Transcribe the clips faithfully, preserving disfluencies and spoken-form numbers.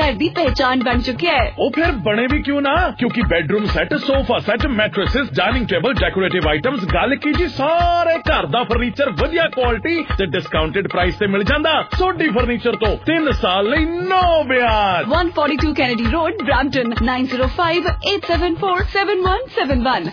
घर की पहचान बन चुके हैं। वो फिर बने भी क्यों ना, क्योंकि bedroom set, sofa set, mattresses, dining table, decorative items, गल की जी सारे घर दा फर्नीचर वधिया क्वालिटी ते डिस्काउंटेड प्राइस ते मिल जांदा। सोडी फर्नीचर तो तीन साल लई नो ब्याज। one forty-two Kennedy Road, Brampton, nine zero five eight seven four seven one seven one।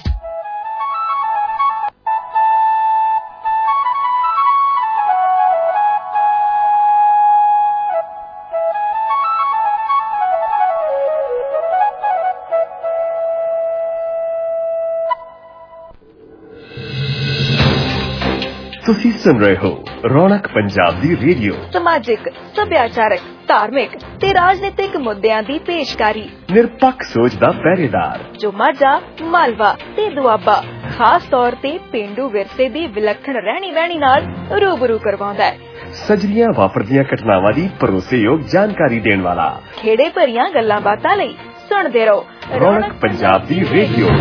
ਤੁਸੀਂ ਸੁਣ ਰਹੇ ਹੋ ਰੌਣਕ ਪੰਜਾਬ ਦੀ ਰੇਡੀਓ। ਸਮਾਜਿਕ, ਸੱਭਿਆਚਾਰਕ, ਧਾਰਮਿਕ ਤੇ ਰਾਜਨੀਤਿਕ ਮੁੱਦਿਆਂ ਦੀ ਪੇਸ਼ਕਾਰੀ। ਨਿਰਪੱਖ ਸੋਚ ਦਾ ਪਹਿਰੇਦਾਰ ਜੋ ਮਾਝਾ, ਮਾਲਵਾ ਤੇ ਦੁਆਬਾ ਖਾਸ ਤੌਰ ਤੇ ਪੇਂਡੂ ਵਿਰਸੇ ਦੀ ਵਿਲੱਖਣ ਰਹਿਣੀ ਬਹਿਣੀ ਨਾਲ ਰੂਬਰੂ ਕਰਵਾਉਂਦਾ ਹੈ। ਸਜਰੀਆਂ ਵਾਪਰਦੀਆਂ ਘਟਨਾਵਾਂ ਦੀ ਭਰੋਸੇਯੋਗ ਜਾਣਕਾਰੀ ਦੇਣ ਵਾਲਾ। ਖੇੜੇ ਭਰੀਆਂ ਗੱਲਾਂ ਬਾਤਾਂ ਲਈ ਸੁਣਦੇ ਰਹੋ ਰੌਣਕ ਪੰਜਾਬ ਦੀ ਰੇਡੀਓ।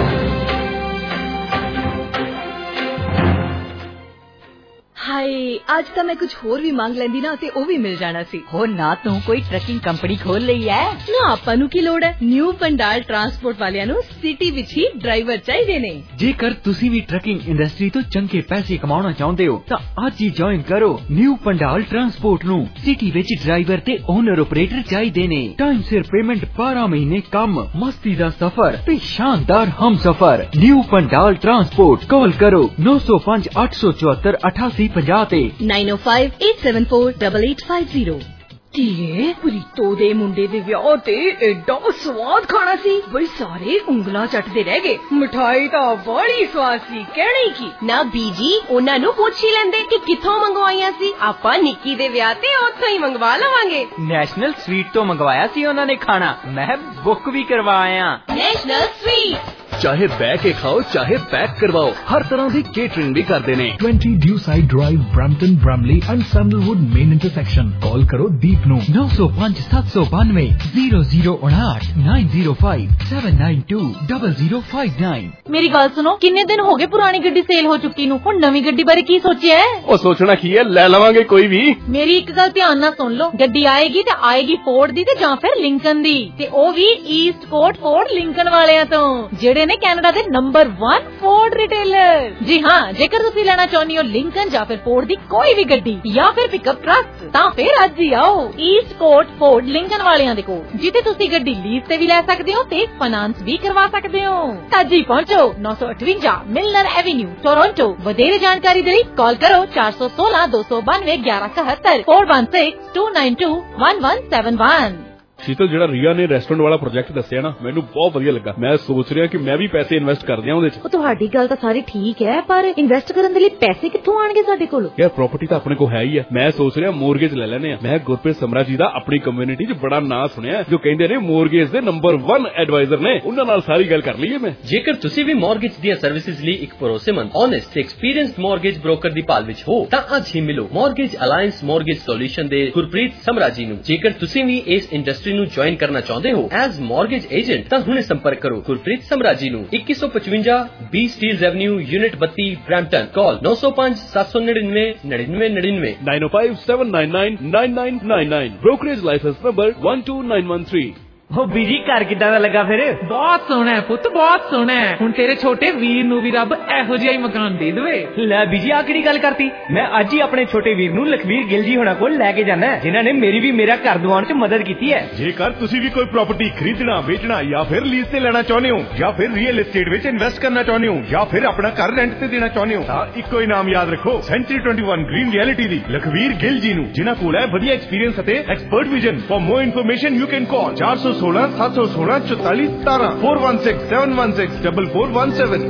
ਹਾਏ ਅੱਜ ਤਾਂ ਮੈਂ ਕੁਝ ਹੋਰ ਵੀ ਮੰਗ ਲੈਂਦੀ ਨਾ ਤੇ ਉਹ ਵੀ ਮਿਲ ਜਾਣਾ ਸੀ। ਹੋ ਨਾ ਤੂੰ ਕੋਈ ਟਰੱਕਿੰਗ ਕੰਪਨੀ ਖੋਲ ਲਈ ਐ ਨਾ। ਆਪਾਂ ਨੂੰ ਕੀ ਲੋੜ ਹੈ, ਨਿਊ ਪੰਡਾਲ ਟਰਾਂਸਪੋਰਟ ਵਾਲਿਆਂ ਨੂੰ ਸਿਟੀ ਵਿੱਚ ਹੀ ਡਰਾਈਵਰ ਚਾਹੀਦੇ ਨੇ। ਜੇਕਰ ਤੁਸੀਂ ਵੀ ਟਰੱਕਿੰਗ ਇੰਡਸਟਰੀ ਤੋਂ ਚੰਗੇ ਪੈਸੇ ਕਮਾਉਣਾ ਚਾਹੁੰਦੇ ਹੋ ਤਾਂ ਅੱਜ ਹੀ ਜੁਆਇਨ ਕਰੋ ਨਿਊ ਪੰਡਾਲ ਟਰਾਂਸਪੋਰਟ ਨੂੰ। ਸਿਟੀ ਵਿੱਚ ਡਰਾਈਵਰ ਤੇ ਓਨਰ ਆਪਰੇਟਰ ਚਾਹੀਦੇ ਨੇ। ਟਾਈਮ ਸਿਰ ਪੇਮੈਂਟ, ਬਾਰਾਂ ਮਹੀਨੇ ਕੰਮ, ਮਸਤੀ ਦਾ ਸਫ਼ਰ ਤੇ ਸ਼ਾਨਦਾਰ ਹਮਸਫ਼ਰ। ਨਿਊ ਪੰਡਾਲ ਟਰਾਂਸਪੋਰਟ, ਕਾਲ ਕਰੋ ਨੌ ਸੌ ਪੰਜ ਅੱਠ ਸੌ ਚੁਹੱਤਰ ਅਠਾਸੀ ਪੰਜਾਹ ਤੇ nine oh five eight seven four eight eight five zero। ਕੀ ਪ੍ਰੀਤੋ ਦੇ ਮੁੰਡੇ ਦੇ ਵਿਆਹ ਤੇ ਐਡਾ ਸਵਾਦ ਖਾਣਾ ਸੀ ਬਈ ਸਾਰੇ ਉਂਗਲਾਂ ਚੱਟਦੇ ਰਹਿ ਗਏ। ਮਿਠਾਈ ਤਾਂ ਬੜੀ ਸਵਾਦ ਸੀ, ਕਹਿਣੀ ਕੀ ਨਾ ਬੀਜੀ। ਉਹਨਾਂ ਨੂੰ ਪੁੱਛ ਹੀ ਲੈਂਦੇ ਕਿ ਕਿੱਥੋਂ ਮੰਗਵਾਈਆਂ ਸੀ। ਆਪਾਂ ਨਿੱਕੀ ਦੇ ਵਿਆਹ ਤੇ ਉੱਥੋਂ ਹੀ ਮੰਗਵਾ ਲਵਾਂਗੇ। ਨੈਸ਼ਨਲ ਸਵੀਟ ਤੋਂ ਮੰਗਵਾਇਆ ਸੀ ਉਹਨਾਂ ਨੇ ਖਾਣਾ, ਮੈਂ ਬੁੱਕ ਵੀ ਕਰਵਾਇਆ। ਨੈਸ਼ਨਲ ਸਵੀਟ ਚਾਹੇ ਬਹਿ ਕੇ ਖਾਓ ਚਾਹੇ ਪੈਕ ਕਰਵਾਓ, ਹਰ ਤਰ੍ਹਾਂ ਦੀ ਕੇਟਰਿੰਗ ਵੀ ਕਰਦੇ ਨੇ। twenty Dewside Drive, Brampton, Bramley and Sandalwood main intersection। ਕਾਲ ਕਰੋ ਦੀਪ ਨੂੰ ਨੌ ਸੌ ਪੰਜ ਸੱਤ ਸੌ ਬਾਨਵੇਂ ਜ਼ੀਰੋ ਜ਼ੀਰੋ ਉਣਾਹਠ nine zero five seven nine two zero zero five nine। ਮੇਰੀ ਗੱਲ ਸੁਣੋ, ਕਿੰਨੇ ਦਿਨ ਹੋ ਗਏ ਪੁਰਾਣੀ ਗੱਡੀ ਸੇਲ ਹੋ ਚੁੱਕੀ ਨੂੰ, ਹੁਣ ਨਵੀਂ ਗੱਡੀ ਬਾਰੇ ਕੀ ਸੋਚਿਆ? ਉਹ ਸੋਚਣਾ ਕੀ ਹੈ, ਲੈ ਲਵਾਂਗੇ ਕੋਈ ਵੀ। ਮੇਰੀ ਇੱਕ ਗੱਲ ਧਿਆਨ ਨਾਲ ਸੁਣ ਲਓ, ਗੱਡੀ ਆਏਗੀ ਤੇ ਆਏਗੀ ਫੋਰਡ ਦੀ ਤੇ ਜਾਂ ਫਿਰ ਲਿੰਕਨ ਦੀ, ਤੇ ਉਹ ਵੀ ਈਸਟ ਕੋਟ ਫੋਰਡ ਲਿੰਕਨ ਵਾਲਿਆਂ ਤੋਂ, ਜਿਹੜੇ ਨੇ ਕੈਨੇਡਾ ਦੇ ਨੰਬਰ one ਫੋਰਡ ਰਿਟੇਲਰ। ਜੀ ਹਾਂ, ਜੇਕਰ ਤੁਸੀਂ ਲੈਣਾ ਚਾਹੁੰਦੇ ਹੋ ਲਿੰਕਨ ਜਾਂ ਫਿਰ ਫੋਰਡ ਦੀ ਕੋਈ ਵੀ ਗੱਡੀ ਜਾਂ ਫਿਰ ਪਿਕਅਪ ਟਰੱਕ, ਤਾਂ ਫਿਰ ਅੱਜ ਹੀ ਆਓ ਈਸਟ ਕੋਟ ਫੋਰਡ ਲਿੰਕਨ ਵਾਲਿਆਂ ਦੇ ਕੋਲ, ਜਿੱਥੇ ਤੁਸੀਂ ਗੱਡੀ ਲੀਜ਼ ਤੇ ਵੀ ਲੈ ਸਕਦੇ ਹੋ ਤੇ ਫਾਈਨਾਂਸ ਵੀ ਕਰਵਾ ਸਕਦੇ ਹੋ। ਅੱਜ ਹੀ ਪਹੁੰਚੋ ਨੌ ਸੌ ਅਠਵੰਜਾ ਮਿਲਨਰ ਐਵੇਨਿਊ, ਟੋਰਾਂਟੋ। ਵਧੇਰੇ ਜਾਣਕਾਰੀ ਦੇ ਲਈ ਕਾਲ ਕਰੋ ਚਾਰ ਸੌ ਸੋਲਾਂ ਦੋ ਸੌ ਬਾਨਵੇਂ ਗਿਆਰਾਂ ਇਕਹੱਤਰ four one six two nine two one one seven one। Sheetal, ਜਿਹੜਾ ਰੀਆ ਨੇ ਰੈਸਟੋਰੈਂਟ ਵਾਲਾ ਪ੍ਰੋਜੈਕਟ ਦੱਸਿਆ ਨਾ, ਮੈਨੂੰ ਬਹੁਤ ਵਧੀਆ ਲੱਗਾ। ਮੈਂ ਸੋਚ ਰਿਹਾ ਕਿ ਮੈਂ ਵੀ ਪੈਸੇ ਇਨਵੈਸਟ ਕਰ ਦਿਆਂ ਉਹਦੇ 'ਚ। ਉਹ ਤੁਹਾਡੀ ਗੱਲ ਤਾਂ ਸਾਰੀ ਠੀਕ ਹੈ, ਪਰ ਇਨਵੈਸਟ ਕਰਨ ਦੇ ਲਈ ਪੈਸੇ ਕਿੱਥੋਂ ਆਣਗੇ ਸਾਡੇ ਕੋਲ? ਯਾਰ ਪ੍ਰਾਪਰਟੀ ਤਾਂ ਆਪਣੇ ਕੋਲ ਹੈ ਹੀ ਹੈ। ਮੈਂ ਸੋਚ ਰਿਹਾ ਮੋਰਗੇਜ ਲੈ ਲੈਣੇ ਆ। ਮੈਂ ਗੁਰਪ੍ਰੀਤ ਸਮਰਾ ਜੀ ਦਾ ਆਪਣੀ ਕਮਿਊਨਿਟੀ 'ਚ ਬੜਾ ਨਾਂ ਸੁਣਿਆ, ਜੋ ਕਹਿੰਦੇ ਨੇ ਮੋਰਗੇਜ ਦੇ ਨੰਬਰ one ਐਡਵਾਈਜ਼ਰ ਨੇ। ਉਹਨਾਂ ਨਾਲ ਸਾਰੀ ਗੱਲ ਕਰ ਲਈਏ ਮੈਂ। ਜੇਕਰ ਤੁਸੀਂ ਵੀ ਮੋਰਗੇਜ ਦੀਆਂ ਸਰਵਿਸਿਜ਼ ਲਈ ਇੱਕ ਭਰੋਸੇਮੰਦ, ਓਨੈਸਟ ਤੇ ਐਕਸਪੀਰੀਅੰਸਡ ਮੋਰਗੇਜ ਬ੍ਰੋਕਰ ਦੀ ਭਾਲ ਵਿੱਚ ਹੋ ਤਾਂ ਅੱਜ ਹੀ ਮਿਲੋ ਮੋਰਗੇਜ ਅਲਾਈਅੰਸ ਮੋਰਗੇਜ ਸੋਲੂਸ਼ਨ ਦੇ ਗੁਰਪ੍ਰੀਤ ਸਮਰਾ ਜੀ ਨੂੰ। ਜੇਕਰ ਤੁਸੀਂ ਵੀ ਇਸ ਇੰਡਸਟਰੀ ਨੂੰ ਜੁਆਇਨ ਕਰਨਾ ਚਾਹੁੰਦੇ ਹੋ ਐਜ਼ ਮੋਰਗੇਜ ਏਜੰਟ ਤਾਂ ਹੁਣੇ ਸੰਪਰਕ ਕਰੋ ਗੁਰਪ੍ਰੀਤ ਸਮਰਾ ਜੀ ਨੂੰ। ਇੱਕੀ ਸੌ ਪਚਵੰਜਾ ਬੀ ਸਟੀਲਜ਼ ਐਵਨਿਊ, ਯੂਨਿਟ ਬੱਤੀ, ਬ੍ਰੈਂਪਟਨ। ਕਾਲ ਨੌ ਸੌ ਪੰਜ ਸੱਤ ਸੌ ਨੜਿਨਵੇਂ ਨੜਿਨਵੇਂ ਨੜਿਨਵੇਂ nine oh five seven nine nine nine nine nine nine। brokerage license number one two nine one three। ਹੋ ਬੀਜੀ, ਘਰ ਕਿੱਦਾਂ ਦਾ ਲੱਗਾ ਫਿਰ? ਬਹੁਤ ਸੋਹਣਾ ਹੈ ਪੁੱਤ, ਬਹੁਤ ਸੋਹਣਾ ਹੈ। ਹੁਣ ਤੇਰੇ ਛੋਟੇ ਵੀਰ ਨੂੰ ਵੀ ਰੱਬ ਇਹੋ ਜਿਹਾ ਹੀ ਮਕਾਨ ਦੇ ਦੇਵੇ। ਲੈ ਬੀਜੀ, ਆ ਕਿਹੜੀ ਗੱਲ ਕਰਤੀ? ਮੈਂ ਅੱਜ ਹੀ ਆਪਣੇ ਛੋਟੇ ਵੀਰ ਨੂੰ ਲਖਵੀਰ ਗਿੱਲ ਜੀ ਹੋਣਾ ਕੋਲ ਲੈ ਕੇ ਜਾਣਾ, ਜਿਨ੍ਹਾਂ ਨੇ ਮੇਰੀ ਵੀ ਮੇਰਾ ਘਰ ਦਿਵਾਉਣ 'ਚ ਮਦਦ ਕੀਤੀ ਹੈ। ਜੇਕਰ ਤੁਸੀਂ ਵੀ ਕੋਈ ਪ੍ਰਾਪਰਟੀ ਖਰੀਦਣਾ, ਵੇਚਣਾ ਜਾਂ ਫਿਰ ਲੀਜ਼ ਤੇ ਲੈਣਾ ਚਾਹੁੰਦੇ ਹੋ, ਜਾਂ ਫਿਰ ਰੀਅਲ ਏਸਟੇਟ ਵਿੱਚ ਇਨਵੈਸਟ ਕਰਨਾ ਚਾਹੁੰਦੇ ਹੋ, ਜਾਂ ਫਿਰ ਆਪਣਾ ਘਰ ਰੈਂਟ ਤੇ ਦੇਣਾ ਚਾਹੁੰਦੇ ਹੋ, ਤਾਂ ਇੱਕੋ ਹੀ ਨਾਮ ਯਾਦ ਰੱਖੋ, ਸੈਂਚੁਰੀ twenty-one ਗ੍ਰੀਨ ਰਿਐਲਿਟੀ ਦੀ ਲਖਵੀਰ ਗਿੱਲ ਜੀ ਨੂੰ, ਜਿਨ੍ਹਾਂ ਕੋਲ ਹੈ ਵਧੀਆ ਐਕਸਪੀਰੀਅੰਸ ਅਤੇ expert vision. For more information you can call ਚਾਰ ਸੌ ਸੋਲਾਂ ਸੱਤ ਸੌ ਸੋਲਾਂ ਚੁਤਾਲੀ ਸਤਾਰਾਂ four one six seven one six four four one seven।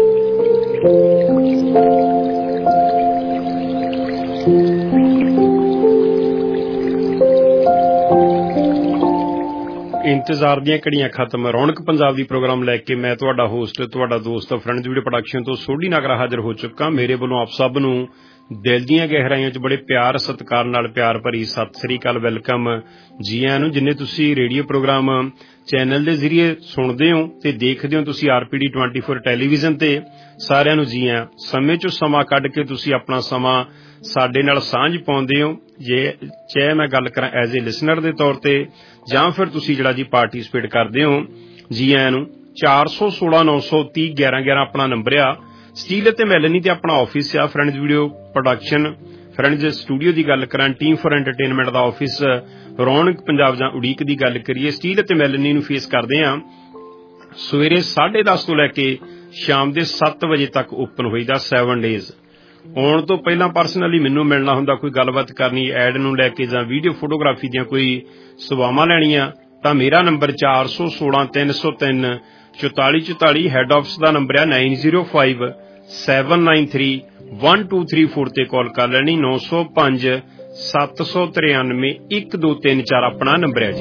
ਇੰਤਜ਼ਾਰ ਦੀਆਂ ਘੜੀਆਂ ਖਤਮ। ਰੌਣਕ ਪੰਜਾਬ ਦੀ ਪ੍ਰੋਗਰਾਮ ਲੈ ਕੇ ਮੈਂ ਤੁਹਾਡਾ ਹੋਸਟ, ਤੁਹਾਡਾ ਦੋਸਤ ਫਰੈਂਡਸ ਵੀਡੀਓ ਪ੍ਰੋਡਕਸ਼ਨ ਤੋਂ ਸੋਢੀ ਨਾਗਰਾ ਹਾਜ਼ਰ ਹੋ ਚੁੱਕਾ। ਮੇਰੇ ਵੱਲੋਂ ਆਪ ਸਭ ਨੂੰ ਦਿਲ ਦੀਆਂ ਗਹਿਰਾਈਆਂ 'ਚ ਬੜੇ ਪਿਆਰ ਸਤਿਕਾਰ ਨਾਲ ਪਿਆਰ ਭਰੀ ਸਤਿ ਸ੍ਰੀ ਅਕਾਲ, ਵੈਲਕਮ ਜੀ ਆਇਆਂ ਨੂੰ। ਜਿੰਨੇ ਤੁਸੀਂ ਰੇਡੀਓ ਪ੍ਰੋਗਰਾਮ ਚੈਨਲ ਦੇ ਜ਼ਰੀਏ ਸੁਣਦੇ ਹੋ ਤੇ ਦੇਖਦੇ ਹੋ ਤੁਸੀਂ R P D twenty four television ਤੇ, ਸਾਰਿਆਂ ਨੂੰ ਜੀ ਆਇਆਂ। ਸਮੇਂ 'ਚੋਂ ਸਮਾਂ ਕੱਢ ਕੇ ਤੁਸੀਂ ਆਪਣਾ ਸਮਾਂ ਸਾਡੇ ਨਾਲ ਸਾਂਝ ਪਾਉਂਦੇ ਹੋ, ਜੇ ਚਾਹੇ ਮੈਂ ਗੱਲ ਕਰਾਂ ਐਜ਼ ਏ ਲਿਸਨਰ ਦੇ ਤੌਰ ਤੇ ਜਾਂ ਫਿਰ ਤੁਸੀਂ ਜਿਹੜਾ ਜੀ ਪਾਰਟੀਸਪੇਟ ਕਰਦੇ ਹੋ, ਜੀ ਆਇਆਂ ਨੂੰ। ਚਾਰ ਸੌ ਸੋਲਾਂ ਨੌ ਸੌ ਤੀਹ ਗਿਆਰਾਂ ਗਿਆਰਾਂ ਆਪਣਾ ਨੰਬਰ ਆ। ਸਟੀਲ ਅਤੇ ਮੈਲਨੀ ਤੇ ਆਪਣਾ ਆਫਿਸ ਆ। Friends video production, friends studio ਦੀ ਗੱਲ ਕਰਾਂ, ਟੀਮ ਫॉर ਐਂਟਰਟੇਨਮੈਂਟ ਦਾ ਆਫਿਸ ਰੌਣਕ ਪੰਜਾਬ ਜਾਂ ਉਡੀਕ ਦੀ ਗੱਲ ਕਰੀਏ, ਸਟੀਲ ਅਤੇ ਮੈਲਨੀ ਨੂੰ ਫੇਸ ਕਰਦੇ ਆ। ਸਵੇਰੇ ਸਾਢੇ ਦਸ ਤੋਂ ਲੈ ਕੇ ਸ਼ਾਮ ਦੇ ਸੱਤ ਵਜੇ ਤੱਕ ਓਪਨ ਹੋਈਦਾ ਸੈਵਨ ਡੇਜ਼। ਆਉਣ ਤੋਂ ਪਹਿਲਾਂ ਪਰਸਨਲੀ ਮੈਨੂੰ ਮਿਲਣਾ ਹੁੰਦਾ, ਕੋਈ ਗੱਲਬਾਤ ਕਰਨੀ ਐਡ ਨੂੰ ਲੈ ਕੇ ਜਾਂ ਵੀਡੀਓ ਫੋਟੋਗ੍ਰਾਫੀ ਦੀਆਂ ਕੋਈ ਸੇਵਾਵਾਂ ਲੈਣੀਆਂ, ਤਾਂ ਮੇਰਾ ਨੰਬਰ ਚਾਰ ਸੌ ਸੋਲਾਂ ਤਿੰਨ ਸੌ ਤਿੰਨ ਚੁਤਾਲੀ ਚੁਤਾਲੀ ਹੈਡ ਆਫਿਸ ਦਾ ਨੰਬਰ ਹੈ nine zero five seven nine three one two three four ਤੇ ਕਾਲ ਕਰ ਲੈਣੀ। ਨੌ ਸੌ ਪੰਜ ਸੱਤ ਸੌ ਤਰਿਆਨਵੇਂ ਇੱਕ ਦੋ ਤਿੰਨ ਚਾਰ ਆਪਣਾ ਨੰਬਰ ਹੈ ਜੀ।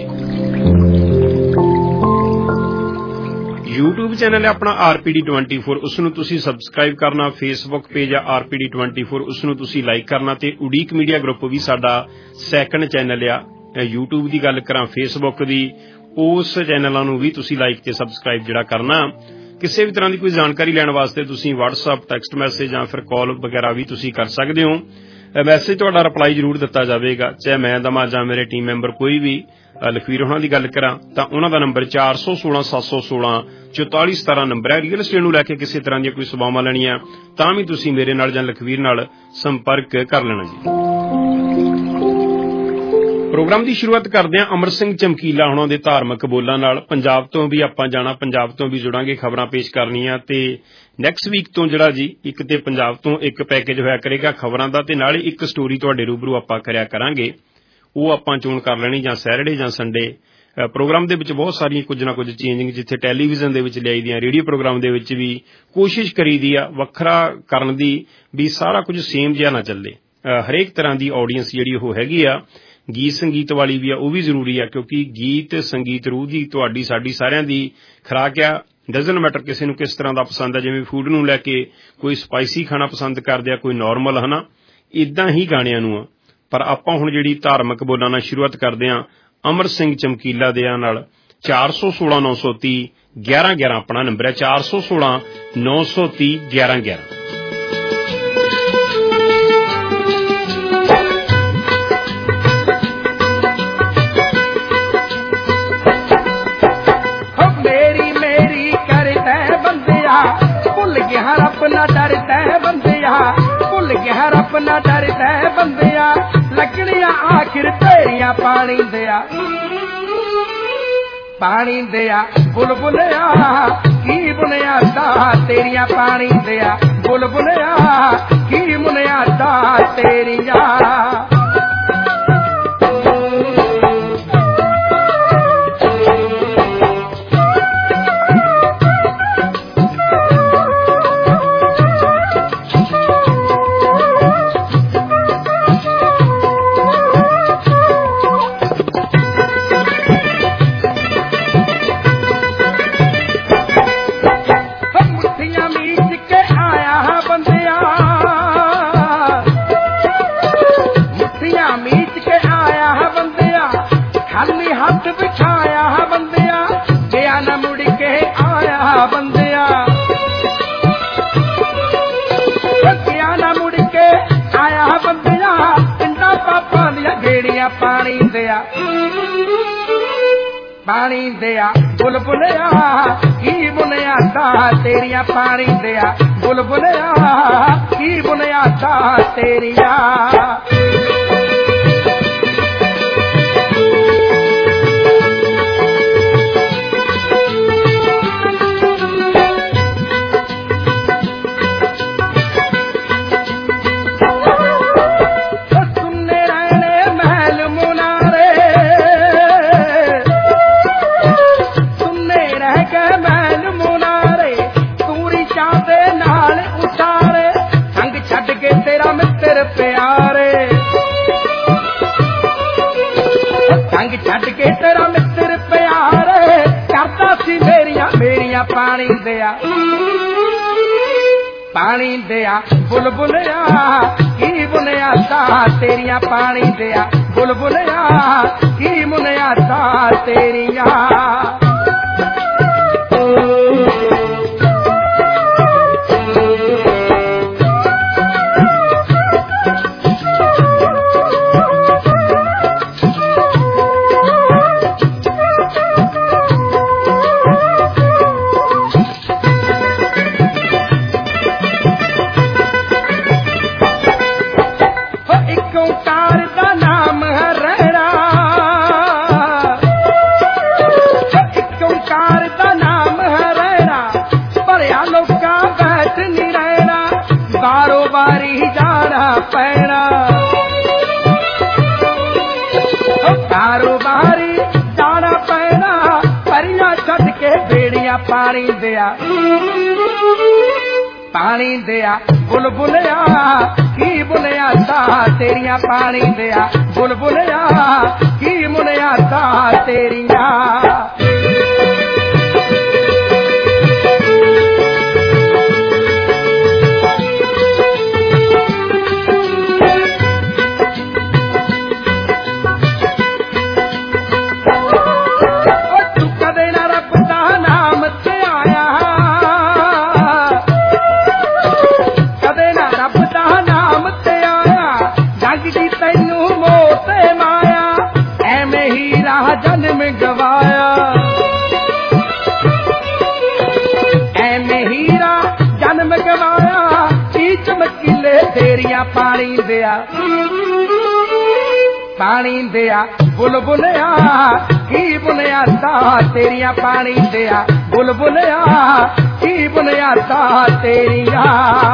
YouTube ਚੈਨਲ ਹੈ ਆਪਣਾ R P D twenty four, ਉਸ ਨੂੰ ਤੁਸੀਂ ਸਬਸਕ੍ਰਾਈਬ ਕਰਨਾ। ਫੇਸਬੁੱਕ ਪੇਜ ਹੈ R P D twenty four, ਉਸ ਨੂੰ ਤੁਸੀਂ ਲਾਈਕ ਕਰਨਾ। ਤੇ ਉਡੀਕ ਮੀਡੀਆ ਗਰੁੱਪ ਵੀ ਸਾਡਾ ਸੈਕੰਡ ਚੈਨਲ ਆ। YouTube ਦੀ ਗੱਲ ਕਰਾਂ, ਫੇਸਬੁੱਕ ਦੀ, ਉਸ ਚੈਨਲਾਂ ਨੂੰ ਵੀ ਤੁਸੀਂ ਲਾਈਕ ਤੇ ਸਬਸਕ੍ਰਾਈਬ ਜਿਹੜਾ ਕਰਨਾ। ਕਿਸੇ ਵੀ ਤਰ੍ਹਾਂ ਦੀ ਕੋਈ ਜਾਣਕਾਰੀ ਲੈਣ ਵਾਸਤੇ ਤੁਸੀਂ WhatsApp, ਟੈਕਸਟ ਮੈਸੇਜ ਜਾਂ ਫਿਰ ਕਾਲ ਵਗੈਰਾ ਵੀ ਤੁਸੀਂ ਕਰ ਸਕਦੇ ਹੋ। ਮੈਸੇਜ ਤੁਹਾਡਾ ਰਿਪਲਾਈ ਜ਼ਰੂਰ ਦਿੱਤਾ ਜਾਵੇਗਾ, ਚਾਹੇ ਮੈਂ ਦਵਾਂ ਜਾਂ ਮੇਰੇ ਟੀਮ ਮੈਂਬਰ ਕੋਈ ਵੀ। ਲਖਵੀਰ ਹੋਣਾ ਦੀ ਗੱਲ ਕਰਾਂ ਤਾਂ ਉਹਨਾਂ ਦਾ ਨੰਬਰ ਚਾਰ ਸੌ ਸੋਲਾਂ ਸੱਤ ਸੌ ਸੋਲਾਂ ਚੁਤਾਲੀ ਸਤਾਰਾਂ ਨੰਬਰ ਹੈ। ਰੀਅਲ estate ਨੂੰ ਲੈ ਕੇ ਕਿਸੇ ਤਰ੍ਹਾਂ ਦੀਆਂ ਕੋਈ ਸੇਵਾਵਾਂ ਲੈਣੀਆਂ ਤਾਂ ਵੀ ਤੁਸੀਂ ਮੇਰੇ ਨਾਲ ਜਾਂ ਲਖਵੀਰ ਨਾਲ ਸੰਪਰਕ ਕਰ ਲੈਣਾ ਜੀ। ਪ੍ਰੋਗਰਾਮ ਦੀ ਸ਼ੁਰੂਆਤ ਕਰਦੇ ਹਾਂ ਅਮਰ ਸਿੰਘ ਚਮਕੀਲਾ ਹੋਣਾ ਦੇ ਧਾਰਮਿਕ ਬੋਲਾਂ ਨਾਲ। ਪੰਜਾਬ ਤੋਂ ਵੀ ਆਪਾਂ ਜਾਣਾ, ਪੰਜਾਬ ਤੋਂ ਵੀ ਜੁੜਾਂਗੇ, ਖਬਰਾਂ ਪੇਸ਼ ਕਰਨੀਆਂ। ਤੇ ਨੈਕਸਟ ਵੀਕ ਤੋਂ ਜਿਹੜਾ ਜੀ ਇੱਕ ਤੇ ਪੰਜਾਬ ਤੋਂ ਇੱਕ ਪੈਕੇਜ ਹੋਇਆ ਕਰੇਗਾ ਖਬਰਾਂ ਦਾ, ਤੇ ਨਾਲ ਹੀ ਇੱਕ ਸਟੋਰੀ ਤੁਹਾਡੇ ਰੂਬਰੂ ਆਪਾਂ ਕਰਿਆ ਕਰਾਂਗੇ। ਉਹ ਆਪਾਂ ਚੋਣ ਕਰ ਲੈਣੀ ਜਾਂ ਸੈਟਰਡੇ ਜਾਂ ਸੰਡੇ। ਪ੍ਰੋਗਰਾਮ ਦੇ ਵਿੱਚ ਬਹੁਤ ਸਾਰੀਆਂ ਕੁਝ ਨਾ ਕੁਝ ਚੇਂਜਿੰਗ ਜਿੱਥੇ ਟੈਲੀਵਿਜ਼ਨ ਦੇ ਵਿੱਚ ਲਿਆਈ ਦੀਆਂ, ਰੇਡੀਓ ਪ੍ਰੋਗਰਾਮ ਦੇ ਵਿੱਚ ਵੀ ਕੋਸ਼ਿਸ਼ ਕਰੀ ਦੀ ਆ ਵੱਖਰਾ ਕਰਨ ਦੀ, ਵੀ ਸਾਰਾ ਕੁਝ ਸੇਮ ਜਿਹਾ ਨਾ ਚੱਲੇ। ਹਰੇਕ ਤਰ੍ਹਾਂ ਦੀ ਆਡੀਅנס ਜਿਹੜੀ ਉਹ ਹੈਗੀ ਆ, ਗੀਤ ਸੰਗੀਤ ਵਾਲੀ ਵੀ ਆ, ਉਹ ਵੀ ਜ਼ਰੂਰੀ ਆ, ਕਿਉਂਕਿ ਗੀਤ ਸੰਗੀਤ ਰੂਹ ਦੀ ਤੁਹਾਡੀ ਸਾਡੀ ਸਾਰਿਆਂ ਦੀ ਖੁਰਾਕ ਆ। ਡਜ਼ਨਟ ਮੈਟਰ ਕਿਸੇ ਨੂੰ ਕਿਸ ਤਰ੍ਹਾਂ ਦਾ ਪਸੰਦ ਆ, ਜਿਵੇਂ ਫੂਡ ਨੂੰ ਲੈ ਕੇ ਕੋਈ ਸਪਾਈਸੀ ਖਾਣਾ ਪਸੰਦ ਕਰਦੇ ਆ, ਕੋਈ ਨਾਰਮਲ, ਹਨਾ, ਇਦਾਂ ਹੀ ਗਾਣਿਆਂ ਨੂੰ ਆ। ਪਰ ਆਪਾਂ ਹੁਣ ਜਿਹੜੀ ਧਾਰਮਿਕ ਬੋਲਾਂ ਨਾਲ ਸ਼ੁਰੂਆਤ ਕਰਦੇ ਹਾਂ ਅਮਰ ਸਿੰਘ ਚਮਕੀਲਾ ਦੇ ਨਾਲ। ਚਾਰ ਸੌ ਸੋਲਾਂ ਨੌ ਸੌ ਤੀਹ ਗਿਆਰਾਂ ਗਿਆਰਾਂ ਆਪਣਾ ਨੰਬਰ ਹੈ, ਚਾਰ ਸੌ ਸੋਲਾਂ ਨੌ ਸੌ ਤੀਹ ਗਿਆਰਾਂ ਗਿਆਰਾਂ। अपना डरता है बंदिया, भुल गया अपना डरता है बंदिया, लकड़ियां आखिर तेरिया पानी दिया, पानी दिया बुलबुलिया की बुनिया दा तेरिया, पानी दिया बुलबुलिया की बुनिया दा तेरिया। पानी दिया पानी दिया बुलबुलिया की बुनिया दा तेरिया, पानी दिया बुलबुलिया की बुनिया दा तेरिया। पानी दिया पानी दिया बुलबुलिया की बुनिया दा तेरिया, पानी दिया बुलबुलिया की बुनिया दा तेरिया। कारोबारी जाना पैना कारोबारी जाना पैना परियां छड्ड के बेड़ियां पानी दिया पानी दिया बुलबुलिया की बुनिया दा तेरिया पानी दिया बुलबुलिया की मुनिया दा तेरिया जन्म गवाया ऐमे हीरा जन्म गवाया की चमकीले तेरिया पानी दिया पानी दिया बुलबुलिया की बुनिया दा तेरिया पानी दिया बुलबुलिया की बुनिया दा तेरिया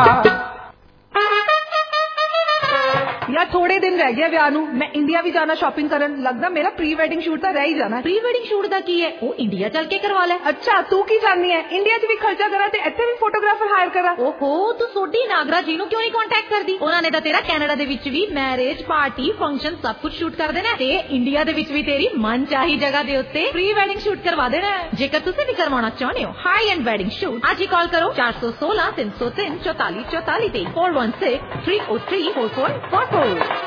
यार थोड़े दिन रह गए विआह नूं मैं इंडिया भी जाना शॉपिंग करन लगदा मेरा प्री वेडिंग शूट तो रह ही जाना प्री वेडिंग शूट दा की है ओ इंडिया चल के करवा ले अच्छा तू की जाननी है इंडिया च भी खर्चा करा ते ਇੱਥੇ ਵੀ ਫੋਟੋਗ੍ਰਾਫਰ ਹਾਇਰ ਕਰਾ ओहो तू सोडी नागरा जी ਨੂੰ ਕਿਉਂ ਨਹੀਂ ਕੰਟੈਕਟ ਕਰਦੀ ਉਹਨਾਂ ਨੇ ਤਾਂ ਤੇਰਾ ਕੈਨੇਡਾ ਦੇ ਵਿੱਚ ਵੀ ਮੈਰਿਜ ਪਾਰਟੀ ਫੰਕਸ਼ਨ ਸਭ ਕੁਝ ਸ਼ੂਟ ਕਰ ਦੇਣਾ ਤੇ ਇੰਡੀਆ ਦੇ ਵਿੱਚ ਵੀ ਤੇਰੀ ਮਨ ਚਾਹੀ ਜਗ੍ਹਾ ਦੇ ਉੱਤੇ ਪ੍ਰੀ ਵੈਡਿੰਗ ਸ਼ੂਟ ਕਰਵਾ ਦੇਣਾ ਜੇਕਰ ਤੁਸੀਂ ਵੀ ਕਰਵਾਉਣਾ ਚਾਹੁੰਦੇ ਹੋ ਹਾਈ ਐਂਡ ਵੈਡਿੰਗ ਸ਼ੂਟ ਅੱਜ ਹੀ ਕਾਲ ਕਰੋ ਚਾਰ ਸੌ ਸੋਲਾਂ ਤਿੰਨ ਸੌ ਤਿੰਨ ਚੌਤਾਲੀ ਚੌਤਾਲੀ ਤੇ four one six three zero three four four four four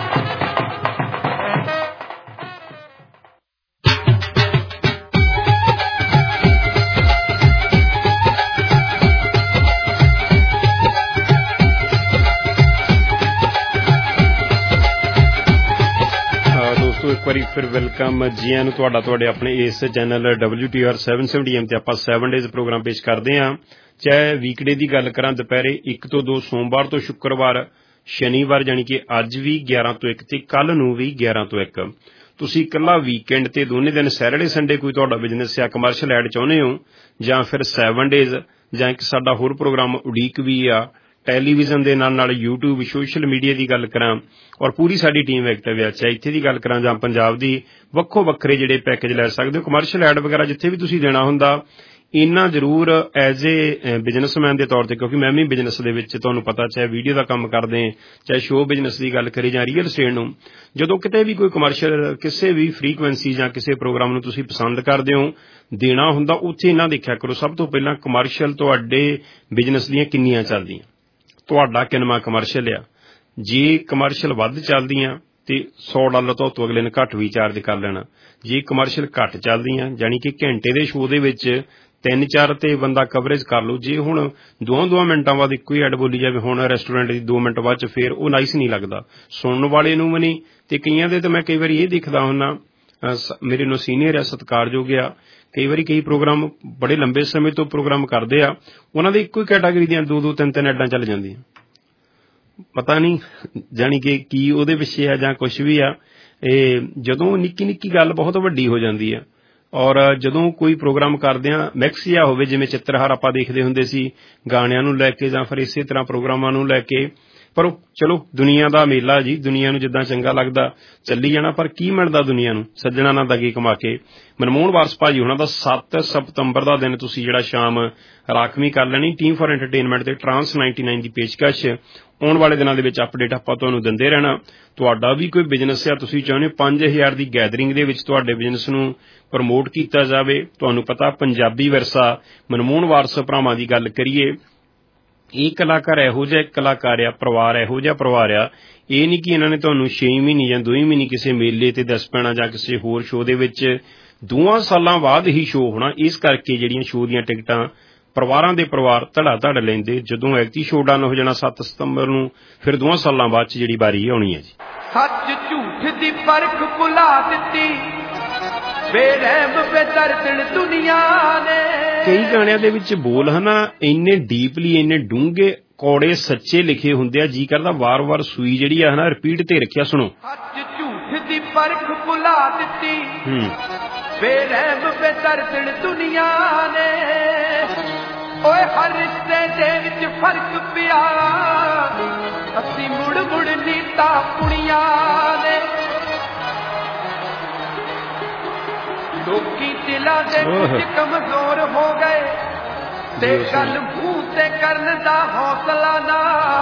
ਇੱਕ ਵਾਰੀ ਫਿਰ ਵੈਲਕਮ ਜੀ ਆਇਆਂ ਨੂੰ ਤੁਹਾਡਾ ਤੁਹਾਡੇ ਆਪਣੇ ਇਸ channel W T R seven seventy M ਤੇ ਆਪਾਂ ਸੈਵਨ ਡੇਜ਼ ਪ੍ਰੋਗਰਾਮ ਪੇਸ਼ ਕਰਦੇ ਹਾਂ ਚਾਹੇ ਵੀਕਡੇ ਦੀ ਗੱਲ ਕਰਾਂ ਦੁਪਹਿਰੇ ਇੱਕ ਤੋਂ ਦੋ ਸੋਮਵਾਰ ਤੋਂ ਸ਼ੁੱਕਰਵਾਰ ਸ਼ਨੀਵਾਰ ਜਾਣੀ ਕਿ ਅੱਜ ਵੀ ਗਿਆਰਾਂ ਤੋਂ ਇੱਕ ਤੇ ਕੱਲ ਨੂੰ ਵੀ ਗਿਆਰਾਂ ਤੋਂ ਇੱਕ ਤੁਸੀਂ ਇਕੱਲਾ ਵੀਕਐਂਡ ਤੇ ਦੋਨੇ ਦਿਨ ਸੈਟਰਡੇ ਸੰਡੇ ਕੋਈ ਤੁਹਾਡਾ ਬਿਜ਼ਨਸ ਜਾਂ ਕਮਰਸ਼ੀਅਲ ਐਡ ਚਾਹੁੰਦੇ ਹੋ ਜਾਂ ਫਿਰ ਸੈਵਨ ਡੇਜ਼ ਜਾਂ ਇੱਕ ਸਾਡਾ ਹੋਰ ਪ੍ਰੋਗਰਾਮ ਉਡੀਕ ਵੀ ਆ ਟੈਲੀਵਿਜ਼ਨ ਦੇ ਨਾਲ ਨਾਲ ਯੂਟਿਊਬ ਸੋਸ਼ਲ ਮੀਡੀਆ ਦੀ ਗੱਲ ਕਰਾਂ ਔਰ ਪੂਰੀ ਸਾਡੀ ਟੀਮ ਐਕਟਿਵ ਹੈ ਚਾਹੇ ਇੱਥੇ ਦੀ ਗੱਲ ਕਰਾਂ ਜਾਂ ਪੰਜਾਬ ਦੀ ਵੱਖੋ ਵੱਖਰੇ ਜਿਹੜੇ ਪੈਕੇਜ ਲੈ ਸਕਦੇ ਹੋ ਕਮਰਸ਼ੀਅਲ ਐਡ ਵਗੈਰਾ ਜਿੱਥੇ ਵੀ ਤੁਸੀਂ ਦੇਣਾ ਹੁੰਦਾ ਇੰਨਾ ਜ਼ਰੂਰ ਐਜ਼ ਏ ਬਿਜ਼ਨਸਮੈਨ ਦੇ ਤੌਰ ਤੇ ਕਿਉਂਕਿ ਮੈਂ ਵੀ ਬਿਜ਼ਨਸ ਦੇ ਵਿੱਚ ਤੁਹਾਨੂੰ ਪਤਾ ਚਾਹੇ ਵੀਡੀਓ ਦਾ ਕੰਮ ਕਰਦੇ ਚਾਹੇ ਸ਼ੋਅ ਬਿਜ਼ਨਸ ਦੀ ਗੱਲ ਕਰੀ ਜਾਂ ਰੀਅਲ ਸਟੇਟ ਨੂੰ ਜਦੋਂ ਕਿਤੇ ਵੀ ਕੋਈ ਕਮਰਸ਼ੀਅਲ ਕਿਸੇ ਵੀ ਫ੍ਰੀਕੁਐਂਸੀ ਜਾਂ ਕਿਸੇ ਪ੍ਰੋਗਰਾਮ ਨੂੰ ਤੁਸੀਂ ਪਸੰਦ ਕਰਦੇ ਹੋ ਦੇਣਾ ਹੁੰਦਾ ਉੱਥੇ ਨਾ ਦੇਖਿਆ ਕਰੋ ਸਭ ਤੋਂ ਪਹਿਲਾਂ ਕਮਰਸ਼ੀਅਲ ਤੁਹਾਡੇ ਬਿਜ਼ਨਸ ਦੀਆਂ ਕਿੰਨੀਆਂ ਚੱਲਦੀਆਂ ਤੁਹਾਡਾ ਕਿੰਨਾ ਕਮਰਸ਼ੀਅਲ ਆ ਜੇ ਕਮਰਸ਼ੀਅਲ ਵੱਧ ਚੱਲਦੀਆਂ ਤੇ ਸੌ ਡਾਲਰ ਤੋਂ ਤੋਂ ਅਗਲੇ ਨੇ ਘੱਟ ਵੀ ਚਾਰਜ ਕਰ ਲੈਣਾ ਜੇ ਕਮਰਸ਼ੀਅਲ ਘੱਟ ਚੱਲਦੀਆਂ ਜਾਨੀ ਕਿ ਘੰਟੇ ਦੇ ਸ਼ੋਅ ਦੇ ਵਿੱਚ ਤਿੰਨ ਚਾਰ ਤੇ ਬੰਦਾ ਕਵਰੇਜ ਕਰ ਲਓ ਜੇ ਹੁਣ ਦੋ ਦੋ ਮਿੰਟਾਂ ਬਾਅਦ ਇੱਕੋ ਹੀ ਐਡ ਬੋਲੀ ਜਾਵੇ ਹੁਣ ਰੈਸਟੋਰੈਂਟ ਦੀ ਦੋ ਮਿੰਟ ਬਾਅਦ ਚ ਫੇਰ ਉਹ ਨਾਈਸ ਨਹੀਂ ਲੱਗਦਾ ਸੁਣਨ ਵਾਲੇ ਨੂੰ ਵੀ ਨਹੀਂ ਤੇ ਕਈਆਂ ਦੇ ਤਾਂ ਮੈਂ ਕਈ ਵਾਰੀ ਇਹ ਦੇਖਦਾ ਹੁੰਨਾ ਮੇਰੇ ਨੂੰ ਸੀਨੀਅਰ ਆ ਸਤਿਕਾਰਯੋਗ ਆ ਕਈ ਵਾਰੀ ਕਈ ਪ੍ਰੋਗਰਾਮ ਬੜੇ ਲੰਬੇ ਸਮੇਂ ਤੋਂ ਪ੍ਰੋਗਰਾਮ ਕਰਦੇ ਆ ਉਹਨਾਂ ਦੇ ਇੱਕੋ ਹੀ ਕੈਟਾਗਰੀ ਦੀਆਂ ਦੋ ਦੋ ਤਿੰਨ ਤਿੰਨ ਐਡਾਂ ਚੱਲ ਜਾਂਦੀਆਂ ਪਤਾ ਨਹੀਂ ਜਾਣੀ ਕਿ ਕੀ ਉਹਦੇ ਪਿੱਛੇ ਆ ਜਾਂ ਕੁਛ ਵੀ ਆ ਇਹ ਜਦੋਂ ਨਿੱਕੀ ਨਿੱਕੀ ਗੱਲ ਬਹੁਤ ਵੱਡੀ ਹੋ ਜਾਂਦੀ ਆ ਔਰ ਜਦੋਂ ਕੋਈ ਪ੍ਰੋਗਰਾਮ ਕਰਦੇ ਆ ਮਿਕਸ ਜਿਹਾ ਹੋਵੇ ਜਿਵੇਂ ਚਿੱਤਰਹਾਰ ਆਪਾਂ ਦੇਖਦੇ ਹੁੰਦੇ ਸੀ ਗਾਣਿਆਂ ਨੂੰ ਲੈ ਕੇ ਜਾਂ ਫਿਰ ਇਸੇ ਤਰ੍ਹਾਂ ਪ੍ਰੋਗਰਾਮਾਂ ਨੂੰ ਲੈ ਕੇ ਪਰ ਚਲੋ ਦੁਨੀਆ ਦਾ ਮੇਲਾ ਜੀ ਦੁਨੀਆ ਨੂੰ ਜਿੱਦਾਂ ਚੰਗਾ ਲੱਗਦਾ ਚੱਲੀ ਜਾਣਾ ਪਰ ਕੀ ਮਿਲਦਾ ਦੁਨੀਆ ਨੂੰ ਸੱਜਣਾ ਨਾ ਦਗੀ ਕਮਾ ਕੇ ਮਨਮੋਹਨ ਵਾਰਸ ਭਾਜੀ ਉਹਨਾਂ ਦਾ ਸੱਤ ਸਤੰਬਰ ਦਾ ਦਿਨ ਤੁਸੀਂ ਜਿਹੜਾ ਸ਼ਾਮ ਰਾਖਵੀਂ ਕਰ ਲੈਣੀ ਟੀਮ ਫਾਰ ਐਂਟਰਟੇਨਮੈਂਟ ਤੇ ਟਰਾਂਸ ਨਾਈਨਟੀ ਨਾਈਨ ਦੀ ਪੇਸ਼ਕਸ਼ ਆਉਣ ਵਾਲੇ ਦਿਨਾਂ ਦੇ ਵਿੱਚ ਅਪਡੇਟ ਆਪਾਂ ਤੁਹਾਨੂੰ ਦਿੰਦੇ ਰਹਿਣਾ ਤੁਹਾਡਾ ਵੀ ਕੋਈ ਬਿਜ਼ਨਸ ਆ ਤੁਸੀਂ ਚਾਹੁੰਦੇ ਪੰਜ ਹਜ਼ਾਰ ਦੀ ਗੈਦਰਿੰਗ ਦੇ ਵਿੱਚ ਤੁਹਾਡੇ ਬਿਜ਼ਨਸ ਨੂੰ ਪ੍ਰਮੋਟ ਕੀਤਾ ਜਾਵੇ ਤੁਹਾਨੂੰ ਪਤਾ ਪੰਜਾਬੀ ਵਿਰਸਾ ਮਨਮੋਹਨ ਵਾਰਸ ਭਰਾਵਾਂ ਦੀ ਗੱਲ ਕਰੀਏ ਇਹ ਕਲਾਕਾਰ ਇਹੋ ਜਿਹਾ ਇੱਕ ਕਲਾਕਾਰ ਆ ਪਰਿਵਾਰ ਇਹੋ ਜਿਹਾ ਪਰਿਵਾਰ ਆ ਇਹ ਨਹੀਂ ਕਿ ਇਹਨਾਂ ਨੇ ਤੁਹਾਨੂੰ ਛੇ ਮਹੀਨੇ ਜਾਂ ਦੋ ਹੀ ਮਹੀਨੇ ਕਿਸੇ ਮੇਲੇ ਤੇ ਦੱਸ ਪੈਣਾ ਜਾਂ ਕਿਸੇ ਹੋਰ ਸ਼ੋਅ ਦੇ ਵਿੱਚ ਦੋਆਂ ਸਾਲਾਂ ਬਾਅਦ ਹੀ ਸ਼ੋਅ ਹੋਣਾ ਇਸ ਕਰਕੇ ਜਿਹੜੀਆਂ ਸ਼ੋਅ ਦੀਆਂ ਟਿਕਟਾਂ ਪਰਿਵਾਰਾਂ ਦੇ ਪਰਿਵਾਰ ਧੜਾ ਧੜ ਲੈਂਦੇ ਜਦੋਂ ਐਕਟੀ ਸ਼ੋਅ ਡਨ ਹੋ ਜਾਣਾ ਸੱਤ ਸਤੰਬਰ ਨੂੰ ਫਿਰ ਦੋਆਂ ਸਾਲਾਂ ਬਾਅਦ ਚ ਜਿਹੜੀ ਵਾਰੀ ਆਉਣੀ ਹੈ ਜੀ ਸੱਚ ਝੂਠ ਦੀ ਪਰਖ ਭੁਲਾ ਦਿੱਤੀ ਬੇਰਹਿਮ ਬੇਦਰਦ ਦੁਨੀਆ ਨੇ ਕਈ ਗਾਣਿਆਂ ਦੇ ਵਿੱਚ ਬੋਲ ਹਨਾ ਇੰਨੇ ਡੀਪਲੀ ਇੰਨੇ ਡੂੰਘੇ ਕੌੜੇ ਸੱਚੇ ਲਿਖੇ ਹੁੰਦੇ ਆ ਜੀ ਕਰਦਾ ਵਾਰ-ਵਾਰ ਸੂਈ ਜਿਹੜੀ ਆ ਹਨਾ ਰਿਪੀਟ ਤੇ ਰੱਖਿਆ ਸੁਣੋ ਸੱਚ ਝੂਠ ਦੀ ਪਰਖ ਭੁਲਾ ਦਿੱਤੀ ਹੂੰ ਬੇਰਹਿਮ ਬੇਦਰਦ ਦੁਨੀਆ ਨੇ ਓਏ ਹਰ ਰਿਸ਼ਤੇ ਦੇ ਵਿੱਚ ਫਰਕ ਪਿਆ ਅਸੀਂ ਮੁੜ ਮੁੜ ਨੀਤਾਂ ਪੁਣੀਆਂ ਨੇ ਲੋਕੀ ਦਿਲਾਂ ਦੇ ਕੁਝ ਕਮਜ਼ੋਰ ਹੋ ਗਏ ਤੇ ਗੱਲ ਮੂੰਹ ਤੇ ਕਰਨ ਦਾ ਹੌਸਲਾ ਨਾ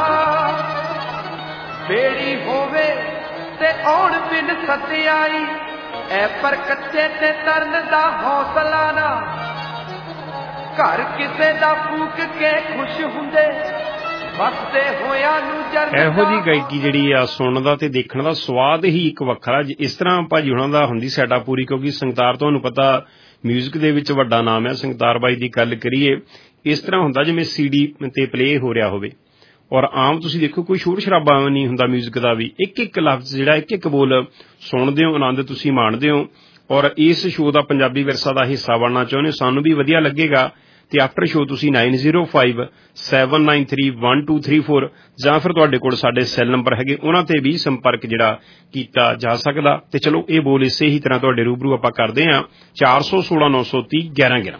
ਬੇੜੀ ਹੋਵੇ ਤੇ ਆਉਣ ਬਿਨ ਸਤਿਆਈ ਐ ਪਰ ਕੱਚੇ ਤੇ ਤਰਨ ਦਾ ਹੌਸਲਾ ਨਾ ਘਰ ਕਿਸੇ ਦਾ ਫੂਕ ਕੇ ਖੁਸ਼ ਹੁੰਦੇ ਵਸਦੇ ਹੋਇਆਂ ਨੂੰ ਜਰਨ ਇਹੋ ਜੀ ਗਾਇਕੀ ਜਿਹੜੀ ਆ ਸੁਣਨ ਦਾ ਤੇ ਦੇਖਣ ਦਾ ਸਵਾਦ ਹੀ ਇੱਕ ਵੱਖਰਾ। ਇਸ ਤਰ੍ਹਾਂ ਭਾਜੀ ਹੁਣਾਂ ਦਾ ਹੁੰਦੀ ਸੈਟਅਪ ਪੂਰੀ, ਕਿਉਂਕਿ ਸੰਗਤਾਰ ਤੁਹਾਨੂੰ ਪਤਾ ਮਿਊਜ਼ਿਕ ਦੇ ਵਿੱਚ ਵੱਡਾ ਨਾਮ ਹੈ। ਸੰਗਤਾਰ ਬਾਈ ਦੀ ਗੱਲ ਕਰੀਏ ਇਸ ਤਰ੍ਹਾਂ ਹੁੰਦਾ ਜਿਵੇਂ ਸੀਡੀ ਤੇ ਪਲੇ ਹੋ ਰਿਹਾ ਹੋਵੇ, ਔਰ ਆਮ ਤੁਸੀਂ ਦੇਖੋ ਕੋਈ ਸ਼ੋਰ ਸ਼ਰਾਬਾ ਨਹੀਂ ਹੁੰਦਾ ਮਿਊਜ਼ਿਕ ਦਾ ਵੀ। ਇੱਕ ਇੱਕ ਲਫ਼ਜ਼ ਜਿਹੜਾ ਇੱਕ ਇੱਕ ਬੋਲ ਸੁਣਦੇ ਹੋ, ਆਨੰਦ ਤੁਸੀਂ ਮਾਣਦੇ ਹੋ, ਔਰ ਇਸ ਸ਼ੋਅ ਦਾ ਪੰਜਾਬੀ ਵਿਰਸਾ ਦਾ ਹਿੱਸਾ ਬਣਨਾ ਚਾਹੁੰਦੇ ਹੋ। ਸਾਨੂੰ ਵੀ ਵਧੀਆ ਲੱਗੇਗਾ ਤੇ ਆਫਟਰ ਸ਼ੋਅ ਤੁਸੀਂ nine zero five seven nine three one two three four ਜਾਂ ਫਿਰ ਤੁਹਾਡੇ ਕੋਲ ਸਾਡੇ ਸੈੱਲ ਨੰਬਰ ਹੈਗੇ ਉਹਨਾਂ ਤੇ ਵੀ ਸੰਪਰਕ ਜਿਹੜਾ ਕੀਤਾ ਜਾ ਸਕਦਾ। ਤੇ ਚਲੋ ਇਹ ਬੋਲ ਇਸੇ ਹੀ ਤਰ੍ਹਾਂ ਤੁਹਾਡੇ ਰੂਬਰੂ ਆਪਾਂ ਕਰਦੇ ਹਾਂ। ਚਾਰ ਸੌ ਸੋਲਾਂ ਨੌ ਸੌ ਤੀਹ ਗਿਆਰਾਂ ਗਿਆਰਾਂ।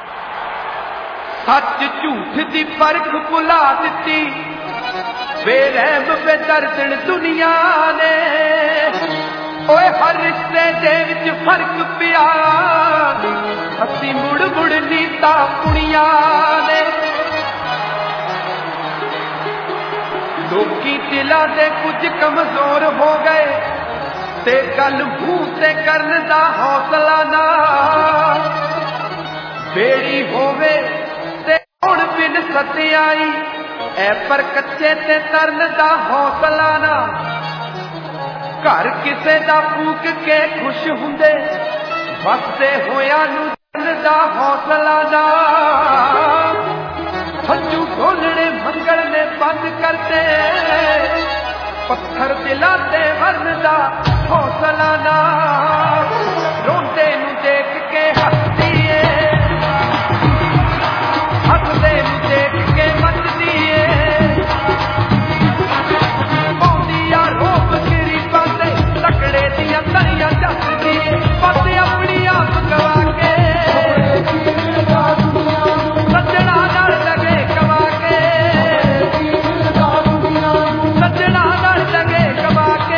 ਸੱਚ ਝੂਠ ਦੀ ਫਰਕ ਭੁਲਾ ਦਿੱਤੀ ਬੇਰਹਿਮ ਬੇਦਰਦਣ ਦੁਨੀਆ ਨੇ ਓਏ ਹਰ ਰਿਸ਼ਤੇ ਦੇ ਵਿੱਚ ਫਰਕ ਪਿਆ ਅਸੀਂ ਮੁੜ ਮੁੜ ਨੀਤਾਂ ਪੁਣੀਆਂ ਨੇ ਲੋਕੀ ਦਿਲਾਂ ਦੇ ਕੁਝ ਕਮਜ਼ੋਰ ਹੋ ਗਏ ਤੇ ਗੱਲ ਮੂੰਹ ਤੇ ਕਰਨ ਦਾ ਹੌਸਲਾ ਨਾ ਬੇੜੀ ਹੋਵੇ ਤੇ ਹੁਣ ਬਿਨ ਸਤਿਆਈ ਐ ਪਰ ਕੱਚੇ ਤੇ ਤਰਨ ਦਾ ਹੌਸਲਾ ਨਾ ਘਰ ਕਿਸੇ ਦਾ ਫੂਕ ਕੇ ਖੁਸ਼ ਹੁੰਦੇ ਵਸਦੇ ਹੋਇਆਂ ਨੂੰ ਜਰਨ ਦਾ ਹੌਸਲਾ ਨਾ ਹੰਝੂ ਢੋਲਣੇ ਮੰਗਲਨੇ ਬੰਦ ਕਰਦੇ ਪੱਥਰ ਦਿਲਾਂ ਤੇ ਵਰਨ ਦਾ ਹੌਸਲਾ ਨਾ ਰੋਂਦੇ ਨੂੰ ਦੇਖ ਕੇ ਹੱਸਦੀ ਏ ਹੱਸਦੇ ਨੂੰ ਦੇਖ ਕੇ ਮੱਚਦੀ ਏ ਪਾਉਂਦੀ ਆ ਰੋਪ ਗਰੀਬਾਂ ਤੇ ਤਕੜੇ ਦੀਆਂ ਤਰੀਆਂ ਚੱਕਦੀ ਏ ਬਸ ਆਪਣੀ ਆਪ ਗਵਾ ਕੇ ਸੱਜਣਾ ਨਾਲ ਲਗੇ ਗਵਾ ਕੇ ਸੱਜਣਾ ਨਾਲ ਲਗੇ ਗਵਾ ਕੇ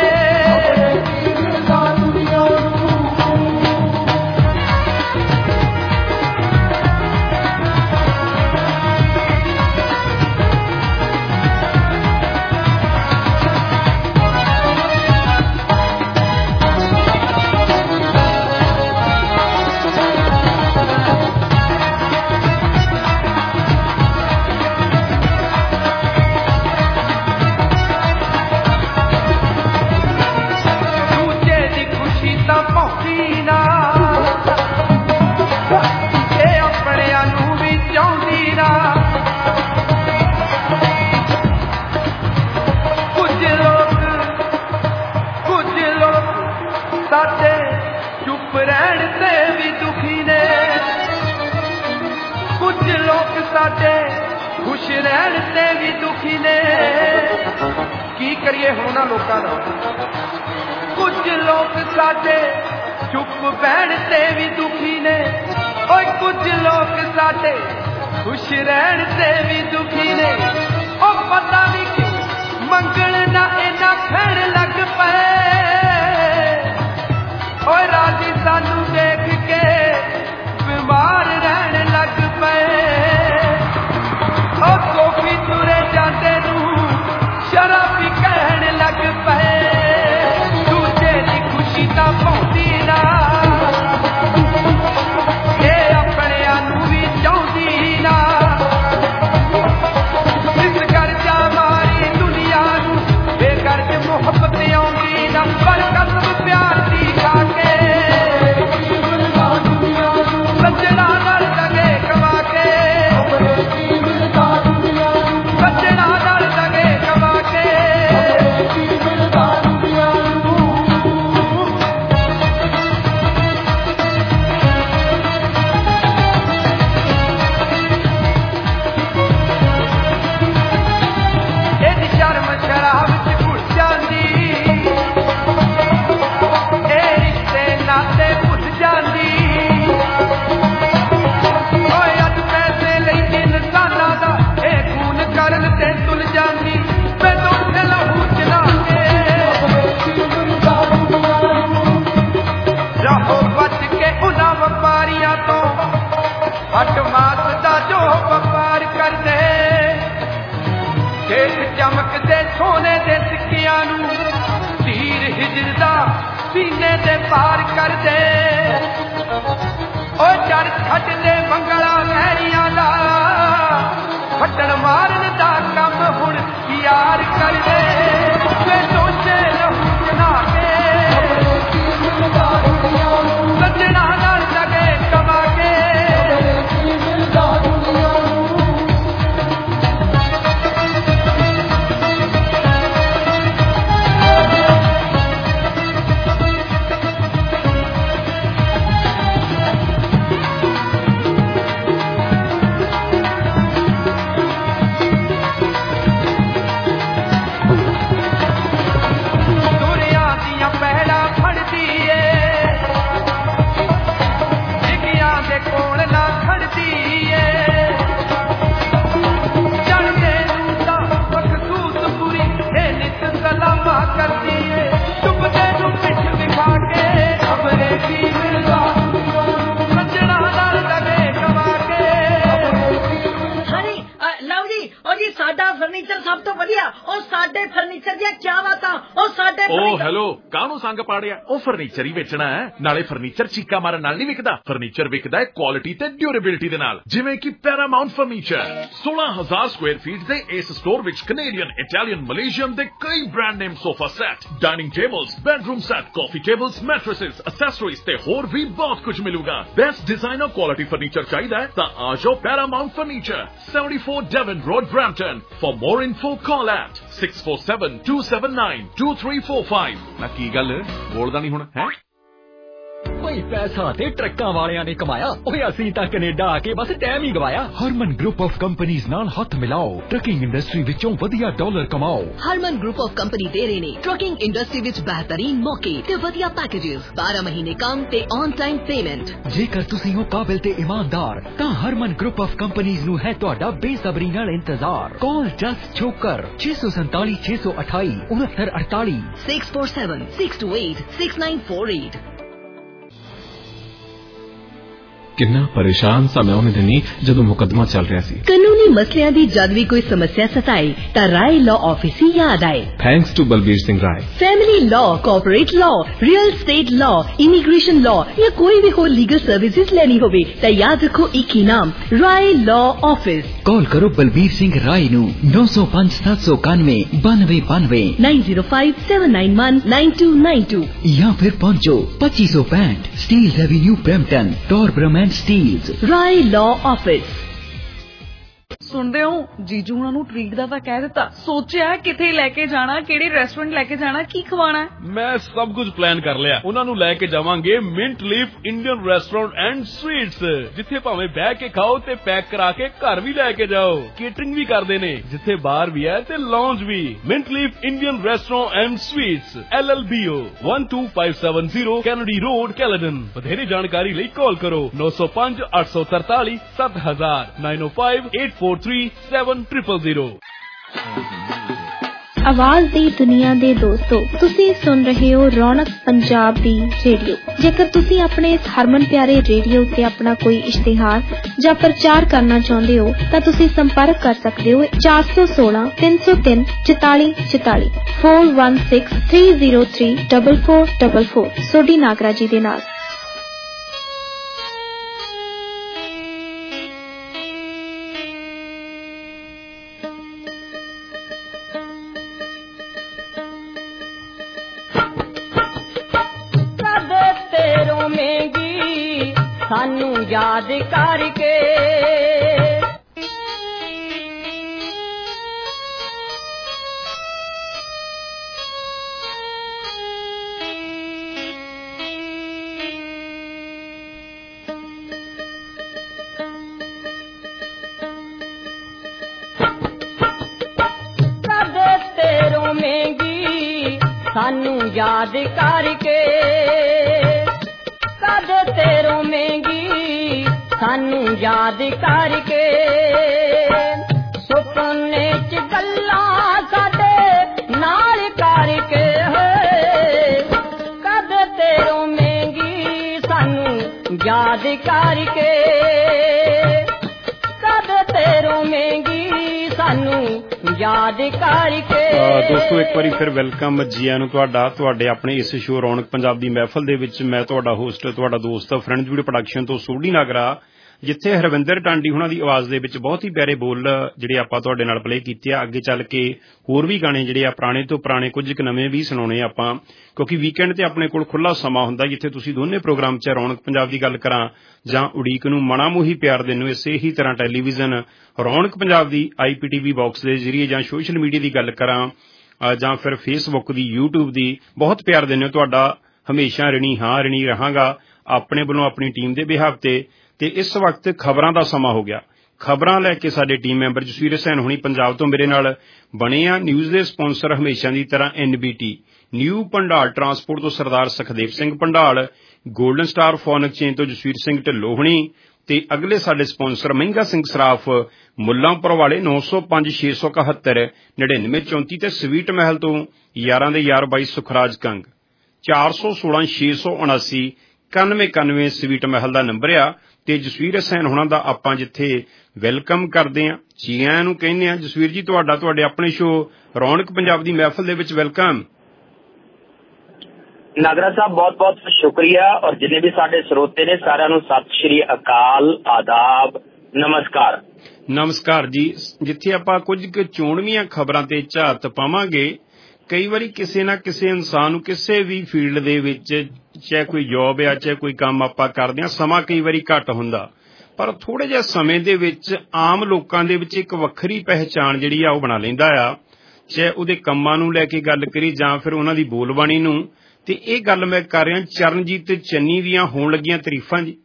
ਖੁਸ਼ ਰਹਿਣ ਤੇ ਵੀ ਦੁਖੀ ਨੇ ਕੀ ਕਰੀਏ ਹੁਣ ਉਹਨਾਂ ਲੋਕਾਂ ਦਾ ਕੁਝ ਲੋਕ ਸਾਡੇ ਚੁੱਪ ਬਹਿਣ ਤੇ ਵੀ ਦੁਖੀ ਨੇ ਓਏ ਕੁਝ ਲੋਕ ਸਾਡੇ ਖੁਸ਼ ਰਹਿਣ ਤੇ ਵੀ ਦੁਖੀ ਨੇ ਉਹ ਪਤਾ ਨਹੀਂ ਕਿਉਂ ਮੰਗਣ ਨਾ ਇਹਨਾਂ ਖੜ ਲੱਗ ਪਏ ਓਏ ਰਾਜੀ ਸਾਨੂੰ ਦੇਖ ਕੇ ਬਿਮਾਰ ਰਹਿਣ ਲੱਗ ਪਏ ਉਹ ਸੋਫੀ ਤੁਰੇ ਜਾਂਦੇ ਨੂੰ ਸ਼ਰਾਬੀ ਕਹਿਣ ਲੱਗ ਪਏ ਦੂਜੇ ਦੀ ਖੁਸ਼ੀ ਤਾਂ ਪਾਉਂਦੀ ਨਾ ਇਹ ਆਪਣਿਆਂ ਨੂੰ ਵੀ ਚਾਹੁੰਦੀ ਨਾ ਕਰਦੇ ਓ ਚੜ ਛੱਡ ਦੇ ਮੰਗਲਾ ਮਹਿਰੀਆਂ ਦਾ ਫੱਟਣ ਮਾਰਨ ਦਾ ਕੰਮ ਹੁਣ ਯਾਰ ਕਰਦੇ ਵੇ ਸੋਚੇ ਲਹੂ ਜਨਾ ਕੇ ਸੱਜਣਾ ਨਾਲ ਲਗੇ ਕਮਾ ਕੇ फर्नीचर सब तो वधिया और साडे फर्नीचर दी क्या बातां और साडे ओ हेलो काहनू संग पाड़िया ओ फर्नीचर ही बेचना है नाले फर्नीचर चीका मारन नाल नहीं विकदा फर्नीचर विकदा है क्वालिटी ते ड्यूरेबिलिटी दे नाल जिवें कि पैरामाउंट फर्नीचर सोलह हज़ार स्क्वायर फीट दे इस स्टोर विच कैनेडियन इटालियन मलेशियन दे कई brand name sofa set dining tables bedroom set coffee tables mattresses accessories ते होर भी बहुत कुछ मिलूगा बेस्ट डिजाइनर क्वालिटी फर्नीचर चाहिए तां आ जाओ पैरामाउंट फर्नीचर चौहत्तर Devon road Brampton For more info, call at six four seven, two seven nine, two three four five. ਨਾ ਕੀ ਗੱਲ ਬੋਲਦਾ ਨਹੀਂ ਹੁਣ ਹੈ ਕੋਈ ਪੈਸਾ ਤੇ ਟਰੱਕਾਂ ਵਾਲਿਆਂ ਨੇ ਕਮਾਇਆ ਓਏ ਅਸੀਂ ਤਾਂ ਕੈਨੇਡਾ ਆ ਕੇ ਬਸ ਟਾਈਮ ਹੀ ਗਵਾਇਆ ਹਰਮਨ ਗਰੁੱਪ ਆਫ ਕੰਪਨੀਆਂ ਨਾਲ ਹੱਥ ਮਿਲਾਓ ਟਰੱਕਿੰਗ ਇੰਡਸਟਰੀ ਵਿੱਚੋਂ ਵਧੀਆ ਡਾਲਰ ਕਮਾਓ ਹਰਮਨ ਗਰੁੱਪ ਆਫ ਕੰਪਨੀ ਦੇ ਰਹੇ ਨੇ ਟਰੱਕਿੰਗ ਇੰਡਸਟਰੀ ਵਿੱਚ ਬਿਹਤਰੀਨ ਮੌਕੇ ਤੇ ਵਧੀਆ ਪੈਕੇजेस ਬਾਰਾਂ ਮਹੀਨੇ ਕੰਮ ਤੇ ਔਨ ਟਾਈਮ ਪੇਮੈਂਟ ਜੇਕਰ ਤੁਸੀਂ ਹੋ ਕਾਬਿਲ ਤੇ ਇਮਾਨਦਾਰ ਤਾਂ ਹਰਮਨ ਗਰੁੱਪ ਆਫ ਕੰਪਨੀਆਂ ਨੂੰ ਹੈ ਤੁਹਾਡਾ ਬੇਸਬਰੀ ਨਾਲ ਇੰਤਜ਼ਾਰ ਕਾਲ ਜਸਟ ਛੋਕਰ ਛੇ ਸੌ ਸੰਤਾਲੀ ਛੇ ਸੌ ਅਠਾਈ ਉਨੱਤਰ ਅੜਤਾਲੀ six four seven, six two eight, six nine four eight ਕਿੰਨਾ ਪਰੇਸ਼ਾਨ ਸਾਂ ਮੈਂ ਉਹਨੇ ਦਿਨੀ ਜਦੋਂ ਮੁਕੱਦਮਾ ਚੱਲ ਰਿਹਾ ਸੀ ਕਾਨੂੰਨੀ ਮਸਲਿਆਂ ਦੀ ਜਦ ਵੀ ਕੋਈ ਸਮੱਸਿਆ ਸਤਾਏ ਤਾਂ ਰਾਏ ਲਾਅ ਆਫਿਸ ਹੀ ਯਾਦ ਆਏ thanks to Balbir Singh Rai family law corporate law real estate law immigration law ਜਾਂ ਕੋਈ ਵੀ ਹੋਰ ਲੀਗਲ ਸਰਵਿਸਿਜ਼ ਲੈਣੀ ਹੋਵੇ ਤਾਂ ਯਾਦ ਰੱਖੋ ਇੱਕ ਹੀ ਨਾਮ ਰਾਏ ਲਾਅ ਆਫਿਸ ਕਾਲ ਕਰੋ ਬਲਬੀਰ ਸਿੰਘ ਰਾਏ ਨੂੰ ਨੌ ਸੌ ਪੰਜ ਸੱਤ ਸੌ ਇਕਾਨਵੇਂ ਬਾਨਵੇਂ ਬਾਨਵੇਂ nine zero five seven nine one nine two nine two ਜਾਂ ਫਿਰ ਪਹੁੰਚੋ ਪੱਚੀ ਸੌ ਪੈਂਹਠ Steeles avenue Brampton Torbram Steels. Rai Law Office. ਸੁਣਦੇ ਹੋ ਜੀਜੂ ਉਹਨਾਂ ਨੂੰ ਟ੍ਰੀਟ ਦਾ ਤਾਂ ਕਹਿ ਦਿੱਤਾ ਸੋਚਿਆ ਕਿੱਥੇ ਲੈ ਕੇ ਜਾਣਾ ਕਿਹੜੇ ਰੈਸਟੋਰੈਂਟ ਲੈ ਕੇ ਜਾਣਾ ਕੀ ਖਵਾਣਾ ਮੈਂ ਸਭ ਕੁਝ ਪਲਾਨ ਕਰ ਲਿਆ ਉਹਨਾਂ ਨੂੰ ਲੈ ਕੇ ਜਾਵਾਂਗੇ Mint Leaf Indian restaurant and sweets ਜਿੱਥੇ ਭਾਵੇਂ ਬਹਿ ਕੇ ਖਾਓ ਤੇ ਪੈਕ ਕਰਾ ਕੇ ਘਰ ਵੀ ਲੈ ਕੇ ਜਾਓ ਕੇਟਰਿੰਗ ਵੀ ਕਰਦੇ ਨੇ ਜਿੱਥੇ ਬਾਰ ਵੀ ਹੈ ਤੇ ਲੌਂਜ ਵੀ Mint Leaf Indian restaurant and sweets L L B O one two five seven zero Kennedy Road Caledon ਵਧੇਰੇ ਜਾਣਕਾਰੀ ਲਈ ਕਾਲ ਕਰੋ ਨੌ ਸੌ ਪੰਜ ਅੱਠ ਸੌ ਤਰਤਾਲੀ ਸੱਤ ਹਜ਼ਾਰ nine oh five eight four three seven zero zero ਆਵਾਜ਼ ਦੀ ਦੁਨੀਆ ਦੇ ਦੋਸਤੋ ਤੁਸੀਂ ਸੁਣ ਰਹੇ ਹੋ ਰੌਣਕ ਪੰਜਾਬ ਦੀ ਰੇਡੀਓ ਜੇਕਰ ਤੁਸੀਂ ਆਪਣੇ ਇਸ ਹਰਮਨ ਪਿਆਰੇ ਰੇਡੀਓ ਉੱਤੇ ਆਪਣਾ ਕੋਈ ਇਸ਼ਤਿਹਾਰ ਜਾਂ ਪ੍ਰਚਾਰ ਕਰਨਾ ਚਾਹੁੰਦੇ ਹੋ ਤਾਂ ਤੁਸੀਂ ਸੰਪਰਕ ਕਰ ਸਕਦੇ ਹੋ ਚਾਰ ਸੌ ਸੋਲਾਂ ਤਿੰਨ ਸੌ ਤਿੰਨ ਚੁਤਾਲੀ ਚੁਤਾਲੀ four one six three zero three four four four four Sodhi Nagra ਜੀ ਦੇ ਨਾਲ ਸਾਨੂੰ ਯਾਦ ਕਰਕੇ ਕਦੇ ਤੇ ਰੋਵੇਂਗੀ ਸਾਨੂੰ ਯਾਦ ਕਰਕੇ ਕਦੇ ਤੇ ਰੋਵੇਂਗੀ ਸਾਨੂੰ ਯਾਦ ਕਰਕੇ ਸੁਪਨੇ ਚ ਗੱਲਾਂ ਸਾਡੇ ਨਾਲ ਕਰਕੇ ਕਦੇ ਤੇ ਰੋਵੇਂਗੀ ਸਾਨੂੰ ਯਾਦ ਕਰਕੇ ਕਦੇ ਰੋਵੇਂਗੀ ਸਾਨੂੰ ਯਾਦ ਕਰਕੇ। ਦੋਸਤੋ ਇੱਕ ਵਾਰੀ ਫਿਰ ਵੈਲਕਮ ਜੀ ਆਇਆਂ ਨੂੰ ਤੁਹਾਡਾ ਤੁਹਾਡੇ ਆਪਣੇ ਇਸ ਸ਼ੋਅ ਰੌਣਕ ਪੰਜਾਬ ਦੀ ਮਹਿਫਲ ਦੇ ਵਿੱਚ। ਮੈਂ ਤੁਹਾਡਾ ਹੋਸਟ ਤੁਹਾਡਾ ਦੋਸਤ ਫਰੈਂਡਸ ਵੀਡੀਓ ਪ੍ਰੋਡਕਸ਼ਨ ਤੋਂ ਸੋਢੀ ਨਾਗਰਾ, ਜਿੱਥੇ ਹਰਵਿੰਦਰ ਟਾਂਡੀ ਹੁਣਾਂ ਦੀ ਆਵਾਜ਼ ਦੇ ਵਿੱਚ ਬਹੁਤ ਹੀ ਪਿਆਰੇ ਬੋਲ ਜਿਹੜੇ ਆਪਾਂ ਤੁਹਾਡੇ ਨਾਲ ਪਲੇ ਕੀਤੇ ਆ। ਅੱਗੇ ਚੱਲ ਕੇ ਹੋਰ ਵੀ ਗਾਣੇ ਜਿਹੜੇ ਆ ਪੁਰਾਣੇ ਤੋਂ ਪੁਰਾਣੇ ਕੁਝ ਕੁ ਨਵੇਂ ਵੀ ਸੁਣਾਉਣੇ ਆਪਾਂ, ਕਿਉਂਕਿ ਵੀਕਐਂਡ ਤੇ ਆਪਣੇ ਕੋਲ ਖੁੱਲ੍ਹਾ ਸਮਾਂ ਹੁੰਦਾ ਜਿੱਥੇ ਤੁਸੀਂ ਦੋਨੇ ਪ੍ਰੋਗਰਾਮ 'ਚ ਰੌਣਕ ਪੰਜਾਬ ਦੀ ਗੱਲ ਕਰਾਂ ਜਾਂ ਉਡੀਕ ਨੂੰ ਮਣਾ ਮੋਹੀ ਪਿਆਰ ਦਿੰਦੇ ਹੋ। ਇਸੇ ਹੀ ਤਰ੍ਹਾਂ ਟੈਲੀਵਿਜ਼ਨ ਰੌਣਕ ਪੰਜਾਬ ਦੀ I P T V box ਦੇ ਜ਼ਰੀਏ ਜਾਂ ਸੋਸ਼ਲ ਮੀਡੀਆ ਦੀ ਗੱਲ ਕਰਾਂ ਜਾਂ ਫਿਰ ਫੇਸਬੁੱਕ ਦੀ, ਯੂਟਿਊਬ ਦੀ ਬਹੁਤ ਪਿਆਰ ਦਿੰਦੇ ਹੋ। ਤੁਹਾਡਾ ਹਮੇਸ਼ਾ ਰਿਣੀ ਹਾਂ ਰਿਣੀ ਰਹਾਂਗਾ ਆਪਣੇ ਵੱਲੋਂ ਆਪਣੀ ਟੀਮ ਦੇ ਬਿਹਾਵ ਤੇ। ਤੇ ਇਸ ਵਕਤ ਖਬਰਾਂ ਦਾ ਸਮਾਂ ਹੋ ਗਿਆ। ਖਬਰਾਂ ਲੈ ਕੇ ਸਾਡੇ ਟੀਮ ਮੈਂਬਰ ਜਸਵੀਰ ਹੁਸੈਨ ਹੁਣੀ ਪੰਜਾਬ ਤੋਂ ਮੇਰੇ ਨਾਲ ਬਣੇ ਆ। ਨਿਊਜ਼ ਦੇ ਸਪਾਂਸਰ ਹਮੇਸ਼ਾ ਦੀ ਤਰ੍ਹਾਂ N B T, new Pandal transport ਤੋਂ Sardar Sukhdev Singh Pandal, golden star phone exchange ਤੋਂ ਜਸਵੀਰ ਸਿੰਘ ਢਿੱਲੋਂ ਹੁਣੀ ਤੇ ਅਗਲੇ ਸਾਡੇ ਸਪਾਂਸਰ ਮਹਿੰਗਾ ਸਿੰਘ ਸਰਾਫ ਮੁੱਲਾਂਪੁਰ ਵਾਲੇ ਨੌ ਸੌ ਪੰਜ ਛੇ ਸੌ ਇਕਹੱਤਰ ਨੜਿਨਵੇਂ ਚੌਂਤੀ ਤੇ ਸਵੀਟ ਮਹਿਲ ਤੋਂ ਯਾਰਾਂ ਦੇ ਯਾਰ ਬਾਈ ਸੁਖਰਾਜ ਕੰਗ ਚਾਰ ਸੌ ਸੋਲਾਂ ਛੇ ਸੌ ਉਨਾਸੀ ਇਕਾਨਵੇਂ ਇਕਾਨਵੇਂ ਸਵੀਟ ਮਹਿਲ ਦਾ ਨੰਬਰ ਆ। ਤੇ ਜਸਵੀਰ ਹੁਸੈਨ ਹੁਣਾਂ ਦਾ ਆਪਾਂ ਜਿੱਥੇ ਵੈਲਕਮ ਕਰਦੇ ਹਾਂ, ਜੀ ਆਇਆਂ ਨੂੰ ਕਹਿੰਦੇ ਹਾਂ। ਜਸਵੀਰ ਜੀ ਤੁਹਾਡਾ ਤੁਹਾਡੇ ਆਪਣੇ ਸ਼ੋਅ ਰੌਣਕ ਪੰਜਾਬ ਦੀ ਮਹਿਫਲ ਦੇ ਵਿੱਚ ਵੈਲਕਮ। ਨਾਗਰਾ ਸਾਹਿਬ ਬਹੁਤ ਬਹੁਤ ਸ਼ੁਕਰੀਆ, ਔਰ ਜਿੰਨੇ ਵੀ ਸਾਡੇ ਸਰੋਤੇ ਨੇ ਸਾਰਿਆਂ ਨੂੰ ਸਤਿ ਸ਼੍ਰੀ ਅਕਾਲ, ਆਦਾਬ, ਨਮਸਕਾਰ। ਨਮਸਕਾਰ ਜੀ। ਜਿੱਥੇ ਆਪਾਂ ਕੁਝ ਕੁ ਚੋਣਵੀਆਂ ਖਬਰਾਂ ਤੇ ਝਾਤ ਪਾਵਾਂਗੇ, ਕਈ ਵਾਰੀ ਕਿਸੇ ਨਾ ਕਿਸੇ ਇਨਸਾਨ ਨੂੰ ਕਿਸੇ ਵੀ ਫੀਲਡ ਦੇ ਵਿੱਚ, ਚਾਹੇ ਕੋਈ ਜੋਬ ਆ ਚਾਹੇ ਕੋਈ ਕੰਮ ਆਪਾਂ ਕਰਦੇ ਹਾਂ, ਸਮਾਂ ਕਈ ਵਾਰੀ ਘੱਟ ਹੁੰਦਾ, ਪਰ ਥੋੜੇ ਜਿਹੇ ਸਮੇਂ ਦੇ ਵਿੱਚ ਆਮ ਲੋਕਾਂ ਦੇ ਵਿੱਚ ਇੱਕ ਵੱਖਰੀ ਪਹਿਚਾਣ ਜਿਹੜੀ ਆ ਉਹ ਬਣਾ ਲੈਂਦਾ ਆ, ਚਾਹੇ ਉਹਦੇ ਕੰਮਾਂ ਨੂੰ ਲੈ ਕੇ ਗੱਲ ਕਰੀ ਜਾਂ ਫਿਰ ਉਹਨਾਂ ਦੀ ਬੋਲਬਾਣੀ ਨੂੰ। ਤੇ ਇਹ ਗੱਲ ਮੈਂ ਕਰ ਰਿਹਾ ਚਰਨਜੀਤ ਚੰਨੀ ਦੀਆਂ ਹੋਣ ਲੱਗੀਆਂ ਤਾਰੀਫਾਂ ਜੀ।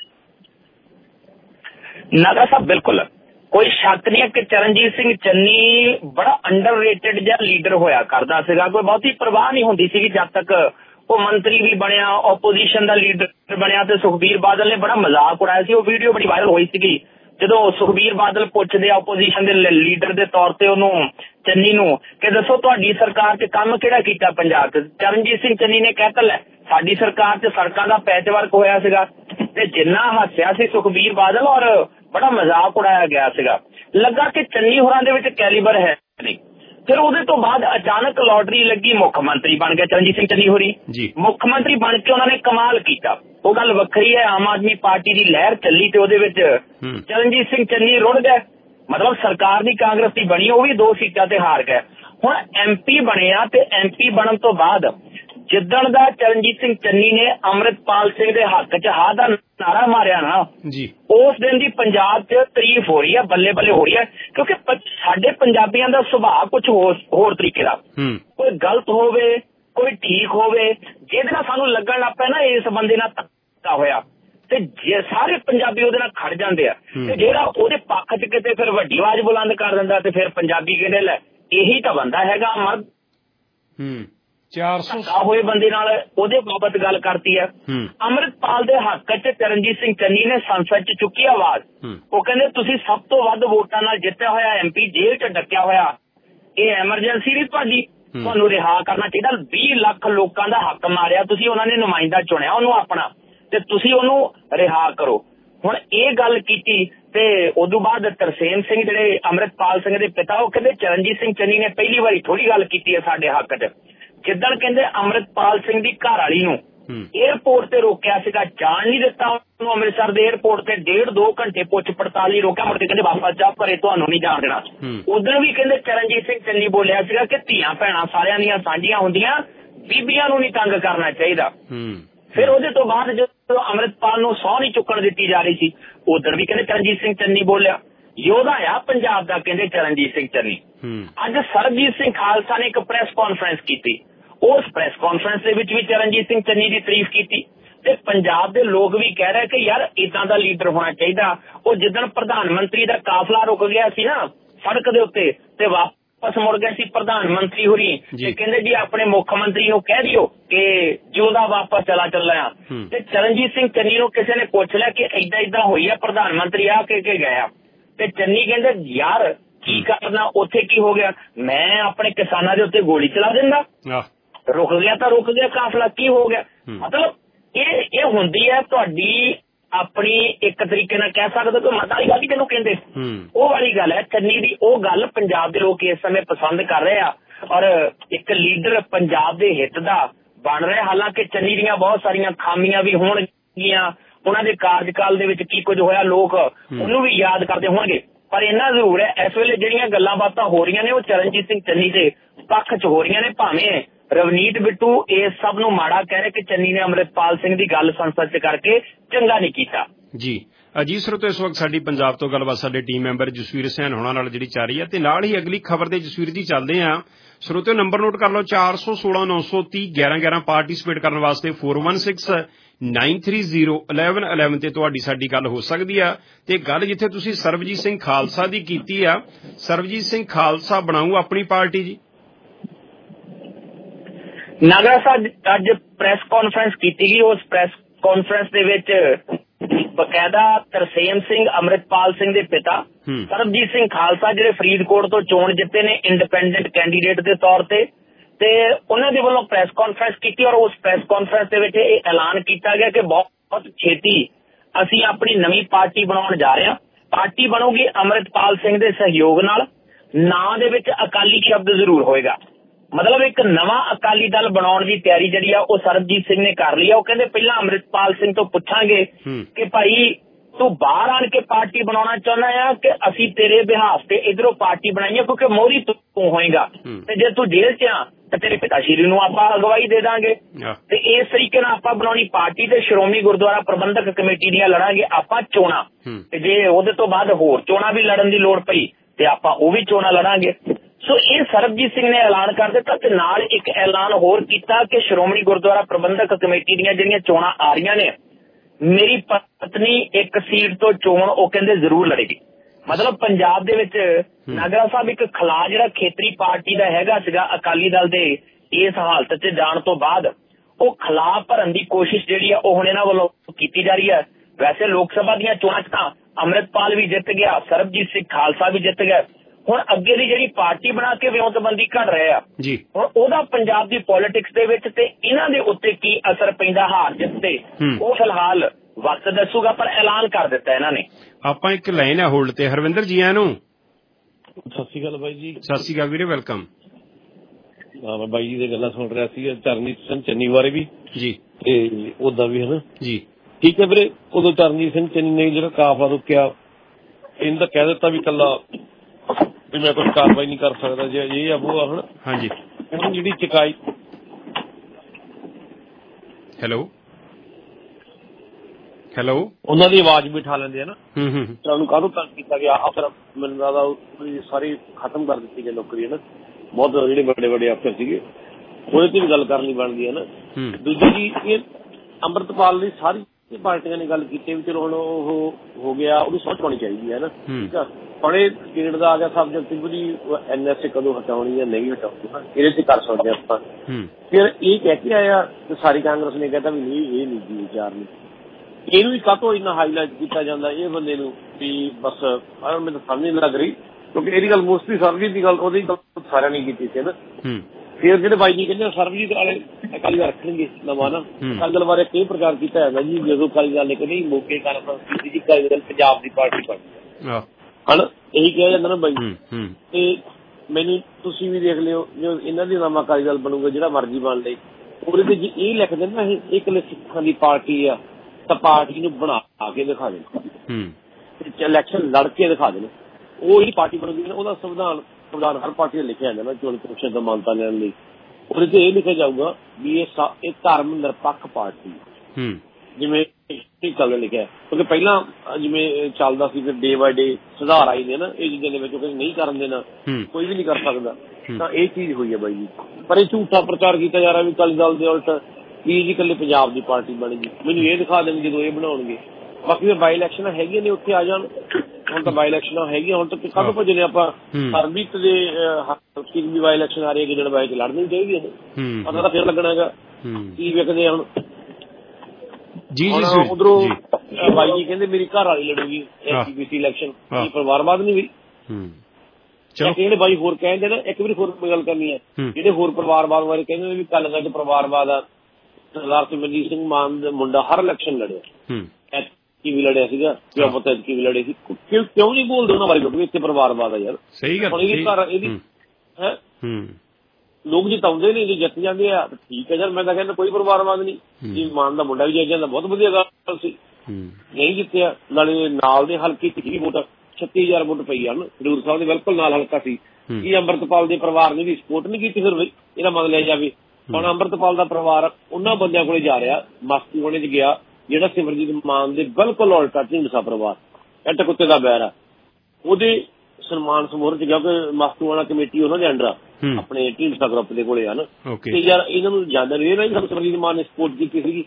ਨਾਗਾ ਸਾਹਿਬ ਬਿਲਕੁਲ ਕੋਈ ਸ਼ੱਕ ਨਹੀਂ ਹੈ ਕਿ ਚਰਨਜੀਤ ਸਿੰਘ ਚੰਨੀ ਬੜਾ ਅੰਡਰਰੇਟਡ ਜਿਹਾ ਲੀਡਰ ਹੋਇਆ ਕਰਦਾ ਸੀਗਾ। ਕੋਈ ਬਹੁਤੀ ਪਰਵਾਹ ਨਹੀਂ ਹੁੰਦੀ ਸੀਗੀ ਜਦ ਤੱਕ ਉਹ ਮੰਤਰੀ ਵੀ ਬਣਿਆ, ਓਪੋਜੀਸ਼ਨ ਦਾ ਲੀਡਰ ਬਣਿਆ ਤੇ ਸੁਖਬੀਰ ਬਾਦਲ ਨੇ ਬੜਾ ਮਜ਼ਾਕ ਉਡਾਇਆ ਸੀ। ਉਹ ਵੀਡੀਓ ਬੜੀ ਵਾਇਰਲ ਹੋਈ ਸੀਗੀ ਜਦੋਂ ਸੁਖਬੀਰ ਬਾਦਲ ਪੁੱਛਦੇ ਆ ਓਪੋਜੀਸ਼ਨ ਦੇ ਲੀਡਰ ਦੇ ਤੌਰ ਤੇ ਉਹਨੂੰ, ਚੰਨੀ ਨੂੰ, ਕਿ ਦੱਸੋ ਤੁਹਾਡੀ ਸਰਕਾਰ 'ਚ ਕੰਮ ਕਿਹੜਾ ਕੀਤਾ ਪੰਜਾਬ 'ਚ। ਚਰਨਜੀਤ ਸਿੰਘ ਚੰਨੀ ਨੇ ਕਹਿ ਤਾ ਲੈ ਸਾਡੀ ਸਰਕਾਰ 'ਚ ਸੜਕਾਂ ਦਾ ਪੈਚ ਵਰਕ ਹੋਇਆ ਸੀਗਾ। ਤੇ ਜਿੰਨਾ ਹੱਸਿਆ ਸੀ ਸੁਖਬੀਰ ਬਾਦਲ ਔਰ ਬੜਾ ਮਜ਼ਾਕ ਉਡਾਇਆ ਗਿਆ ਸੀਗਾ, ਲੱਗਾ ਕਿ ਚੰਨੀ ਹੋਰਾਂ ਦੇ ਵਿੱਚ ਕੈਲੀਬਰ ਹੈ ਨਹੀਂ। ਫਿਰ ਉਹਦੇ ਤੋਂ ਬਾਅਦ ਅਚਾਨਕ ਲਾਟਰੀ ਲੱਗੀ, ਮੁੱਖ ਮੰਤਰੀ ਬਣ ਗਿਆ ਚਰਨਜੀਤ ਸਿੰਘ ਚੰਨੀ ਹੋਰੀ। ਮੁੱਖ ਮੰਤਰੀ ਬਣ ਕੇ ਉਹਨਾਂ ਨੇ ਕਮਾਲ ਕੀਤਾ। ਉਹ ਗੱਲ ਵੱਖਰੀ ਹੈ, ਆਮ ਆਦਮੀ ਪਾਰਟੀ ਦੀ ਲਹਿਰ ਚੱਲੀ ਤੇ ਉਹਦੇ ਵਿੱਚ ਚਰਨਜੀਤ ਸਿੰਘ ਚੰਨੀ ਰੁੜ ਗਏ। ਮਤਲਬ ਸਰਕਾਰ ਦੀ ਕਾਂਗਰਸ ਦੀ ਬਣੀ, ਉਹ ਵੀ ਦੋ ਸੀਟਾਂ ਤੇ ਹਾਰ ਗਏ। ਹੁਣ ਐਮ ਪੀ ਬਣਿਆ ਤੇ ਐਮ ਪੀ ਬਣਨ ਤੋਂ ਬਾਅਦ ਜਿੱਦਣ ਦਾ ਚਰਨਜੀਤ ਸਿੰਘ ਚੰਨੀ ਨੇ ਅੰਮ੍ਰਿਤਪਾਲ ਸਿੰਘ ਦੇ ਹੱਕ 'ਚ ਹਾਂ ਦਾ ਨਾਰਾ ਮਾਰਿਆ ਨਾ ਜੀ, ਉਸ ਦਿਨ ਦੀ ਪੰਜਾਬ 'ਚ ਤਾਰੀਫ ਹੋ ਰਹੀ ਹੈ, ਬੱਲੇ ਬੱਲੇ ਹੋ ਰਹੀ ਹੈ। ਕਿਉਂਕਿ ਸਾਡੇ ਪੰਜਾਬੀਆਂ ਦਾ ਸੁਭਾਅ ਕੁਝ ਹੋਰ ਤਰੀਕੇ ਦਾ, ਕੋਈ ਗਲਤ ਹੋਵੇ ਕੋਈ ਠੀਕ ਹੋਵੇ, ਜਿਹਦੇ ਨਾਲ ਸਾਨੂੰ ਲੱਗਣ ਲੱਗ ਪਿਆ ਨਾ ਇਸ ਬੰਦੇ ਨਾਲ ਧੱਕਾ ਹੋਇਆ ਤੇ ਜੇ ਸਾਰੇ ਪੰਜਾਬੀ ਉਹਦੇ ਨਾਲ ਖੜ ਜਾਂਦੇ ਆ, ਤੇ ਜਿਹੜਾ ਉਹਦੇ ਪੱਖ 'ਚ ਕਿਤੇ ਫਿਰ ਵੱਡੀ ਆਵਾਜ਼ ਬੁਲੰਦ ਕਰ ਦਿੰਦਾ ਤੇ ਫਿਰ ਪੰਜਾਬੀ ਕਹਿੰਦੇ ਲੈ ਇਹੀ ਤਾਂ ਬੰਦਾ ਹੈਗਾ ਮਰਦ। ਚਾਰ ਸੌ ਹੋਏ ਬੰਦੇ ਨਾਲ ਉਹਦੇ ਬਾਬਤ ਗੱਲ ਕਰਤੀ ਹੈ। ਅੰਮ੍ਰਿਤਪਾਲ ਦੇ ਹੱਕ 'ਚ ਚਰਨਜੀਤ ਸਿੰਘ ਚੰਨੀ ਨੇ ਸੰਸਦ 'ਚ ਚੁੱਕੀ ਆਵਾਜ਼। ਉਹ ਕਹਿੰਦੇ ਤੁਸੀਂ ਸਭ ਤੋਂ ਵੱਧ ਵੋਟਾਂ ਨਾਲ ਜਿੱਤਿਆ ਹੋਇਆ ਐਮ ਪੀ, ਜੇਲ੍ਹ 'ਚ ਡੱਕਿਆ ਹੋਇਆ, ਇਹ ਐਮਰਜੈਂਸੀ ਨਹੀਂ ਤੁਹਾਡੀ, ਤੁਹਾਨੂੰ ਰਿਹਾ ਕਰਨਾ ਚਾਹੀਦਾ। ਵੀਹ ਲੱਖ ਲੋਕਾਂ ਦਾ ਹੱਕ ਮਾਰਿਆ ਤੁਸੀਂ, ਉਹਨਾਂ ਨੇ ਨੁਮਾਇੰਦਾ ਚੁਣਿਆ ਉਹਨੂੰ ਆਪਣਾ, ਤੇ ਤੁਸੀਂ ਉਹਨੂੰ ਰਿਹਾ ਕਰੋ। ਹੁਣ ਇਹ ਗੱਲ ਕੀਤੀ ਤੇ ਉਦੋਂ ਬਾਅਦ ਤਰਸੇਮ ਸਿੰਘ ਜਿਹੜੇ ਅੰਮ੍ਰਿਤਪਾਲ ਸਿੰਘ ਦੇ ਪਿਤਾ, ਉਹ ਕਹਿੰਦੇ ਚਰਨਜੀਤ ਸਿੰਘ ਚੰਨੀ ਨੇ ਪਹਿਲੀ ਵਾਰੀ ਥੋੜੀ ਗੱਲ ਕੀਤੀ ਹੈ ਸਾਡੇ ਹੱਕ 'ਚ। ਜਿੱਦਣ ਕਹਿੰਦੇ ਅੰਮ੍ਰਿਤਪਾਲ ਸਿੰਘ ਦੀ ਘਰ ਵਾਲੀ ਨੂੰ ਏਅਰਪੋਰਟ ਤੇ ਰੋਕਿਆ ਸੀਗਾ, ਜਾਣ ਨਹੀਂ ਦਿੱਤਾ ਉਹਨੂੰ ਅੰਮ੍ਰਿਤਸਰ ਦੇ ਏਅਰਪੋਰਟ ਤੇ, ਡੇਢ ਦੋ ਘੰਟੇ ਪੁੱਛ ਪੜਤਾਲ ਲਈ ਰੋਕਿਆ, ਮੁੜ ਕੇ ਕਹਿੰਦੇ ਵਾਪਸ ਜਾ ਘਰੇ, ਤੁਹਾਨੂੰ ਨਹੀਂ ਜਾਣ ਦੇਣਾ। ਉਦੋਂ ਵੀ ਕਹਿੰਦੇ ਚਰਨਜੀਤ ਸਿੰਘ ਚੰਨੀ ਬੋਲਿਆ ਸੀਗਾ ਕਿ ਧੀਆਂ ਭੈਣਾਂ ਸਾਰਿਆਂ ਦੀਆਂ ਸਾਂਝੀਆਂ ਹੁੰਦੀਆਂ, ਬੀਬੀਆਂ ਨੂੰ ਨਹੀਂ ਤੰਗ ਕਰਨਾ ਚਾਹੀਦਾ। ਫਿਰ ਉਹਦੇ ਤੋਂ ਬਾਅਦ ਜਦੋਂ ਅੰਮ੍ਰਿਤਪਾਲ ਨੂੰ ਸਹੁੰ ਨਹੀਂ ਚੁੱਕਣ ਦਿੱਤੀ ਜਾ ਰਹੀ ਸੀ, ਉਦੋਂ ਵੀ ਕਹਿੰਦੇ ਚਰਨਜੀਤ ਸਿੰਘ ਚੰਨੀ ਬੋਲਿਆ। ਯੋਧਾ ਆ ਪੰਜਾਬ ਦਾ ਕਹਿੰਦੇ ਚਰਨਜੀਤ ਸਿੰਘ ਚੰਨੀ। ਅੱਜ ਸਰਬਜੀਤ ਸਿੰਘ ਖਾਲਸਾ ਨੇ ਇੱਕ ਪ੍ਰੈਸ ਕਾਨਫਰੰਸ ਕੀਤੀ, ਉਸ ਪ੍ਰੈਸ ਕਾਨਫਰੰਸ ਦੇ ਵਿੱਚ ਵੀ ਚਰਨਜੀਤ ਸਿੰਘ ਚੰਨੀ ਦੀ ਤਾਰੀਫ ਕੀਤੀ ਤੇ ਪੰਜਾਬ ਦੇ ਲੋਕ ਵੀ ਕਹਿ ਰਹੇ ਕਿ ਯਾਰ ਏਦਾਂ ਦਾ ਲੀਡਰ ਹੋਣਾ ਚਾਹੀਦਾ। ਉਹ ਜਿੱਦਣ ਪ੍ਰਧਾਨ ਮੰਤਰੀ ਦਾ ਕਾਫਲਾ ਰੁਕ ਗਿਆ ਸੀ ਨਾ ਸੜਕ ਦੇ ਉੱਤੇ ਤੇ ਵਾਪਸ ਮੁੜ ਗਏ ਸੀ ਪ੍ਰਧਾਨ ਮੰਤਰੀ ਹੋਰੀ, ਤੇ ਕਹਿੰਦੇ ਜੀ ਆਪਣੇ ਮੁੱਖ ਮੰਤਰੀ ਨੂੰ ਕਹਿ ਦਿਓ ਕਿ ਜੋਦਾ ਵਾਪਸ ਚਲਾ ਚੱਲਿਆ। ਤੇ ਚਰਨਜੀਤ ਸਿੰਘ ਚੰਨੀ ਨੂੰ ਕਿਸੇ ਨੇ ਪੁੱਛ ਲਿਆ ਕਿ ਏਦਾਂ ਏਦਾਂ ਹੋਈ ਆ, ਪ੍ਰਧਾਨ ਮੰਤਰੀ ਆ ਕੇ ਕੇ ਗਿਆ, ਤੇ ਚੰਨੀ ਕਹਿੰਦੇ ਯਾਰ ਕੀ ਕਰਨਾ, ਉੱਥੇ ਕੀ ਹੋ ਗਿਆ, ਮੈਂ ਆਪਣੇ ਕਿਸਾਨਾਂ ਦੇ ਉੱਤੇ ਗੋਲੀ ਚਲਾ ਦਿੰਦਾ, ਰੁਕ ਗਿਆ ਤਾਂ ਰੁਕ ਗਿਆ ਕਾਫਲਾ, ਕੀ ਹੋ ਗਿਆ। ਮਤਲਬ ਇਹ ਇਹ ਹੁੰਦੀ ਹੈ ਤੁਹਾਡੀ ਆਪਣੀ ਇੱਕ ਤਰੀਕੇ ਨਾਲ ਕਹਿ ਸਕਦੇ ਕਿ ਮਤ ਵਾਲੀ ਗੱਲ ਹੀ ਤੈਨੂੰ ਕਹਿੰਦੇ, ਉਹ ਵਾਲੀ ਗੱਲ ਹੈ। ਚੰਨੀ ਦੀ ਉਹ ਗੱਲ ਪੰਜਾਬ ਦੇ ਲੋਕ ਇਸ ਸਮੇਂ ਪਸੰਦ ਕਰ ਰਹੇ ਆ ਔਰ ਇੱਕ ਲੀਡਰ ਪੰਜਾਬ ਦੇ ਹਿੱਤ ਦਾ ਬਣ ਰਿਹਾ। ਹਾਲਾਂਕਿ ਚੰਨੀ ਦੀਆਂ ਬਹੁਤ ਸਾਰੀਆਂ ਖਾਮੀਆਂ ਵੀ ਹੋਣਗੀਆਂ, ਉਹਨਾਂ ਦੇ ਕਾਰਜਕਾਲ ਦੇ ਵਿੱਚ ਕੀ ਕੁਝ ਹੋਇਆ ਲੋਕ ਉਹਨੂੰ ਵੀ ਯਾਦ ਕਰਦੇ ਹੋਣਗੇ, ਪਰ ਇੰਨਾ ਜ਼ਰੂਰ ਹੈ ਇਸ ਵੇਲੇ ਜਿਹੜੀਆਂ ਗੱਲਾਂ ਬਾਤਾਂ ਹੋ ਰਹੀਆਂ ਨੇ ਉਹ ਚਰਨਜੀਤ ਸਿੰਘ ਚੰਨੀ ਦੇ ਪੱਖ 'ਚ ਹੋ ਰਹੀਆਂ ਨੇ। ਭਾਵੇਂ ਰਵਨੀਤ ਬਿੱਟੂ ਇਸ ਸਭ ਨੂੰ ਮਾੜਾ ਕਹਿ ਰਹੇ ਕਿ ਚੰਨੀ ਨੇ ਅੰਮ੍ਰਿਤਪਾਲ ਸਿੰਘ ਦੀ ਗੱਲ ਸੰਸਦ 'ਚ ਕਰਕੇ ਚੰਗਾ ਨਹੀਂ ਕੀਤਾ। ਜੀ ਅਜੀਤ ਸਰੋਤੇ, ਇਸ ਵਕਤ ਸਾਡੀ ਪੰਜਾਬ ਤੋਂ ਗੱਲਬਾਤ ਸਾਡੇ ਟੀਮ ਮੈਂਬਰ ਜਸਵੀਰ ਸੈਨ ਹੋਣਾ ਨਾਲ ਜਿਹੜੀ ਚੱਲ ਰਹੀ ਹੈ ਤੇ ਨਾਲ ਹੀ ਅਗਲੀ ਖਬਰ ਤੇ ਜਸਵੀਰ ਜੀ ਚੱਲਦੇ ਹਾਂ। ਸਰੋਤੇ ਨੰਬਰ ਨੋਟ ਕਰ ਲਓ ਚਾਰ ਸੌ ਸੋਲਾਂ ਨੌ ਸੌ ਤੀਹ ਗਿਆਰਾਂ ਗਿਆਰਾਂ ਪਾਰਟੀਸਪੇਟ ਕਰਨ ਵਾਸਤੇ four one six nine three zero eleven eleven ਤੇ ਤੁਹਾਡੀ ਸਾਡੀ ਗੱਲ ਹੋ ਸਕਦੀ ਆ। ਤੇ ਗੱਲ ਜਿੱਥੇ ਤੁਸੀਂ ਸਰਬਜੀਤ ਸਿੰਘ ਖਾਲਸਾ ਦੀ ਕੀਤੀ ਆ, ਸਰਬਜੀਤ ਸਿੰਘ ਖਾਲਸਾ ਬਣਾਊ ਆਪਣੀ ਪਾਰਟੀ ਜੀ। ਨਾਗਰਾ ਸਾਹਿਬ ਅੱਜ ਪ੍ਰੈਸ ਕਾਨਫਰੰਸ ਕੀਤੀ ਗਈ, ਉਸ ਪ੍ਰੈਸ ਕਾਨਫਰੰਸ ਦੇ ਵਿੱਚ ਬਕਾਇਦਾ ਤਰਸੇਮ ਸਿੰਘ ਅੰਮ੍ਰਿਤਪਾਲ ਸਿੰਘ ਦੇ ਪਿਤਾ ਸਰਬਜੀਤ ਸਿੰਘ ਖਾਲਸਾ ਜਿਹੜੇ ਫਰੀਦਕੋਟ ਤੋਂ ਚੋਣ ਜਿੱਤੇ ਨੇ ਇੰਡੀਪੈਂਡੈਂਟ ਕੈਂਡੀਡੇਟ ਦੇ ਤੌਰ ਤੇ, ਤੇ ਉਹਨਾਂ ਦੇ ਵੱਲੋਂ ਪ੍ਰੈਸ ਕਾਨਫਰੰਸ ਕੀਤੀ ਔਰ ਉਸ ਪ੍ਰੈਸ ਕਾਨਫਰੰਸ ਦੇ ਵਿੱਚ ਇਹ ਐਲਾਨ ਕੀਤਾ ਗਿਆ ਕਿ ਬਹੁਤ ਛੇਤੀ ਅਸੀਂ ਆਪਣੀ ਨਵੀਂ ਪਾਰਟੀ ਬਣਾਉਣ ਜਾ ਰਹੇ ਹਾਂ। ਪਾਰਟੀ ਬਣੂਗੀ ਅੰਮ੍ਰਿਤਪਾਲ ਸਿੰਘ ਦੇ ਸਹਿਯੋਗ ਨਾਲ, ਨਾਂ ਦੇ ਵਿੱਚ ਅਕਾਲੀ ਸ਼ਬਦ ਜ਼ਰੂਰ ਹੋਏਗਾ। ਮਤਲਬ ਇੱਕ ਨਵਾਂ ਅਕਾਲੀ ਦਲ ਬਣਾਉਣ ਦੀ ਤਿਆਰੀ ਜਿਹੜੀ ਆ ਉਹ ਸਰਬਜੀਤ ਸਿੰਘ ਨੇ ਕਰ ਲਈ ਆ। ਉਹ ਕਹਿੰਦੇ ਪਹਿਲਾਂ ਅੰਮ੍ਰਿਤਪਾਲ ਸਿੰਘ ਤੋਂ ਪੁੱਛਾਂਗੇ ਕਿ ਭਾਈ ਤੂੰ ਬਾਹਰ ਆਣ ਕੇ ਪਾਰਟੀ ਬਣਾਉਣਾ ਚਾਹੁੰਦਾ ਆ ਕਿ ਅਸੀਂ ਤੇਰੇ ਬਿਹਾਫ ਤੇ ਇਧਰੋਂ ਪਾਰਟੀ ਬਣਾਈਏ, ਕਿਉਂਕਿ ਮੋਹਰੀ ਤੂੰ ਹੋਏਗਾ ਤੇ ਜੇ ਤੂੰ ਜੇਲ੍ਹ 'ਚ ਆ ਤੇ ਤੇਰੇ ਪਿਤਾ ਸ਼੍ਰੀ ਨੂੰ ਆਪਾਂ ਅਗਵਾਈ ਦੇ ਦਾਂਗੇ। ਤੇ ਇਸ ਤਰੀਕੇ ਨਾਲ ਆਪਾਂ ਬਣਾਉਣੀ ਪਾਰਟੀ ਤੇ ਸ਼੍ਰੋਮਣੀ ਗੁਰਦੁਆਰਾ ਪ੍ਰਬੰਧਕ ਕਮੇਟੀ ਦੀਆਂ ਲੜਾਂਗੇ ਆਪਾਂ ਚੋਣਾਂ, ਤੇ ਜੇ ਉਹਦੇ ਤੋਂ ਬਾਅਦ ਹੋਰ ਚੋਣਾਂ ਵੀ ਲੜਨ ਦੀ ਲੋੜ ਪਈ ਤੇ ਆਪਾਂ ਉਹ ਵੀ ਚੋਣਾਂ ਲੜਾਂਗੇ। ਸੋ ਇਹ ਸਰਬਜੀਤ ਸਿੰਘ ਨੇ ਐਲਾਨ ਕਰ ਦਿੱਤਾ ਤੇ ਨਾਲ ਇੱਕ ਐਲਾਨ ਹੋਰ ਕੀਤਾ ਕਿ ਸ਼੍ਰੋਮਣੀ ਗੁਰਦੁਆਰਾ ਪ੍ਰਬੰਧਕ ਕਮੇਟੀ ਦੀਆਂ ਜਿਹੜੀਆਂ ਚੋਣਾਂ ਆ ਰਹੀਆਂ ਨੇ, ਮੇਰੀ ਪਤਨੀ ਇੱਕ ਸੀਟ ਤੋਂ ਚੋਣ ਉਹ ਕਹਿੰਦੇ ਜ਼ਰੂਰ ਲੜੇਗੀ। ਮਤਲਬ ਪੰਜਾਬ ਦੇ ਵਿੱਚ ਨਾਗਰਾ ਸਾਹਿਬ ਇੱਕ ਖਲਾ ਜਿਹੜਾ ਖੇਤਰੀ ਪਾਰਟੀ ਦਾ ਹੈਗਾ ਸੀਗਾ ਅਕਾਲੀ ਦਲ ਦੇ ਇਸ ਹਾਲਤ 'ਚ ਜਾਣ ਤੋਂ ਬਾਅਦ ਉਹ ਖਲਾ ਭਰਨ ਦੀ ਕੋਸ਼ਿਸ਼ ਜਿਹੜੀ ਆ ਉਹ ਹੁਣ ਇਹਨਾਂ ਵੱਲੋਂ ਕੀਤੀ ਜਾ ਰਹੀ ਹੈ। ਵੈਸੇ ਲੋਕ ਸਭਾ ਦੀਆਂ ਚੋਣਾਂ 'ਚ ਤਾਂ ਅੰਮ੍ਰਿਤਪਾਲ ਵੀ ਜਿੱਤ ਗਿਆ, ਸਰਬਜੀਤ ਸਿੰਘ ਖਾਲਸਾ ਵੀ ਜਿੱਤ ਗਿਆ। ਹੁਣ ਅੱਗੇ ਦੀ ਜਿਹੜੀ ਪਾਰਟੀ ਬਣਾ ਕੇ ਵਿਉਂਤਬੰਦੀ ਘੜ ਰਹੇ ਆ ਜੀ, ਹੁਣ ਉਹਦਾ ਪੰਜਾਬ ਦੀ ਪੋਲਿਟਿਕਸ ਦੇ ਵਿੱਚ ਤੇ ਇਹਨਾਂ ਦੇ ਉੱਤੇ ਕੀ ਅਸਰ ਪੈਂਦਾ ਹਾਰ ਜਿੱਤ ਤੇ ਉਹ ਫਿਲਹਾਲ ਵਕਤ ਦੱਸੂਗਾ, ਪਰ ਐਲਾਨ ਕਰ ਦਿੱਤਾ ਇਹਨਾਂ ਨੇ। ਆਪਾਂ ਇੱਕ ਲਾਈਨ ਹੈ ਹੋਲਡ ਤੇ। ਹਰਵਿੰਦਰ ਜੀ ਆਇਆਂ ਨੂੰ ਸਤਿ ਸ਼੍ਰੀ ਅਕਾਲ ਬਾਈ ਜੀ। ਸਤਿ ਸ਼੍ਰੀ ਅਕਾਲ ਵੀਰੇ, ਵੈਲਕਮ। ਹਾਂ ਮੈਂ ਬਾਈ ਜੀ ਦੀ ਗੱਲਾਂ ਸੁਣ ਰਿਹਾ ਸੀ ਚਰਨਜੀਤ ਸਿੰਘ ਚੰਨੀ ਬਾਰੇ ਵੀ ਜੀ ਤੇ ਉਦਾਂ ਵੀ ਹਨਾ ਜੀ। ਠੀਕ ਹੈ ਵੀਰੇ, ਉਦੋਂ ਚਰਨਜੀਤ ਸਿੰਘ ਚੰਨੀ ਨੇ ਜਿਹੜਾ ਕਾਫਲਾ ਰੁਕਿਆ ਇਹਨੂੰ ਤਾਂ ਕਹਿ ਦਿੱਤਾ ਵੀ ਇਕੱਲਾ ਵੀ ਮੈਂ ਕੋਈ ਕਾਰਵਾਈ ਨਹੀਂ ਕਰ ਸਕਦਾ ਜੇ ਇਹ ਆ ਉਹ ਆ ਹੁਣ। ਹਾਂਜੀ ਹੁਣ ਜਿਹੜੀ ਚਕਾਈ ਹੈਲੋ ਹੈਲੋ ਉਹਨਾਂ ਦੀ ਆਵਾਜ਼ ਵੀ ਉਠਾ ਲੈਂਦੇ ਆ ਨਾ। ਹੂੰ ਹੂੰ ਤੁਹਾਨੂੰ ਕਾਹਨੂੰ ਤੰਗ ਕੀਤਾ ਗਿਆ ਅਫਸਰ ਮੈਨੂੰ ਲੱਗਦਾ ਸਾਰੀ ਖਤਮ ਕਰ ਦਿੱਤੀ ਗਈ ਨੌਕਰੀ ਹੈ ਨਾ। ਬਹੁਤ ਜਿਹੜੇ ਵੱਡੇ ਵੱਡੇ ਅਫਸਰ ਸੀਗੇ ਉਹਦੇ ਤੇ ਵੀ ਗੱਲ ਕਰਨੀ ਬਣਦੀ ਹੈ ਨਾ। ਦੂਜੀ ਜੀ ਇਹ ਅੰਮ੍ਰਿਤਪਾਲ ਦੀ ਸਾਰੀ ਪਾਰਟੀਆਂ ਨੇ ਗੱਲ ਕੀਤੀ ਵੀ ਚਲੋ ਹੁਣ ਉਹ ਹੋ ਗਿਆ ਉਹਨੂੰ ਸੋਚ ਪਾਉਣੀ ਚਾਹੀਦੀ ਹੈ ਨਾ। ਠੀਕ ਆ ਬੜੇ ਕੇਂਡ ਦਾ ਆ ਗਿਆ subject we N S A ਕਦੋਂ ਹਟਾਉਣੀ ਹੈ ਨਹੀਂ ਹਟਾਉਣੀ ਇਹਦੇ ਤੇ ਕਰ ਸਕਦੇ ਆਪਾਂ। ਫਿਰ ਇਹ ਕਹਿ ਕੇ ਆਇਆ ਕਿ ਸਾਰੀ ਕਾਂਗਰਸ ਨੇ ਕਹਿੰਦਾ ਵੀ ਨਹੀਂ ਇਹ ਨਹੀਂ ਜੀ ਵਿਚਾਰ ਨਹੀਂ। ਇਹਨੂੰ ਵੀ ਕਾਹਤੋਂ ਇੰਨਾ ਹਾਈਲਾਈਟ ਕੀਤਾ ਜਾਂਦਾ ਇਹ ਬੰਦੇ ਨੂੰ ਵੀ ਬਸ ਮੈਨੂੰ ਸਮਝ ਨਹੀਂ ਲੱਗ ਰਹੀ ਕਿਉਂਕਿ ਇਹਦੀ ਗੱਲ ਮੋਸਟਲੀ ਸਰਬਜੀਤ ਦੀ ਗੱਲ ਉਹਦੀ ਗੱਲ ਸਾਰਿਆਂ ਨੇ ਕੀਤੀ ਸੀ ਨਾ। ਫਿਰ ਜਿਹੜੇ ਬਾਈ ਜੀ ਕਹਿੰਦੇ ਸਰਬਜੀਤ ਵਾਲੇ ਅਕਾਲੀ ਦਲ ਰੱਖਣਗੇ ਨਵਾਂ ਨਾ ਅਕਾਲੀ ਦਲ ਬਾਰੇ ਕਈ ਪ੍ਰਚਾਰ ਕੀਤਾ ਹੈਗਾ ਜੀ। ਜਦੋਂ ਅਕਾਲੀ ਦਲ ਨੇ ਕਹਿੰਦੇ ਮੌਕੇ ਕਾਨਫਰੰਸ ਕੀਤੀ ਜੀ ਅਕਾਲੀ ਦਲ ਪੰਜਾਬ ਦੀ ਪਾਰਟੀ ਬਣੀ ਹਨਾ ਇਹੀ ਕਿਹਾ ਜਾਂਦਾ ਨਾ ਬਾਈ। ਤੇ ਮੈਨੂੰ ਤੁਸੀਂ ਵੀ ਦੇਖ ਲਿਓ ਜੋ ਇਹਨਾਂ ਦੀ ਨਵਾਂ ਅਕਾਲੀ ਦਲ ਬਣੂਗਾ ਜਿਹੜਾ ਮਰਜ਼ੀ ਬਣ ਲਈ ਉਹਦੇ ਤੇ ਜੇ ਇਹ ਲਿਖ ਦੇਣ ਨਾ ਇਹ ਇੱਕ ਸਿੱਖਾਂ ਦੀ ਪਾਰਟੀ ਆ ਤਾਂ ਪਾਰਟੀ ਨੂੰ ਬਣਾ ਕੇ ਦਿਖਾ ਦੇਣ, ਇਲੈਕਸ਼ਨ ਲੜ ਕੇ ਦਿਖਾ ਦੇਣ ਉਹ ਜਿਹੜੀ ਪਾਰਟੀ ਬਣੂਗੀ ਨਾ ਉਹਦਾ ਸੰਵਿਧਾਨ ਸੰਵਿਧਾਨ ਹਰ ਪਾਰਟੀ ਦਾ ਲਿਖਿਆ ਜਾਂਦਾ ਨਾ ਚੋਣ ਕਮਿਸ਼ਨ ਦਾ ਮਾਨਤਾ ਲੈਣ ਲਈ ਉਹਦੇ ਤੇ ਇਹ ਲਿਖਿਆ ਜਾਊਗਾ ਵੀ ਇਹ ਇਹ ਧਰਮ ਨਿਰਪੱਖ ਪਾਰਟੀ ਜਿਵੇਂ ਚੱਲ ਲਿਖਿਆ ਕਿਉਂਕਿ ਪਹਿਲਾਂ ਜਿਵੇਂ ਚੱਲਦਾ ਸੀ ਫਿਰ ਡੇ ਬਾਏ ਡੇ ਸੁਧਾਰ ਆਈ ਨੇ ਨਾ ਇਹ ਚੀਜ਼ਾਂ ਦੇ ਵਿੱਚ ਉਹ ਨਹੀਂ ਕਰਨ ਦੇਣਾ ਕੋਈ ਵੀ ਨਹੀਂ ਕਰ ਸਕਦਾ ਤਾਂ ਇਹ ਚੀਜ਼ ਹੋਈ ਹੈ ਬਾਈ ਜੀ। ਪਰ ਇਹ ਝੂਠਾ ਪ੍ਰਚਾਰ ਕੀਤਾ ਜਾ ਰਿਹਾ ਵੀ ਅਕਾਲੀ ਦਲ ਦੇ ਉਲਟ ਵੀ ਜੀ ਇਕੱਲੇ ਪੰਜਾਬ ਦੀ ਪਾਰਟੀ ਬਣੇਗੀ। ਮੈਨੂੰ ਇਹ ਦਿਖਾ ਦੇਣ ਜਦੋਂ ਇਹ ਬਣਾਉਣਗੇ ਬਾਕੀ ਬਾਈ ਇਲੈਕਸ਼ਨਾਂ ਹੈਗੀਆਂ ਨੇ ਉੱਥੇ ਆ ਜਾਣ। ਹੁਣ ਤਾਂ ਬਾਈ ਇਲੈਕਸ਼ਨਾਂ ਹੈਗੀਆਂ ਹੁਣ ਤਾਂ ਕਾਹਦੋਂ ਭੱਜਣੇ ਆਪਾਂ। ਸਰਬਜੀਤ ਦੇ ਹਲਕੇ ਦੀ ਬਾਈ ਇਲੈਕਸ਼ਨ ਆ ਰਹੀ ਹੈ ਗਿੱਦੜ ਬਾਈ ਚ ਲੜਨੀ ਚਾਹੀਦੀ ਹੈ ਪਤਾ ਤਾਂ ਫਿਰ ਲੱਗਣਾ ਹੈਗਾ ਕੀ ਵੇਖਦੇ ਹੁਣ ਜੀ। ਉਧਰੋਂ ਬਾਈ ਜੀ ਕਹਿੰਦੇ ਮੇਰੀ ਘਰ ਵਾਲੀ ਲੜੂਗੀ ਐਸ ਬੀ ਸੀ ਇਲੈਕਸ਼ਨ ਕੀ ਪਰਿਵਾਰਵਾਦ ਨਹੀਂ ਹੋਈ। ਜਿਹੜੇ ਬਾਈ ਹੋਰ ਕਹਿੰਦੇ ਨਾ ਇੱਕ ਵਾਰੀ ਹੋਰ ਗੱਲ ਕਰਨੀ ਹੈ ਜਿਹੜੇ ਹੋਰ ਪਰਿਵਾਰਵਾਦ ਬਾਰੇ ਕਹਿੰਦੇ ਵੀ ਕੱਲ੍ਹ ਚ ਪਰਿਵਾਰਵਾਦ ਆ ਸਰਦਾਰ ਸਿਮਰਜੀਤ ਸਿੰਘ ਮਾਨ ਦਾ ਮੁੰਡਾ ਹਰ ਇਲੈਕਸ਼ਨ ਲੜਿਆ ਐਤਕੀ ਵੀ ਲੜਿਆ ਸੀਗਾ, ਪਿਓ ਪੁੱਤ ਐਤਕੀ ਵੀ ਲੜੇ ਸੀ, ਕਿਉਂ ਨਹੀਂ ਬੋਲਦੇ ਉਹਨਾਂ ਬਾਰੇ? ਕਿਉਂਕਿ ਇੱਥੇ ਪਰਿਵਾਰਵਾਦ ਆ ਯਾਰ। ਸਹੀ ਗੱਲ। ਹੁਣ ਇਹਦੀ ਘਰ ਇਹਦੀ ਹੈ ਲੋਕ ਜਿਤਾਉਂਦੇ ਨੇ, ਜੇ ਜਿੱਤ ਜਾਂਦੇ ਆ ਠੀਕ ਹੈ ਯਾਰ, ਮੈਂ ਤਾਂ ਕਹਿੰਦਾ ਕੋਈ ਪਰਿਵਾਰਵਾਦ ਨਹੀਂ। ਜੀ ਮਾਨ ਦਾ ਮੁੰਡਾ ਵੀ ਜਿੱਤ ਜਾਂਦਾ, ਬਹੁਤ ਵਧੀਆ ਗੱਲ ਸੀ। ਨਹੀਂ ਜਿੱਤਿਆ, ਨਾਲੇ ਨਾਲ ਦੇ ਹਲਕੇ ਚ ਹੀ ਵੋਟ ਛੱਤੀ ਹਜ਼ਾਰ ਵੋਟ ਪਈ ਹਨ, ਖਡੂਰ ਸਾਹਿਬ ਦੇ ਬਿਲਕੁਲ ਨਾਲ ਹਲਕਾ ਸੀ। ਕੀ ਅੰਮ੍ਰਿਤਪਾਲ ਦੇ ਪਰਿਵਾਰ ਨੇ ਵੀ ਸਪੋਰਟ ਨਹੀਂ ਕੀਤੀ? ਫਿਰ ਬਈ ਇਹਦਾ ਮੰਨ ਲਿਆ ਜਾਵੇ ਹੁਣ ਅੰਮ੍ਰਿਤਪਾਲ ਦਾ ਪਰਿਵਾਰ ਉਹਨਾਂ ਬੰਦਿਆਂ ਕੋਲੇ ਜਾ ਰਿਹਾ, ਮਸਤੀ ਹੋਣੇ ਚ ਗਿਆ ਜਿਹੜਾ ਸਿਮਰਜੀਤ ਮਾਨ ਦੇ ਬਿਲਕੁਲ ਉਲਟਾ ਢੀਂਡਸਾ ਪਰਿਵਾਰ ਇੱਟ ਕੁੱਤੇ ਦਾ ਬੈਰ ਆ, ਉਹਦੇ ਸਨਮਾਨ ਸਮੂਹ ਚ ਗਿਆ ਕਿ ਮਸਤੂਆਣਾ ਕਮੇਟੀ ਉਹਨਾਂ ਦੇ ਅੰਡਰ ਆਪਣੇ ਢੀਂਡਸਾ ਗਰੁੱਪ ਦੇ ਕੋਲੇ ਹਨ। ਤੇ ਯਾਰ ਇਹਨਾਂ ਨੂੰ ਜਾਂਦਾ ਨਹੀਂ ਨਾ ਸਿਮਰਜੀਤ ਮਾਨ ਨੇ ਸਪੋਰਟ ਕੀਤੀ ਸੀਗੀ।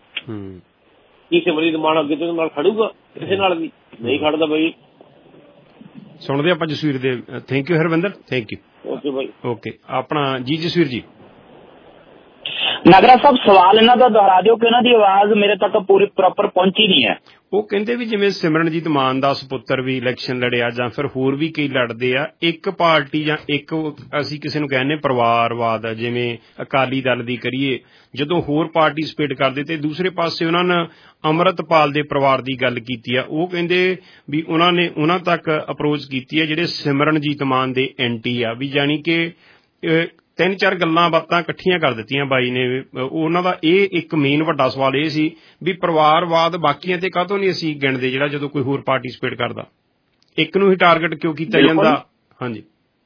ਕੀ ਸਿਮਰਜੀਤ ਮਾਨ ਅੱਗੇ ਤੋਂ ਨਾਲ ਖੜੂਗਾ? ਕਿਸੇ ਨਾਲ ਵੀ ਨਹੀਂ ਖੜਦਾ ਬਈ। ਸੁਣਦੇ ਆਪਾਂ ਜਸਵੀਰ ਦੇ। Thank you Harvinder, thank you. Okay bye. Okay ਆਪਣਾ ਜੀ ਜਸਵੀਰ ਜੀ। ਨਾਗਰਾ ਸਾਹਿਬ ਸਵਾਲ ਇਹਨਾਂ ਦਾ ਦੁਹਰਾ ਦਿਓ ਕਿ ਉਹਨਾਂ ਦੀ ਆਵਾਜ਼ ਮੇਰੇ ਤੱਕ ਪੂਰੀ ਪ੍ਰੋਪਰ ਪਹੁੰਚੀ ਨਹੀਂ ਹੈ। ਉਹ ਕਹਿੰਦੇ ਵੀ ਜਿਵੇਂ ਸਿਮਰਨਜੀਤ ਮਾਨ ਦਾ ਸੁਪੁੱਤਰ ਵੀ ਇਲੈਕਸ਼ਨ ਲੜਿਆ ਜਾਂ ਫਿਰ ਹੋਰ ਵੀ ਕਈ ਲੜਦੇ ਆ, ਇੱਕ ਪਾਰਟੀ ਜਾਂ ਇੱਕ ਅਸੀਂ ਕਿਸੇ ਨੂੰ ਕਹਿੰਦੇ ਪਰਿਵਾਰਵਾਦ ਆ, ਜਿਵੇਂ ਅਕਾਲੀ ਦਲ ਦੀ ਕਰੀਏ, ਜਦੋਂ ਹੋਰ ਪਾਰਟੀਸਪੇਟ ਕਰਦੇ ਤੇ ਦੂਸਰੇ ਪਾਸੇ ਉਹਨਾਂ ਨੇ ਅੰਮ੍ਰਿਤਪਾਲ ਦੇ ਪਰਿਵਾਰ ਦੀ ਗੱਲ ਕੀਤੀ ਆ। ਉਹ ਕਹਿੰਦੇ ਵੀ ਉਹਨਾਂ ਨੇ ਉਹਨਾਂ ਤੱਕ ਅਪਰੋਚ ਕੀਤੀ ਹੈ ਜਿਹੜੇ ਸਿਮਰਨਜੀਤ ਮਾਨ ਦੇ ਐਂਟੀ ਆ, ਵੀ ਜਾਣੀ ਕਿ ਤਿੰਨ ਚਾਰ ਗੱਲਾਂ ਬਾਤਾਂ ਇਕੱਠੀਆਂ ਕਰ ਦਿੱਤੀਆਂ ਬਾਈ ਨੇ। ਉਹਨਾਂ ਦਾ ਇਹ ਇੱਕ ਮੇਨ ਵੱਡਾ ਸਵਾਲ ਇਹ ਸੀ ਵੀ ਪਰਿਵਾਰਵਾਦ ਬਾਕੀਆਂ ਤੇ ਕਾਹਤੋਂ ਨਹੀਂ ਅਸੀਂ ਗਿਣਦੇ, ਜਿਹੜਾ ਜਦੋਂ ਕੋਈ ਹੋਰ ਪਾਰਟੀਸਪੇਟ ਕਰਦਾ, ਇੱਕ ਨੂੰ ਹੀ ਟਾਰਗੇਟ ਕਿਉਂ ਕੀਤਾ ਜਾਂਦਾ? ਹਾਂਜੀ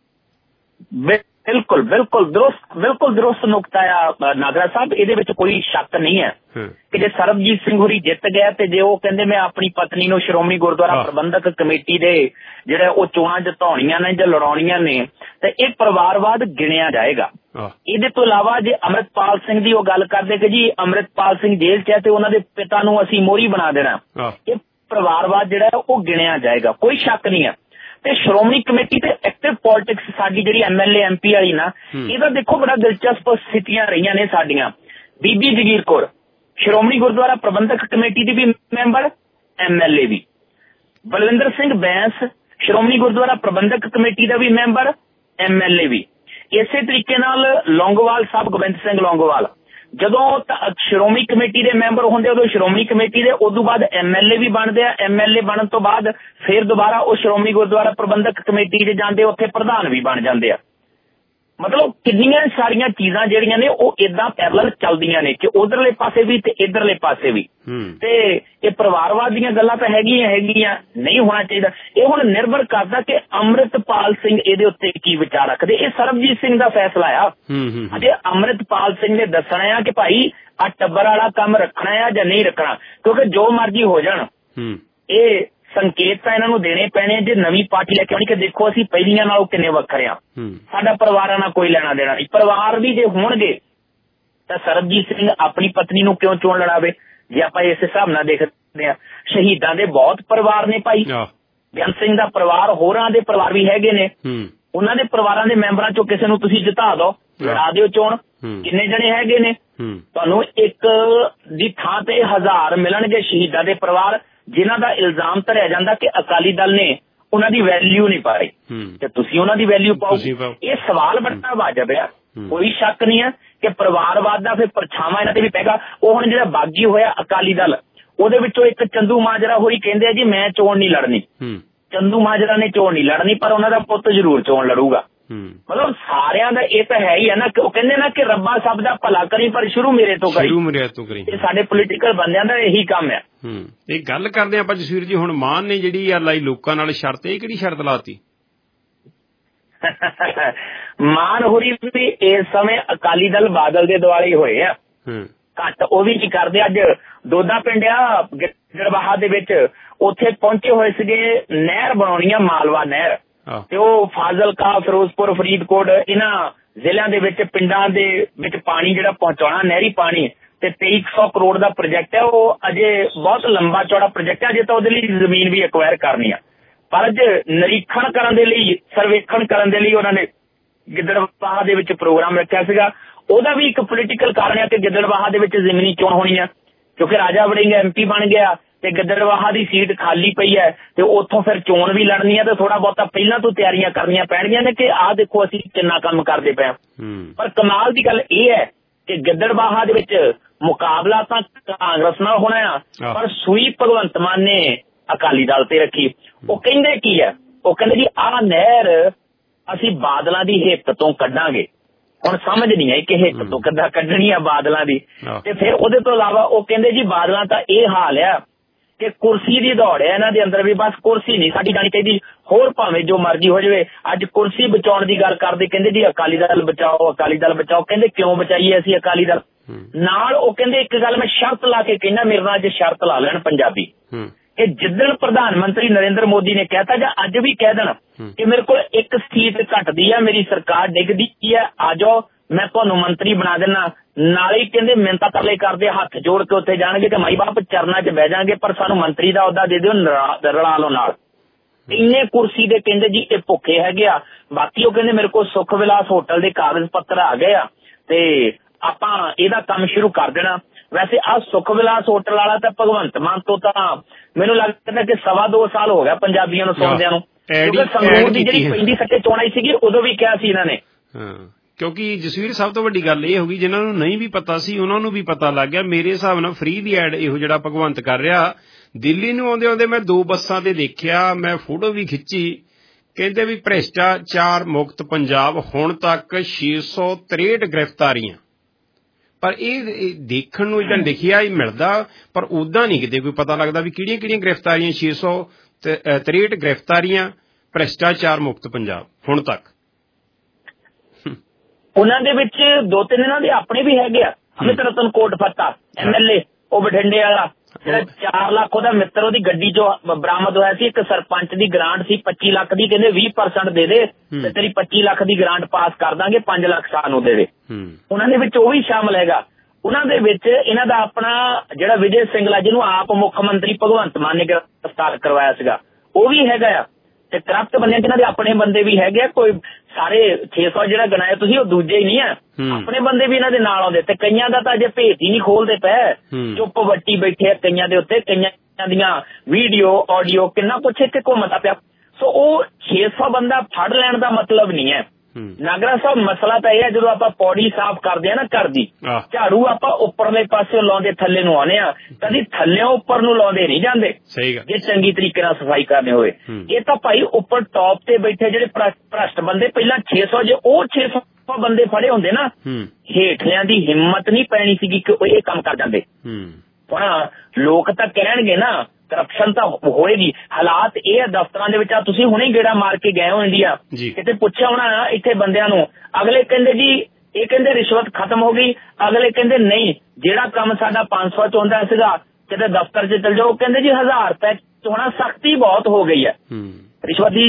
ਬਿਲਕੁਲ ਬਿਲਕੁਲ ਦਰੁਸਤ, ਬਿਲਕੁਲ ਦਰੁਸਤ ਨੁਕਤਾ ਆ ਨਾਗਰਾ ਸਾਹਿਬ। ਇਹਦੇ ਵਿੱਚ ਕੋਈ ਸ਼ੱਕ ਨਹੀਂ ਹੈ ਕਿ ਜੇ ਸਰਬਜੀਤ ਸਿੰਘ ਹੋਰੀ ਜਿੱਤ ਗਿਆ ਤੇ ਜੇ ਉਹ ਕਹਿੰਦੇ ਮੈਂ ਆਪਣੀ ਪਤਨੀ ਨੂੰ ਸ਼੍ਰੋਮਣੀ ਗੁਰਦੁਆਰਾ ਪ੍ਰਬੰਧਕ ਕਮੇਟੀ ਦੇ ਜਿਹੜੇ ਉਹ ਚੋਣਾਂ ਜਿਤਾਉਣੀਆਂ ਨੇ ਜਾਂ ਲੜਾਉਣੀਆਂ ਨੇ ਤੇ ਇਹ ਪਰਿਵਾਰਵਾਦ ਗਿਣਿਆ ਜਾਏਗਾ। ਇਹਦੇ ਤੋਂ ਇਲਾਵਾ ਜੇ ਅੰਮ੍ਰਿਤਪਾਲ ਸਿੰਘ ਦੀ ਉਹ ਗੱਲ ਕਰਦੇ ਕਿ ਜੀ ਅੰਮ੍ਰਿਤਪਾਲ ਸਿੰਘ ਜੇਲ੍ਹ 'ਚ ਹੈ ਤੇ ਉਹਨਾਂ ਦੇ ਪਿਤਾ ਨੂੰ ਅਸੀਂ ਮੋਹਰੀ ਬਣਾ ਦੇਣਾ, ਇਹ ਪਰਿਵਾਰਵਾਦ ਜਿਹੜਾ ਉਹ ਗਿਣਿਆ ਜਾਏਗਾ, ਕੋਈ ਸ਼ੱਕ ਨਹੀਂ ਹੈ। ਤੇ ਸ਼੍ਰੋਮਣੀ ਕਮੇਟੀ ਤੇ ਐਕਟਿਵ ਪੋਲਿਟਿਕਸ ਸਾਡੀ ਜਿਹੜੀ ਐਮਐਲਏ ਐਮਪੀ ਵਾਲੀ ਨਾ, ਇਹਦਾ ਦੇਖੋ ਬੜਾ ਦਿਲਚਸਪ ਸਥਿਤੀਆਂ ਰਹੀਆਂ ਨੇ ਸਾਡੀਆਂ। ਬੀਬੀ ਜਗੀਰ ਕੌਰ ਸ਼੍ਰੋਮਣੀ ਗੁਰਦੁਆਰਾ ਪ੍ਰਬੰਧਕ ਕਮੇਟੀ ਦੀ ਵੀ ਮੈਂਬਰ, ਐਮਐਲਏ ਵੀ। ਬਲਵਿੰਦਰ ਸਿੰਘ ਬੈਂਸ ਸ਼੍ਰੋਮਣੀ ਗੁਰਦੁਆਰਾ ਪ੍ਰਬੰਧਕ ਕਮੇਟੀ ਦਾ ਵੀ ਮੈਂਬਰ, ਐਮਐਲਏ ਵੀ। ਇਸੇ ਤਰੀਕੇ ਨਾਲ ਲੌਂਗੋਵਾਲ ਸਾਹਿਬ ਗੋਬਿੰਦ ਸਿੰਘ ਲੌਂਗੋਵਾਲ ਜਦੋਂ ਸ਼੍ਰੋਮਣੀ ਕਮੇਟੀ ਦੇ ਮੈਂਬਰ ਹੁੰਦੇ ਉਦੋਂ ਸ਼੍ਰੋਮਣੀ ਕਮੇਟੀ ਦੇ, ਉਦੋਂ ਬਾਅਦ ਐਮਐਲਏ ਵੀ ਬਣਦੇ ਆ। ਐਮਐਲਏ ਬਣਨ ਤੋਂ ਬਾਅਦ ਫਿਰ ਦੁਬਾਰਾ ਉਹ ਸ਼੍ਰੋਮਣੀ ਗੁਰਦੁਆਰਾ ਪ੍ਰਬੰਧਕ ਕਮੇਟੀ 'ਚ ਜਾਂਦੇ, ਉੱਥੇ ਪ੍ਰਧਾਨ ਵੀ ਬਣ ਜਾਂਦੇ ਆ। ਮਤਲਬ ਕਿੰਨੀਆਂ ਸਾਰੀਆਂ ਚੀਜ਼ਾਂ ਜਿਹੜੀਆਂ ਨੇ ਉਹ ਏਦਾਂ ਪੈਰਲਲ ਚੱਲਦੀਆਂ ਨੇ ਕਿ ਉਧਰਲੇ ਪਾਸੇ ਵੀ ਤੇ ਇਧਰਲੇ ਪਾਸੇ ਵੀ। ਤੇ ਇਹ ਪਰਿਵਾਰਵਾਦ ਦੀਆਂ ਗੱਲਾਂ ਤਾਂ ਹੈਗੀਆਂ ਹੈਗੀਆਂ, ਨਹੀਂ ਹੋਣਾ ਚਾਹੀਦਾ। ਇਹ ਹੁਣ ਨਿਰਭਰ ਕਰਦਾ ਕਿ ਅੰਮ੍ਰਿਤਪਾਲ ਸਿੰਘ ਇਹਦੇ ਉੱਤੇ ਕੀ ਵਿਚਾਰ ਰੱਖਦੇ। ਇਹ ਸਰਬਜੀਤ ਸਿੰਘ ਦਾ ਫੈਸਲਾ ਆ। ਅਜੇ ਅੰਮ੍ਰਿਤਪਾਲ ਸਿੰਘ ਨੇ ਦੱਸਣਾ ਆ ਕਿ ਭਾਈ ਆ ਟੱਬਰ ਵਾਲਾ ਕੰਮ ਰੱਖਣਾ ਆ ਜਾਂ ਨਹੀਂ ਰੱਖਣਾ, ਕਿਉਂਕਿ ਜੋ ਮਰਜ਼ੀ ਹੋ ਜਾਣ ਇਹ ਸੰਕੇਤ ਤਾਂ ਇਹਨਾਂ ਨੂੰ ਦੇਣੇ ਪੈਣੇ ਜੇ ਨਵੀਂ ਪਾਰਟੀ ਲੈ ਕੇ ਆਉਣੀ ਕਿ ਦੇਖੋ ਅਸੀਂ ਪਹਿਲੀਆਂ ਨਾਲੋਂ ਕਿੰਨੇ ਵੱਖਰੇ ਆ, ਸਾਡਾ ਪਰਿਵਾਰਾਂ ਨਾਲ ਕੋਈ ਲੈਣਾ ਦੇਣਾ ਨਹੀਂ। ਪਰਿਵਾਰ ਵੀ ਜੇ ਹੋਣਗੇ ਤਾਂ ਸਰਬਜੀਤ ਸਿੰਘ ਆਪਣੀ ਪਤਨੀ ਨੂੰ ਕਿਉਂ ਚੋਣ ਲੜਾਵੇ? ਜੇ ਆਪਾਂ ਇਸ ਹਿਸਾਬ ਨਾਲ ਦੇਖਦੇ ਹਾਂ, ਸ਼ਹੀਦਾਂ ਦੇ ਬਹੁਤ ਪਰਿਵਾਰ ਨੇ ਭਾਈ। ਬੇਅੰਤ ਸਿੰਘ ਦਾ ਪਰਿਵਾਰ, ਹੋਰਾਂ ਦੇ ਪਰਿਵਾਰ ਵੀ ਹੈਗੇ ਨੇ, ਉਹਨਾਂ ਦੇ ਪਰਿਵਾਰਾਂ ਦੇ ਮੈਂਬਰਾਂ ਚੋਂ ਕਿਸੇ ਨੂੰ ਤੁਸੀਂ ਜਿਤਾ ਦਿਓ, ਲੜਾ ਦਿਓ ਚੋਣ। ਕਿੰਨੇ ਜਣੇ ਹੈਗੇ ਨੇ? ਤੁਹਾਨੂੰ ਇੱਕ ਦੀ ਥਾਂ ਤੇ ਹਜ਼ਾਰ ਮਿਲਣਗੇ ਸ਼ਹੀਦਾਂ ਦੇ ਪਰਿਵਾਰ ਜਿਨ੍ਹਾਂ ਦਾ ਇਲਜ਼ਾਮ ਧਰਿਆ ਜਾਂਦਾ ਕਿ ਅਕਾਲੀ ਦਲ ਨੇ ਉਹਨਾਂ ਦੀ ਵੈਲਿਊ ਨਹੀਂ ਪਾਈ ਤੇ ਤੁਸੀਂ ਉਹਨਾਂ ਦੀ ਵੈਲਿਊ ਪਾਓ। ਇਹ ਸਵਾਲ ਬੜਾ ਵਾਜਬ ਆ, ਕੋਈ ਸ਼ੱਕ ਨਹੀਂ ਹੈ ਕਿ ਪਰਿਵਾਰਵਾਦ ਦਾ ਫਿਰ ਪਰਛਾਵਾਂ ਇਹਨਾਂ ਤੇ ਵੀ ਪੈਗਾ। ਉਹ ਹੁਣ ਜਿਹੜਾ ਬਾਗੀ ਹੋਇਆ ਅਕਾਲੀ ਦਲ, ਉਹਦੇ ਵਿੱਚੋਂ ਇੱਕ ਚੰਦੂ ਮਾਜਰਾ ਹੋਰੀ ਕਹਿੰਦੇ ਆ ਜੀ ਮੈਂ ਚੋਣ ਨਹੀਂ ਲੜਨੀ। ਚੰਦੂ ਮਾਜਰਾ ਨੇ ਚੋਣ ਨਹੀਂ ਲੜਨੀ ਪਰ ਉਹਨਾਂ ਦਾ ਪੁੱਤ ਜ਼ਰੂਰ ਚੋਣ ਲੜੂਗਾ। ਮਤਲਬ ਸਾਰਿਆਂ ਦਾ ਇਹ ਤਾਂ ਹੈ ਹੀ ਹੈ ਨਾ, ਉਹ ਕਹਿੰਦੇ ਨਾ ਕਿ ਰੱਬਾ ਸਭ ਦਾ ਭਲਾ ਕਰੀ ਪਰ ਸ਼ੁਰੂ ਮੇਰੇ ਤੋਂ ਕਰੀ। ਸ਼ੁਰੂ ਮੇਰੇ ਤੋਂ ਕਰੀ। ਇਹ ਸਾਡੇ ਪੋਲੀਟੀਕਲ ਬੰਦਿਆਂ ਦਾ ਇਹੀ ਕੰਮ ਹੈ। ਇਹ ਗੱਲ ਕਰਦੇ ਆਪਾਂ ਜਸਵੀਰ ਜੀ, ਹੁਣ ਮਾਨ ਨੇ ਜਿਹੜੀ ਆ ਲਾਈ ਲੋਕਾਂ ਨਾਲ ਸ਼ਰਤ, ਇਹ ਕਿਹੜੀ ਸ਼ਰਤ ਲਾਤੀ? ਮਾਨ ਹੋਰੀ ਵੀ ਇਸ ਸਮੇਂ ਅਕਾਲੀ ਦਲ ਬਾਦਲ ਦੇ ਦੁਆਲੇ ਹੋਏ ਆ ਘੱਟ। ਉਹ ਵੀ ਕੀ ਕਰਦੇ, ਅੱਜ ਦੋਦਾ ਪਿੰਡ ਆ ਗਿੱਦੜਬਾਹਾ ਦੇ ਵਿੱਚ, ਉੱਥੇ ਪਹੁੰਚੇ ਹੋਏ ਸੀਗੇ ਨਹਿਰ ਬਣਾਉਣੀ ਆ, ਮਾਲਵਾ ਨਹਿਰ। ਤੇ ਉਹ ਫਾਜ਼ਿਲਕਾ, ਫਿਰੋਜ਼ਪੁਰ, ਫਰੀਦਕੋਟ ਇਹਨਾਂ ਜ਼ਿਲ੍ਹਿਆਂ ਦੇ ਵਿੱਚ ਪਿੰਡਾਂ ਦੇ ਵਿੱਚ ਪਾਣੀ ਜਿਹੜਾ ਪਹੁੰਚਾਉਣਾ, ਨਹਿਰੀ ਪਾਣੀ, ਤੇ ਤੇਈ ਸੌ ਕਰੋੜ ਦਾ ਪ੍ਰੋਜੈਕਟ ਹੈ। ਉਹ ਅਜੇ ਬਹੁਤ ਲੰਬਾ ਚੌੜਾ ਪ੍ਰੋਜੈਕਟ ਹੈ, ਅਜੇ ਤਾਂ ਉਹਦੇ ਲਈ ਜ਼ਮੀਨ ਵੀ ਐਕਵਾਇਰ ਕਰਨੀ ਆ। ਪਰ ਅੱਜ ਨਿਰੀਖਣ ਕਰਨ ਦੇ ਲਈ, ਸਰਵੇਖਣ ਕਰਨ ਦੇ ਲਈ ਉਹਨਾਂ ਨੇ ਗਿੱਦੜਬਾਹਾ ਦੇ ਵਿੱਚ ਪ੍ਰੋਗਰਾਮ ਰੱਖਿਆ ਸੀਗਾ। ਉਹਦਾ ਵੀ ਇੱਕ ਪੋਲੀਟੀਕਲ ਕਾਰਨ ਹੈ ਕਿ ਗਿੱਦੜਬਾਹਾ ਦੇ ਵਿੱਚ ਜ਼ਮੀਨੀ ਚੋਣ ਹੋਣੀ ਆ, ਕਿਉਂਕਿ ਰਾਜਾ ਵੜਿੰਗ ਐਮਪੀ ਬਣ ਗਿਆ ਤੇ ਗਿੱਦੜਬਾਹਾ ਦੀ ਸੀਟ ਖਾਲੀ ਪਈ ਹੈ ਤੇ ਉੱਥੋਂ ਫਿਰ ਚੋਣ ਵੀ ਲੜਨੀ ਹੈ ਤੇ ਥੋੜਾ ਬਹੁਤਾ ਪਹਿਲਾਂ ਤੋਂ ਤਿਆਰੀਆਂ ਕਰਨੀਆਂ ਪੈਣਗੀਆਂ ਨੇ ਕਿ ਆਹ ਦੇਖੋ ਅਸੀਂ ਕਿੰਨਾ ਕੰਮ ਕਰਦੇ ਪਏ ਹਾਂ। ਪਰ ਕਮਾਲ ਦੀ ਗੱਲ ਇਹ ਹੈ ਕਿ ਗਿੱਦੜਬਾਹਾ ਦੇ ਵਿੱਚ ਮੁਕਾਬਲਾ ਤਾਂ ਕਾਂਗਰਸ ਨਾਲ ਹੋਣਾ ਆ, ਪਰ ਸੂਈ ਭਗਵੰਤ ਮਾਨ ਨੇ ਅਕਾਲੀ ਦਲ ਤੇ ਰੱਖੀ। ਉਹ ਕਹਿੰਦੇ ਕੀ ਹੈ, ਉਹ ਕਹਿੰਦੇ ਜੀ ਆਹ ਨਹਿਰ ਅਸੀਂ ਬਾਦਲਾਂ ਦੀ ਹਿੱਕ ਤੋਂ ਕੱਢਾਂਗੇ। ਹੁਣ ਸਮਝ ਨਹੀਂ ਆਈ ਕਿ ਹਿੱਕ ਤੋਂ ਕਿੱਦਾਂ ਕੱਢਣੀ ਆ ਬਾਦਲਾਂ ਦੀ। ਤੇ ਫਿਰ ਉਹਦੇ ਤੋਂ ਇਲਾਵਾ ਉਹ ਕਹਿੰਦੇ ਜੀ ਬਾਦਲਾਂ ਤਾਂ ਇਹ ਹਾਲ ਆ ਕਿ ਕੁਰਸੀ ਦੀ ਦੌੜ ਹੈ ਇਹਨਾਂ ਦੇ ਅੰਦਰ ਵੀ, ਬਸ ਕੁਰਸੀ ਨਹੀਂ ਸਾਡੀ ਜਾਣੀ ਚਾਹੀਦੀ, ਹੋਰ ਭਾਵੇਂ ਜੋ ਮਰਜ਼ੀ ਹੋ ਜਾਵੇ। ਅੱਜ ਕੁਰਸੀ ਬਚਾਉਣ ਦੀ ਗੱਲ ਕਰਦੇ, ਕਹਿੰਦੇ ਜੀ ਅਕਾਲੀ ਦਲ ਬਚਾਓ, ਅਕਾਲੀ ਦਲ ਬਚਾਓ। ਕਹਿੰਦੇ ਕਿਉਂ ਬਚਾਈਏ ਅਸੀਂ ਅਕਾਲੀ ਦਲ ਨਾਲ? ਉਹ ਕਹਿੰਦੇ ਇੱਕ ਗੱਲ ਮੈਂ ਸ਼ਰਤ ਲਾ ਕੇ ਕਹਿੰਦਾ, ਮੇਰੇ ਨਾਲ ਅੱਜ ਸ਼ਰਤ ਲਾ ਲੈਣ ਪੰਜਾਬੀ ਕਿ ਜਿੱਦਣ ਪ੍ਰਧਾਨ ਮੰਤਰੀ ਨਰਿੰਦਰ ਮੋਦੀ ਨੇ ਕਹਿਤਾ ਜਾਂ ਅੱਜ ਵੀ ਕਹਿ ਦੇਣ ਕਿ ਮੇਰੇ ਕੋਲ ਇੱਕ ਸੀਟ ਘਟਦੀ ਆ, ਮੇਰੀ ਸਰਕਾਰ ਡਿੱਗਦੀ ਆ, ਆ ਜਾਓ ਮੈਂ ਤੁਹਾਨੂੰ ਮੰਤਰੀ ਬਣਾ ਦੇਣਾ। ਨਾਲੇ ਹੀ ਕਹਿੰਦੇ ਮਿੰਨਤਾਂ ਤਰਲੇ ਕਰਦੇ ਹੱਥ ਜੋੜ ਕੇ ਉੱਥੇ ਜਾਣਗੇ ਕਿ ਮਾਈ ਬਾਪ ਚਰਨਾਂ 'ਚ ਬਹਿ ਜਾਣਗੇ, ਪਰ ਸਾਨੂੰ ਮੰਤਰੀ ਦਾ ਅਹੁਦਾ ਦੇ ਦਿਓ, ਰਲਾ ਲਓ ਨਾਲ। ਇੰਨੇ ਕੁਰਸੀ ਦੇ ਕਹਿੰਦੇ ਜੀ ਇਹ ਭੁੱਖੇ ਹੈਗੇ ਆ। ਬਾਕੀ ਉਹ ਕਹਿੰਦੇ ਮੇਰੇ ਕੋਲ ਸੁੱਖ ਵਿਲਾਸ ਹੋਟਲ ਦੇ ਕਾਗਜ਼ ਪੱਤਰ ਆ ਗਏ ਆ ਤੇ ਆਪਾਂ ਇਹਦਾ ਕੰਮ ਸ਼ੁਰੂ ਕਰ ਦੇਣਾ। ਵੈਸੇ ਆਹ ਸੁੱਖ ਵਿਲਾਸ ਹੋਟਲ ਵਾਲਾ ਤਾਂ ਭਗਵੰਤ ਮਾਨ ਤੋਂ ਤਾਂ ਮੈਨੂੰ ਲੱਗਦਾ ਕਿ ਸਵਾ ਦੋ ਸਾਲ ਹੋ ਗਿਆ ਪੰਜਾਬੀਆਂ ਨੂੰ ਸੁਣਦਿਆਂ ਨੂੰ, ਕਿਉਂਕਿ ਸੰਗਰੂਰ ਦੀ ਜਿਹੜੀ ਪੈਂਦੀ ਸੱਚੇ ਚੋਣਾਈ ਸੀਗੀ ਉਦੋਂ ਵੀ ਕਿਹਾ ਸੀ ਇਹਨਾਂ ਨੇ। ਕਿਉਂਕਿ ਜਸਵੀਰ ਸਭ ਤੋਂ ਵੱਡੀ ਗੱਲ ਇਹ ਹੋ ਗਈ, ਜਿਨ੍ਹਾਂ ਨੂੰ ਨਹੀਂ ਵੀ ਪਤਾ ਸੀ ਉਹਨਾਂ ਨੂੰ ਵੀ ਪਤਾ ਲੱਗ ਗਿਆ। ਮੇਰੇ ਹਿਸਾਬ ਨਾਲ ਫ੍ਰੀ ਦੀ ਐਡ ਇਹੋ ਜਿਹੜਾ ਭਗਵੰਤ ਕਰ ਰਿਹਾ, ਦਿੱਲੀ ਨੂੰ ਆਉਂਦੇ ਆਉਂਦੇ ਮੈਂ ਦੋ ਬੱਸਾਂ ਤੇ ਦੇਖਿਆ, ਮੈਂ ਫੋਟੋ ਵੀ ਖਿੱਚੀ। ਕਹਿੰਦੇ ਵੀ ਭ੍ਰਿਸ਼ਟਾਚਾਰ ਮੁਕਤ ਪੰਜਾਬ, ਹੁਣ ਤੱਕ ਛੇ ਸੌ ਤਰੇਹਠ ਗ੍ਰਿਫਤਾਰੀਆਂ। ਪਰ ਇਹ ਦੇਖਣ ਨੂੰ ਇਦਾਂ ਲਿਖਿਆ ਹੀ ਮਿਲਦਾ, ਪਰ ਉਦਾਂ ਨਹੀਂ ਕਿਤੇ ਕੋਈ ਪਤਾ ਲੱਗਦਾ ਵੀ ਕਿਹੜੀਆਂ ਕਿਹੜੀਆਂ ਗ੍ਰਿਫਤਾਰੀਆਂ। ਛੇ ਸੌ ਤਰੇਹਠ ਗ੍ਰਿਫਤਾਰੀਆਂ, ਭ੍ਰਿਸ਼ਟਾਚਾਰ ਮੁਕਤ ਪੰਜਾਬ ਹੁਣ ਤੱਕ। ਉਹਨਾਂ ਦੇ ਵਿੱਚ ਦੋ ਤਿੰਨ ਇਹਨਾਂ ਦੇ ਆਪਣੇ ਵੀ ਹੈਗੇ ਆ। Amit Ratan Kot Fatta M L A, ਉਹ ਬਠਿੰਡੇ ਵਾਲਾ, ਜਿਹੜਾ ਚਾਰ ਲੱਖ ਉਹਦਾ ਮਿੱਤਰ ਉਹਦੀ ਗੱਡੀ ਚੋਂ ਬਰਾਮਦ ਹੋਇਆ ਸੀ। ਇੱਕ ਸਰਪੰਚ ਦੀ ਗ੍ਰਾਂਟ ਸੀ ਪੱਚੀ ਲੱਖ ਦੀ, ਕਹਿੰਦੇ ਵੀਹ ਪਰਸੈਂਟ ਦੇ ਦੇ ਤੇ ਤੇਰੀ ਪੱਚੀ ਲੱਖ ਦੀ ਗ੍ਰਾਂਟ ਪਾਸ ਕਰ ਦਾਂਗੇ, ਪੰਜ ਲੱਖ ਸਾਨੂੰ ਦੇ ਦੇ। ਉਹਨਾਂ ਦੇ ਵਿੱਚ ਉਹ ਵੀ ਸ਼ਾਮਲ ਹੈਗਾ। ਉਹਨਾਂ ਦੇ ਵਿੱਚ ਇਹਨਾਂ ਦਾ ਆਪਣਾ ਜਿਹੜਾ ਵਿਜੇ ਸਿੰਗਲਾ, ਜਿਹਨੂੰ ਆਪ ਮੁੱਖ ਮੰਤਰੀ ਭਗਵੰਤ ਮਾਨ ਨੇ ਗ੍ਰਿਫਤਾਰ ਕਰਵਾਇਆ ਸੀਗਾ, ਉਹ ਵੀ ਹੈਗਾ ਆ। ਤੇ ਕਰਪਟ ਬੰਦਿਆਂ ਚ ਇਹਨਾਂ ਦੇ ਆਪਣੇ ਬੰਦੇ ਵੀ ਹੈਗੇ ਆ। ਕੋਈ ਸਾਰੇ ਛੇ ਸੌ ਜਿਹੜਾ ਗਣਾਇਆ ਤੁਸੀਂ ਉਹ ਦੂਜੇ ਹੀ ਨਹੀਂ ਆ, ਆਪਣੇ ਬੰਦੇ ਵੀ ਇਹਨਾਂ ਦੇ ਨਾਲ ਆਉਂਦੇ। ਤੇ ਕਈਆਂ ਦਾ ਤਾਂ ਅਜੇ ਭੇਤ ਹੀ ਨਹੀਂ ਖੋਲਦੇ ਪਏ, ਚੁੱਪ ਵੱਟੀ ਬੈਠੇ ਆ ਕਈਆਂ ਦੇ ਉੱਤੇ। ਕਈਆਂ ਦੀਆਂ ਵੀਡੀਓ ਆਡੀਓ ਕਿੰਨਾ ਕੁਛ ਇੱਥੇ ਘੁੰਮਦਾ ਪਿਆ। ਸੋ ਉਹ ਛੇ ਸੌ ਬੰਦਾ ਫੜ ਲੈਣ ਦਾ ਮਤਲਬ ਨਹੀਂ ਹੈ। ਨਾਗਰਾ ਸਾਹਿਬ ਮਸਲਾ ਤਾਂ ਇਹ ਹੈ, ਜਦੋਂ ਆਪਾਂ ਪੌੜੀ ਸਾਫ਼ ਕਰਦੇ ਆ ਨਾ ਘਰ ਦੀ, ਝਾੜੂ ਆਪਾਂ ਉੱਪਰਲੇ ਪਾਸੇ ਲਾਉਂਦੇ ਥੱਲੇ ਨੂੰ ਆਉਂਦੇ ਆ, ਕਦੀ ਥੱਲਿਓਂ ਉੱਪਰ ਨੂੰ ਲਾਉਂਦੇ ਨਹੀਂ ਜਾਂਦੇ ਜੇ ਚੰਗੀ ਤਰੀਕੇ ਨਾਲ ਸਫਾਈ ਕਰਨੀ ਹੋਵੇ। ਇਹ ਤਾਂ ਭਾਈ ਉੱਪਰ ਟੌਪ ਤੇ ਬੈਠੇ ਜਿਹੜੇ ਭ੍ਰਸ਼ਟ ਬੰਦੇ, ਪਹਿਲਾਂ ਛੇ ਸੌ ਜੇ ਉਹ ਛੇ ਸੌ ਬੰਦੇ ਫੜੇ ਹੁੰਦੇ ਨਾ, ਹੇਠਲਿਆਂ ਦੀ ਹਿੰਮਤ ਨਹੀਂ ਪੈਣੀ ਸੀਗੀ ਕਿ ਉਹ ਇਹ ਕੰਮ ਕਰ ਜਾਂਦੇ। ਹੁਣ ਲੋਕ ਤਾਂ ਕਹਿਣਗੇ ਨਾ ਕਰਪਸ਼ਨ ਤਾਂ ਹੋਏਗੀ। ਹਾਲਾਤ ਇਹ ਆ ਦਫ਼ਤਰਾਂ ਦੇ ਵਿੱਚ, ਆ ਤੁਸੀਂ ਹੁਣੇ ਗੇੜਾ ਮਾਰ ਕੇ ਗਏ ਹੋ ਇੰਡੀਆ, ਕਿਤੇ ਪੁੱਛਿਆ ਹੋਣਾ ਇੱਥੇ ਬੰਦਿਆਂ ਨੂੰ, ਅਗਲੇ ਕਹਿੰਦੇ ਜੀ ਇਹ ਕਹਿੰਦੇ ਰਿਸ਼ਵਤ ਖਤਮ ਹੋ ਗਈ, ਅਗਲੇ ਕਹਿੰਦੇ ਨਹੀਂ ਜਿਹੜਾ ਕੰਮ ਸਾਡਾ ਪੰਜ ਸੌ ਚ ਹੁੰਦਾ ਸੀਗਾ ਕਿਤੇ ਦਫ਼ਤਰ ਚ ਚਲ ਜਾਓ, ਕਹਿੰਦੇ ਜੀ ਹਜ਼ਾਰ ਰੁਪਏ ਚ ਹੋਣਾ, ਸਖਤੀ ਬਹੁਤ ਹੋ ਗਈ ਹੈ, ਰਿਸ਼ਵਤ ਦੀ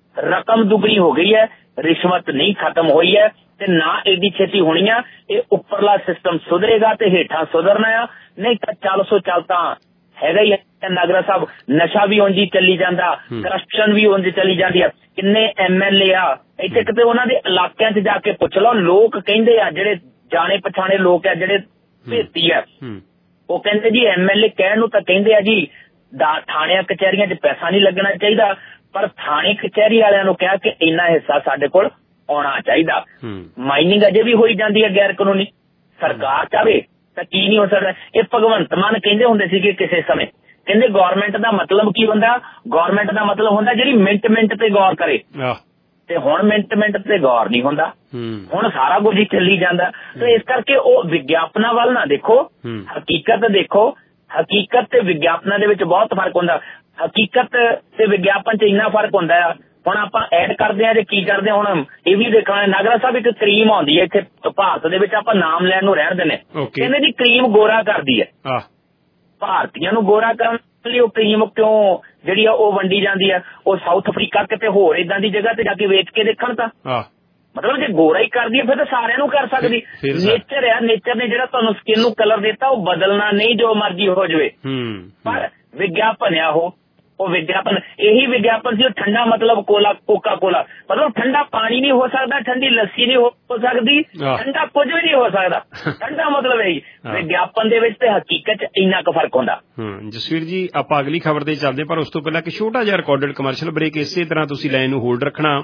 ਰਕਮ ਦੁੱਗਣੀ ਹੋ ਗਈ ਹੈ, ਰਿਸ਼ਵਤ ਨਹੀਂ ਖਤਮ ਹੋਈ ਹੈ ਤੇ ਨਾ ਇਹਦੀ ਛੇਤੀ ਹੋਣੀ ਆ। ਇਹ ਉੱਪਰਲਾ ਸਿਸਟਮ ਸੁਧਰੇਗਾ ਤੇ ਹੇਠਾਂ ਸੁਧਰਨਾ ਆ, ਨਹੀਂ ਤਾਂ ਚੱਲ ਸੋ ਚੱਲ ਤਾਂ ਹੈਗਾ ਹੀ ਹੈ। ਨਾਗਰਾ ਸਾਹਿਬ ਨਸ਼ਾ ਵੀ ਉਂਝ ਹੀ ਚੱਲੀ ਜਾਂਦਾ, ਕਰਪਸ਼ਨ ਵੀ ਉਂਝ ਚੱਲੀ ਜਾਂਦੀ ਆ। ਕਿੰਨੇ ਐਮ ਐਲ ਏ ਆ ਇੱਥੇ, ਕਿਤੇ ਉਹਨਾਂ ਦੇ ਇਲਾਕਿਆਂ ਚ ਜਾ ਕੇ ਪੁੱਛ ਲਓ, ਲੋਕ ਕਹਿੰਦੇ ਆ ਜਿਹੜੇ ਜਾਣੇ ਪਛਾਣੇ ਲੋਕ ਆ ਜਿਹੜੇ ਭੇਤੀ ਆ, ਉਹ ਕਹਿੰਦੇ ਜੀ ਐਮ ਐਲ ਏ ਕਹਿਣ ਨੂੰ ਤਾਂ ਕਹਿੰਦੇ ਆ ਜੀ ਥਾਣਿਆਂ ਕਚਹਿਰੀਆਂ ਚ ਪੈਸਾ ਨਹੀਂ ਲੱਗਣਾ ਚਾਹੀਦਾ, ਪਰ ਥਾਣੇ ਕਚਹਿਰੀ ਵਾਲਿਆਂ ਨੂੰ ਕਿਹਾ ਕਿ ਇੰਨਾ ਹਿੱਸਾ ਸਾਡੇ ਕੋਲ ਆਉਣਾ ਚਾਹੀਦਾ। ਮਾਈਨਿੰਗ ਅਜੇ ਵੀ ਹੋਈ ਜਾਂਦੀ ਹੈ ਗੈਰ ਕਾਨੂੰਨੀ, ਸਰਕਾਰ ਚਾਹੇ ਤਾਂ ਕੀ ਨਹੀਂ ਹੋ ਸਕਦਾ। ਇਹ ਭਗਵੰਤ ਮਾਨ ਕਹਿੰਦੇ ਹੁੰਦੇ ਸੀਗੇ ਕਿਸੇ ਸਮੇਂ, ਕਹਿੰਦੇ ਗੌਰਮੈਂਟ ਦਾ ਮਤਲਬ ਕੀ ਹੁੰਦਾ, ਗੌਰਮੈਂਟ ਦਾ ਮਤਲਬ ਹੁੰਦਾ ਜਿਹੜੀ ਮਿੰਟ ਮਿੰਟ ਤੇ ਗੌਰ ਕਰੇ, ਤੇ ਹੁਣ ਮਿੰਟ ਮਿੰਟ ਤੇ ਗੌਰ ਨਹੀਂ ਹੁੰਦਾ, ਹੁਣ ਸਾਰਾ ਕੁਝ ਹੀ ਚੱਲੀ ਜਾਂਦਾ। ਤੇ ਇਸ ਕਰਕੇ ਉਹ ਵਿਗਿਆਪਨਾਂ ਵੱਲ ਨਾ ਦੇਖੋ, ਹਕੀਕਤ ਦੇਖੋ। ਹਕੀਕਤ ਤੇ ਵਿਗਿਆਪਨਾਂ ਦੇ ਵਿੱਚ ਬਹੁਤ ਫਰਕ ਹੁੰਦਾ। ਹਕੀਕਤ ਤੇ ਵਿਗਿਆਪਨ ਚ ਇੰਨਾ ਫਰਕ ਹੁੰਦਾ ਆ, ਹੁਣ ਆਪਾਂ ਐਡ ਕਰਦੇ ਆ ਜੇ ਕੀ ਕਰਦੇ ਆ, ਹੁਣ ਇਹ ਵੀ ਦੇਖਣਾ। ਨਾਗਰਾ ਸਾਹਿਬ ਇੱਕ ਕਰੀਮ ਆਉਂਦੀ ਹੈ ਇੱਥੇ ਭਾਰਤ ਦੇ ਵਿੱਚ, ਆਪਾਂ ਨਾਮ ਲੈਣ ਨੂੰ ਰਹਿਣ ਦਿੰਦੇ, ਕਹਿੰਦੇ ਜੀ ਕਰੀਮ ਗੋਰਾ ਕਰਦੀ ਹੈ। ਭਾਰਤੀਆਂ ਨੂੰ ਗੋਰਾ ਕਰਨ ਲਈ ਉਹ ਕਰੀਮ ਕਿਉਂ ਜਿਹੜੀ ਆ ਉਹ ਵੰਡੀ ਜਾਂਦੀ ਆ, ਉਹ ਸਾਊਥ ਅਫਰੀਕਾ ਕਿਤੇ ਹੋਰ ਏਦਾਂ ਦੀ ਜਗ੍ਹਾ ਤੇ ਜਾ ਕੇ ਵੇਚ ਕੇ ਦੇਖਣ ਤਾਂ ਮਤਲਬ ਜੇ ਗੋਰਾ ਹੀ ਕਰਦੀ ਹੈ ਫਿਰ ਤਾਂ ਸਾਰਿਆਂ ਨੂੰ ਕਰ ਸਕਦੀ। ਨੇਚਰ ਆ, ਨੇਚਰ ਨੇ ਜਿਹੜਾ ਤੁਹਾਨੂੰ ਸਕਿਨ ਨੂੰ ਕਲਰ ਦਿੱਤਾ ਉਹ ਬਦਲਣਾ ਨਹੀਂ, ਜੋ ਮਰਜ਼ੀ ਹੋ ਜਾਵੇ। ਪਰ ਵਿਗਿਆਪਨ ਆ ਉਹ ਉਹ ਵਿਗਿਆਪਨ ਇਹੀ ਵਿਗਿਆਪਨ ਸੀ। ਉਹ ਠੰਡਾ ਮਤਲਬ ਕੋਲਾ ਕੋਕਾ ਕੋਲਾ, ਮਤਲਬ ਠੰਡਾ ਪਾਣੀ ਨਹੀਂ ਹੋ ਸਕਦਾ, ਠੰਡੀ ਲੱਸੀ ਨਹੀਂ ਹੋ ਸਕਦੀ, ਠੰਡਾ ਕੁਝ ਵੀ ਨਹੀਂ ਹੋ ਸਕਦਾ। ਠੰਡਾ ਮਤਲਬ ਇਹੀ ਵਿਗਿਆਪਨ ਦੇ ਵਿੱਚ ਤੇ ਹਕੀਕਤ ਚ ਇੰਨਾ ਕੁ ਫਰਕ ਹੁੰਦਾ। ਜਸਵੀਰ ਜੀ ਆਪਾਂ ਅਗਲੀ ਖਬਰ ਤੇ ਚੱਲਦੇ, ਪਰ ਉਸ ਤੋਂ ਪਹਿਲਾਂ ਇੱਕ ਛੋਟਾ ਜਿਹਾ ਰਿਕਾਰਡਡ ਕਮਰਸ਼ੀਅਲ ਬ੍ਰੇਕ। ਇਸੇ ਤਰ੍ਹਾਂ ਤੁਸੀਂ ਲਾਈਨ ਨੂੰ ਹੋਲਡ ਰੱਖਣਾ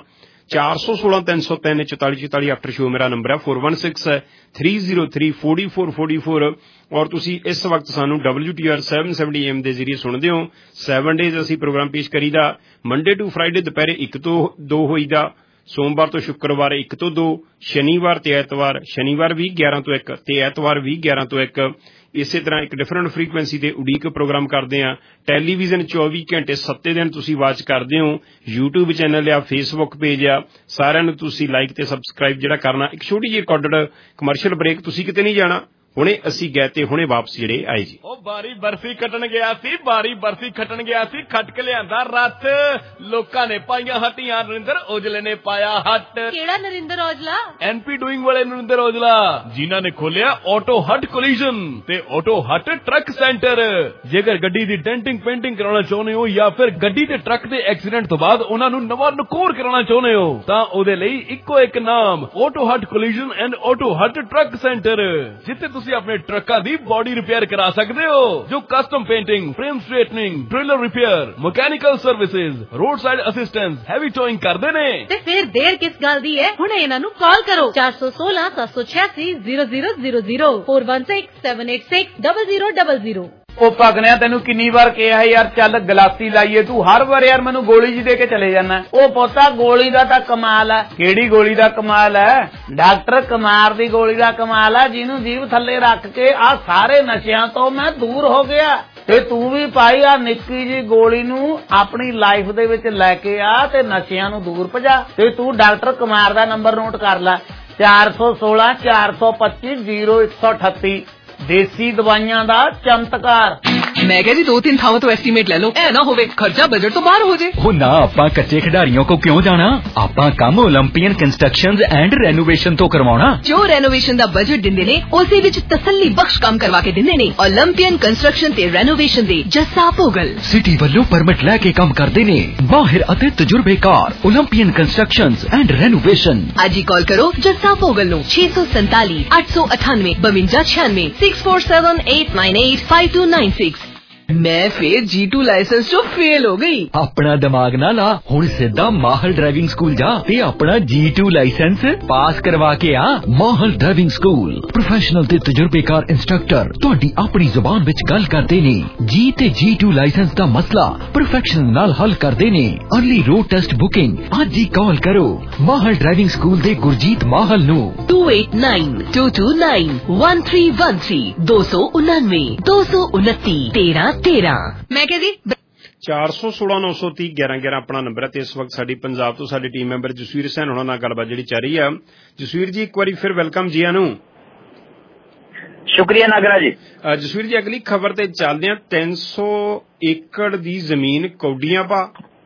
ਚਾਰ ਸੌ ਸੋਲਾਂ ਤਿੰਨ ਸੌ ਤਿੰਨ ਚੁਤਾਲੀ ਚੁਤਾਲੀ ਆਫਟਰ ਸ਼ੋ ਮੇਰਾ ਨੰਬਰ ਹੈ four one six three zero three forty four forty four ਔਰ ਤੁਸੀਂ ਇਸ ਵਕਤ ਸਾਨੂੰ W T R seven seventy A M ਦੇ ਜ਼ਰੀਏ ਸੁਣਦੇ ਹੋ। ਸੈਵਨ ਡੇਜ਼ ਅਸੀਂ ਪ੍ਰੋਗਰਾਮ ਪੇਸ਼ ਕਰੀਦਾ, ਮੰਡੇ ਟੂ ਫਰਾਈਡੇ ਦੁਪਹਿਰੇ ਇੱਕ ਤੋਂ ਦੋ ਹੋਈਦਾ, ਸੋਮਵਾਰ ਤੋਂ ਸ਼ੁੱਕਰਵਾਰ ਇੱਕ ਤੋਂ ਦੋ, ਸ਼ਨੀਵਾਰ ਤੇ ਐਤਵਾਰ, ਸ਼ਨੀਵਾਰ ਵੀ ਗਿਆਰਾਂ ਤੋਂ ਇੱਕ ਤੇ ਐਤਵਾਰ ਵੀ ਗਿਆਰਾਂ ਤੋਂ ਇੱਕ। ਇਸੇ ਤਰ੍ਹਾਂ ਇੱਕ ਡਿਫਰੈਂਟ ਫਰੀਕੁਐਂਸੀ ਤੇ ਉਡੀਕ ਪ੍ਰੋਗਰਾਮ ਕਰਦੇ ਆ। ਟੈਲੀਵਿਜ਼ਨ ਚੌਵੀ ਘੰਟੇ ਸੱਤੇ ਦਿਨ ਤੁਸੀਂ ਵਾਚ ਕਰਦੇ ਹੋ। ਯੂਟਿਊਬ ਚੈਨਲ ਆ, ਫੇਸਬੁੱਕ ਪੇਜ ਆ, ਸਾਰਿਆਂ ਨੂੰ ਤੁਸੀਂ ਲਾਈਕ ਤੇ ਸਬਸਕ੍ਰਾਈਬ ਜਿਹੜਾ ਕਰਨਾ। ਇੱਕ ਛੋਟੀ ਜਿਹੀ ਰਿਕਾਰਡਡ ਕਮਰਸ਼ੀਅਲ ਬ੍ਰੇਕ, ਤੁਸੀਂ ਕਿਤੇ ਨਹੀਂ ਜਾਣਾ, ਹੁਣੇ ਅਸੀਂ ਗਏ ਤੇ ਹੁਣੇ ਵਾਪਸ ਜਿਹੜੇ ਆਏ ਜੀ। ਉਹ ਬਾਰੀ ਬਰਫੀ ਕੱਟਣ ਗਿਆ ਸੀ, ਬਾਰੀ ਬਰਫੀ ਖੱਟਣ ਗਿਆ ਸੀ, ਖੱਟ ਕੇ ਲਿਆਂਦਾ ਰੱਥ, ਲੋਕਾਂ ਨੇ ਪਾਈਆਂ ਹੱਟੀਆਂ, ਨਰਿੰਦਰ ਔਜਲੇ ਨੇ ਪਾਇਆ ਹੱਟ। ਕਿਹੜਾ ਨਰਿੰਦਰ ਔਜਲਾ? ਐਨਪੀ ਡੂਇੰਗ ਵਾਲੇ ਨਰਿੰਦਰ ਔਜਲਾ, ਜਿਨ੍ਹਾਂ ਨੇ ਖੋਲਿਆ ਆਟੋ ਹੱਟ ਕੋਲੀਜਨ ਤੇ ਆਟੋ ਹੱਟ ਟਰੱਕ ਸੈਂਟਰ। ਜੇਕਰ ਗੱਡੀ ਦੀ ਡੈਂਟਿੰਗ ਪੇਂਟਿੰਗ ਕਰਾਉਣਾ ਚਾਹੁੰਦੇ ਹੋ ਜਾਂ ਫਿਰ ਗੱਡੀ ਤੇ ਟਰੱਕ ਦੇ ਐਕਸੀਡੈਂਟ ਤੋਂ ਬਾਅਦ ਉਹਨਾਂ ਨੂੰ ਨਵਾਂ ਨਕੋਰ ਕਰਾਉਣਾ ਚਾਹੁੰਦੇ ਹੋ ਤਾਂ ਉਹਦੇ ਲਈ ਇੱਕੋ ਇੱਕ ਨਾਮ, auto hut collision and auto hut truck centre, ਜਿੱਥੇ ਤੁਸੀਂ ਆਪਣੇ ਟਰੱਕਾਂ ਦੀ ਬੋਡੀ ਰਿਪੇਅਰ ਕਰਾ ਸਕਦੇ ਹੋ, ਜੋ custom painting, frame straightening, trailer repair, mechanical services, roadside assistance, heavy towing ਕਰਦੇ ਨੇ। ਤੇ ਫਿਰ ਦੇਰ ਕਿਸ ਗੱਲ ਦੀ ਹੈ, ਹੁਣ ਇਹਨਾਂ ਨੂੰ ਕਾਲ ਕਰੋ ਚਾਰ ਸੌ ਸੋਲਾਂ ਸੱਤ ਸੌ ਛਿਆਸੀ zero zero zero zero four one six seven eight six double zero double zero. ਉਹ ਪਗਨਿਆ ਤੈਨੂੰ ਕਿੰਨੀ ਵਾਰ ਕਿਹਾ ਯਾਰ ਚੱਲ ਗਲਾਸੀ ਲਾਈਏ, ਤੂੰ ਹਰ ਵਾਰ ਯਾਰ ਮੈਨੂੰ ਗੋਲੀ ਜੀ ਦੇ ਕੇ ਚਲੇ ਜਾਣਾ। ਉਹ ਪੋਤਾ ਗੋਲੀ ਦਾ ਤਾਂ ਕਮਾਲ ਹੈ। ਕਿਹੜੀ ਗੋਲੀ ਦਾ ਕਮਾਲ ਹੈ? ਡਾਕਟਰ ਕੁਮਾਰ ਦੀ ਗੋਲੀ ਦਾ ਕਮਾਲ ਹੈ, ਜਿਹਨੂੰ ਜੀਭ ਥੱਲੇ ਰੱਖ ਕੇ ਆ ਸਾਰੇ ਨਸ਼ਿਆਂ ਤੋਂ ਮੈਂ ਦੂਰ ਹੋ ਗਿਆ। ਤੇ ਤੂੰ ਵੀ ਭਾਈ ਆ ਨਿੱਕੀ ਜੀ ਗੋਲੀ ਨੂੰ ਆਪਣੀ ਲਾਈਫ ਦੇ ਵਿੱਚ ਲੈ ਕੇ ਆ ਤੇ ਨਸ਼ਿਆਂ ਨੂੰ ਦੂਰ ਭਜਾ। ਤੇ ਤੂੰ ਡਾਕਟਰ ਕੁਮਾਰ ਦਾ ਨੰਬਰ ਨੋਟ ਕਰ ਲੈ, ਚਾਰ ਸੌ ਸੋਲਾਂ ਚਾਰ ਸੌ ਪੱਚੀ ਜ਼ੀਰੋ ਇੱਕ ਸੌ ਅਠੱਤੀ। ਦੇਸੀ ਦਵਾਈਆਂ ਦਾ ਚਮਤਕਾਰ। ਮੈਂ ਕਿਹਾ ਜੀ ਦੋ ਤਿੰਨ ਥਾਵਾਂ ਤੋਂ ਐਸਟੀਮੇਟ ਲੈ ਲਓ, ਐ ਨਾ ਹੋਵੇ ਖਰਚਾ ਬਜਟ ਤੋਂ ਬਾਹਰ ਹੋ ਜੇ। ਉਹ ਨਾ, ਆਪਾਂ ਕੱਚੇ ਖਿਡਾਰੀਆਂ ਕੋ ਕਿਉਂ ਜਾਣਾ, ਆਪਾਂ ਕੰਮ ਓਲੰਪੀਅਨ ਕੰਸਟਰਕਸ਼ਨਜ਼ ਐਂਡ ਰੈਨੋਵੇਸ਼ਨ ਤੋਂ ਕਰਵਾਉਣਾ। ਜੋ ਰੈਨੋਵੇਸ਼ਨ ਦਾ ਬਜਟ ਦਿੰਦੇ ਨੇ ਉਸੇ ਵਿੱਚ ਤਸੱਲੀ ਬਖਸ਼ ਕੰਮ ਕਰਵਾ ਕੇ ਦਿੰਦੇ ਨੇ। ਓਲੰਪੀਅਨ ਕੰਸਟਰਕਸ਼ਨ ਤੇ ਰੈਨੋਵੇਸ਼ਨ ਦੇ ਜੱਸਾ ਭੋਗਲ ਸਿਟੀ ਵੱਲੋਂ ਪਰਮਿਟ ਲੈ ਕੇ ਕੰਮ ਕਰਦੇ ਨੇ, ਮਾਹਿਰ ਅਤੇ ਤਜਰਬੇਕਾਰ ਓਲੰਪੀਅਨ ਕੰਸਟਰਕਸ਼ਨਜ਼ ਐਂਡ ਰੈਨੋਵੇਸ਼ਨ। ਅੱਜ ਹੀ ਕਾਲ ਕਰੋ ਜੱਸਾ ਭੋਗਲ ਨੂੰ ਛੇ ਸੌ ਸੰਤਾਲੀ ਅੱਠ ਸੌ ਅਠਾਨਵੇਂ ਬਵੰਜਾ ਛਿਆਨਵੇਂ six four seven eight nine eight five two nine six. ਮੈਂ ਫੇਰ ਜੀ ਟੂ ਲਾਇਸੈਂਸ ਚੋਂ ਫੇਲ ਹੋ ਗਈ। ਆਪਣਾ ਦਿਮਾਗ ਨਾ ਲਾ, ਹੁਣ ਸਿੱਧਾ ਮਾਹਲ ਡਰਾਈਵਿੰਗ ਸਕੂਲ ਜਾ ਤੇ ਆਪਣਾ ਜੀ ਟੂ ਲਾਇਸੈਂਸ ਪਾਸ ਕਰਵਾ ਕੇ ਆ। ਮਾਹਲ ਡਰਾਈਵਿੰਗ ਸਕੂਲ ਪ੍ਰੋਫੈਸ਼ਨਲ ਤੇ ਤਜਰਬੇਕਾਰ ਇੰਸਟ੍ਰਕਟਰ ਤੁਹਾਡੀ ਆਪਣੀ ਜ਼ੁਬਾਨ ਵਿੱਚ ਗੱਲ ਕਰਦੇ ਨੇ। ਜੀ ਤੇ ਜੀ ਟੂ ਲਾਇਸੈਂਸ ਦਾ ਮਸਲਾ ਪਰਫੈਕਸ਼ਨ ਨਾਲ ਹੱਲ ਕਰਦੇ ਨੇ। ਅਰਲੀ ਰੋਡ ਟੈਸਟ ਬੁਕਿੰਗ ਅੱਜ ਹੀ ਕਾਲ ਕਰੋ ਮਾਹਲ ਡਰਾਈਵਿੰਗ ਸਕੂਲ ਦੇ ਗੁਰਜੀਤ ਮਾਹਲ ਨੂੰ two eight nine two two nine one three one three ਦੋ ਸੌ ਉਨਾਨਵੇਂ ਦੋ ਸੌ ਉਨੱਤੀ ਤੇਰਾਂ ਤੇਰਾਂ। ਮੈਂ ਕਿਹਾ ਜੀ ਚਾਰ ਸੌ ਸੋਲਾਂ ਨੌ ਸੌ ਤੀਹ ਗਿਆਰਾਂ ਗਿਆਰਾਂ ਆਪਣਾ ਨੰਬਰ ਹੈ। ਤੇ ਇਸ ਵਕਤ ਸਾਡੀ ਪੰਜਾਬ ਤੋਂ ਸਾਡੀ ਟੀਮ ਮੈਂਬਰ ਜਸਵੀਰ ਸੈਨ ਹੋਣਾ ਨਾਲ ਗੱਲਬਾਤ ਜਿਹੜੀ ਚੱਲ ਰਹੀ ਆ। ਜਸਵੀਰ ਜੀ ਇੱਕ ਵਾਰੀ ਫਿਰ ਵੈਲਕਮ ਜੀ ਆਨੂੰ। ਸ਼ੁਕਰੀਆ ਨਾਗਰਾ ਜੀ। ਜਸਵੀਰ ਜੀ ਅਗਲੀ ਖਬਰ ਤੇ ਚੱਲਦੇ ਆ। ਤਿੰਨ ਸੌ ਏਕੜ ਦੀ ਜ਼ਮੀਨ ਕੌਡੀਆਂ ਪਾ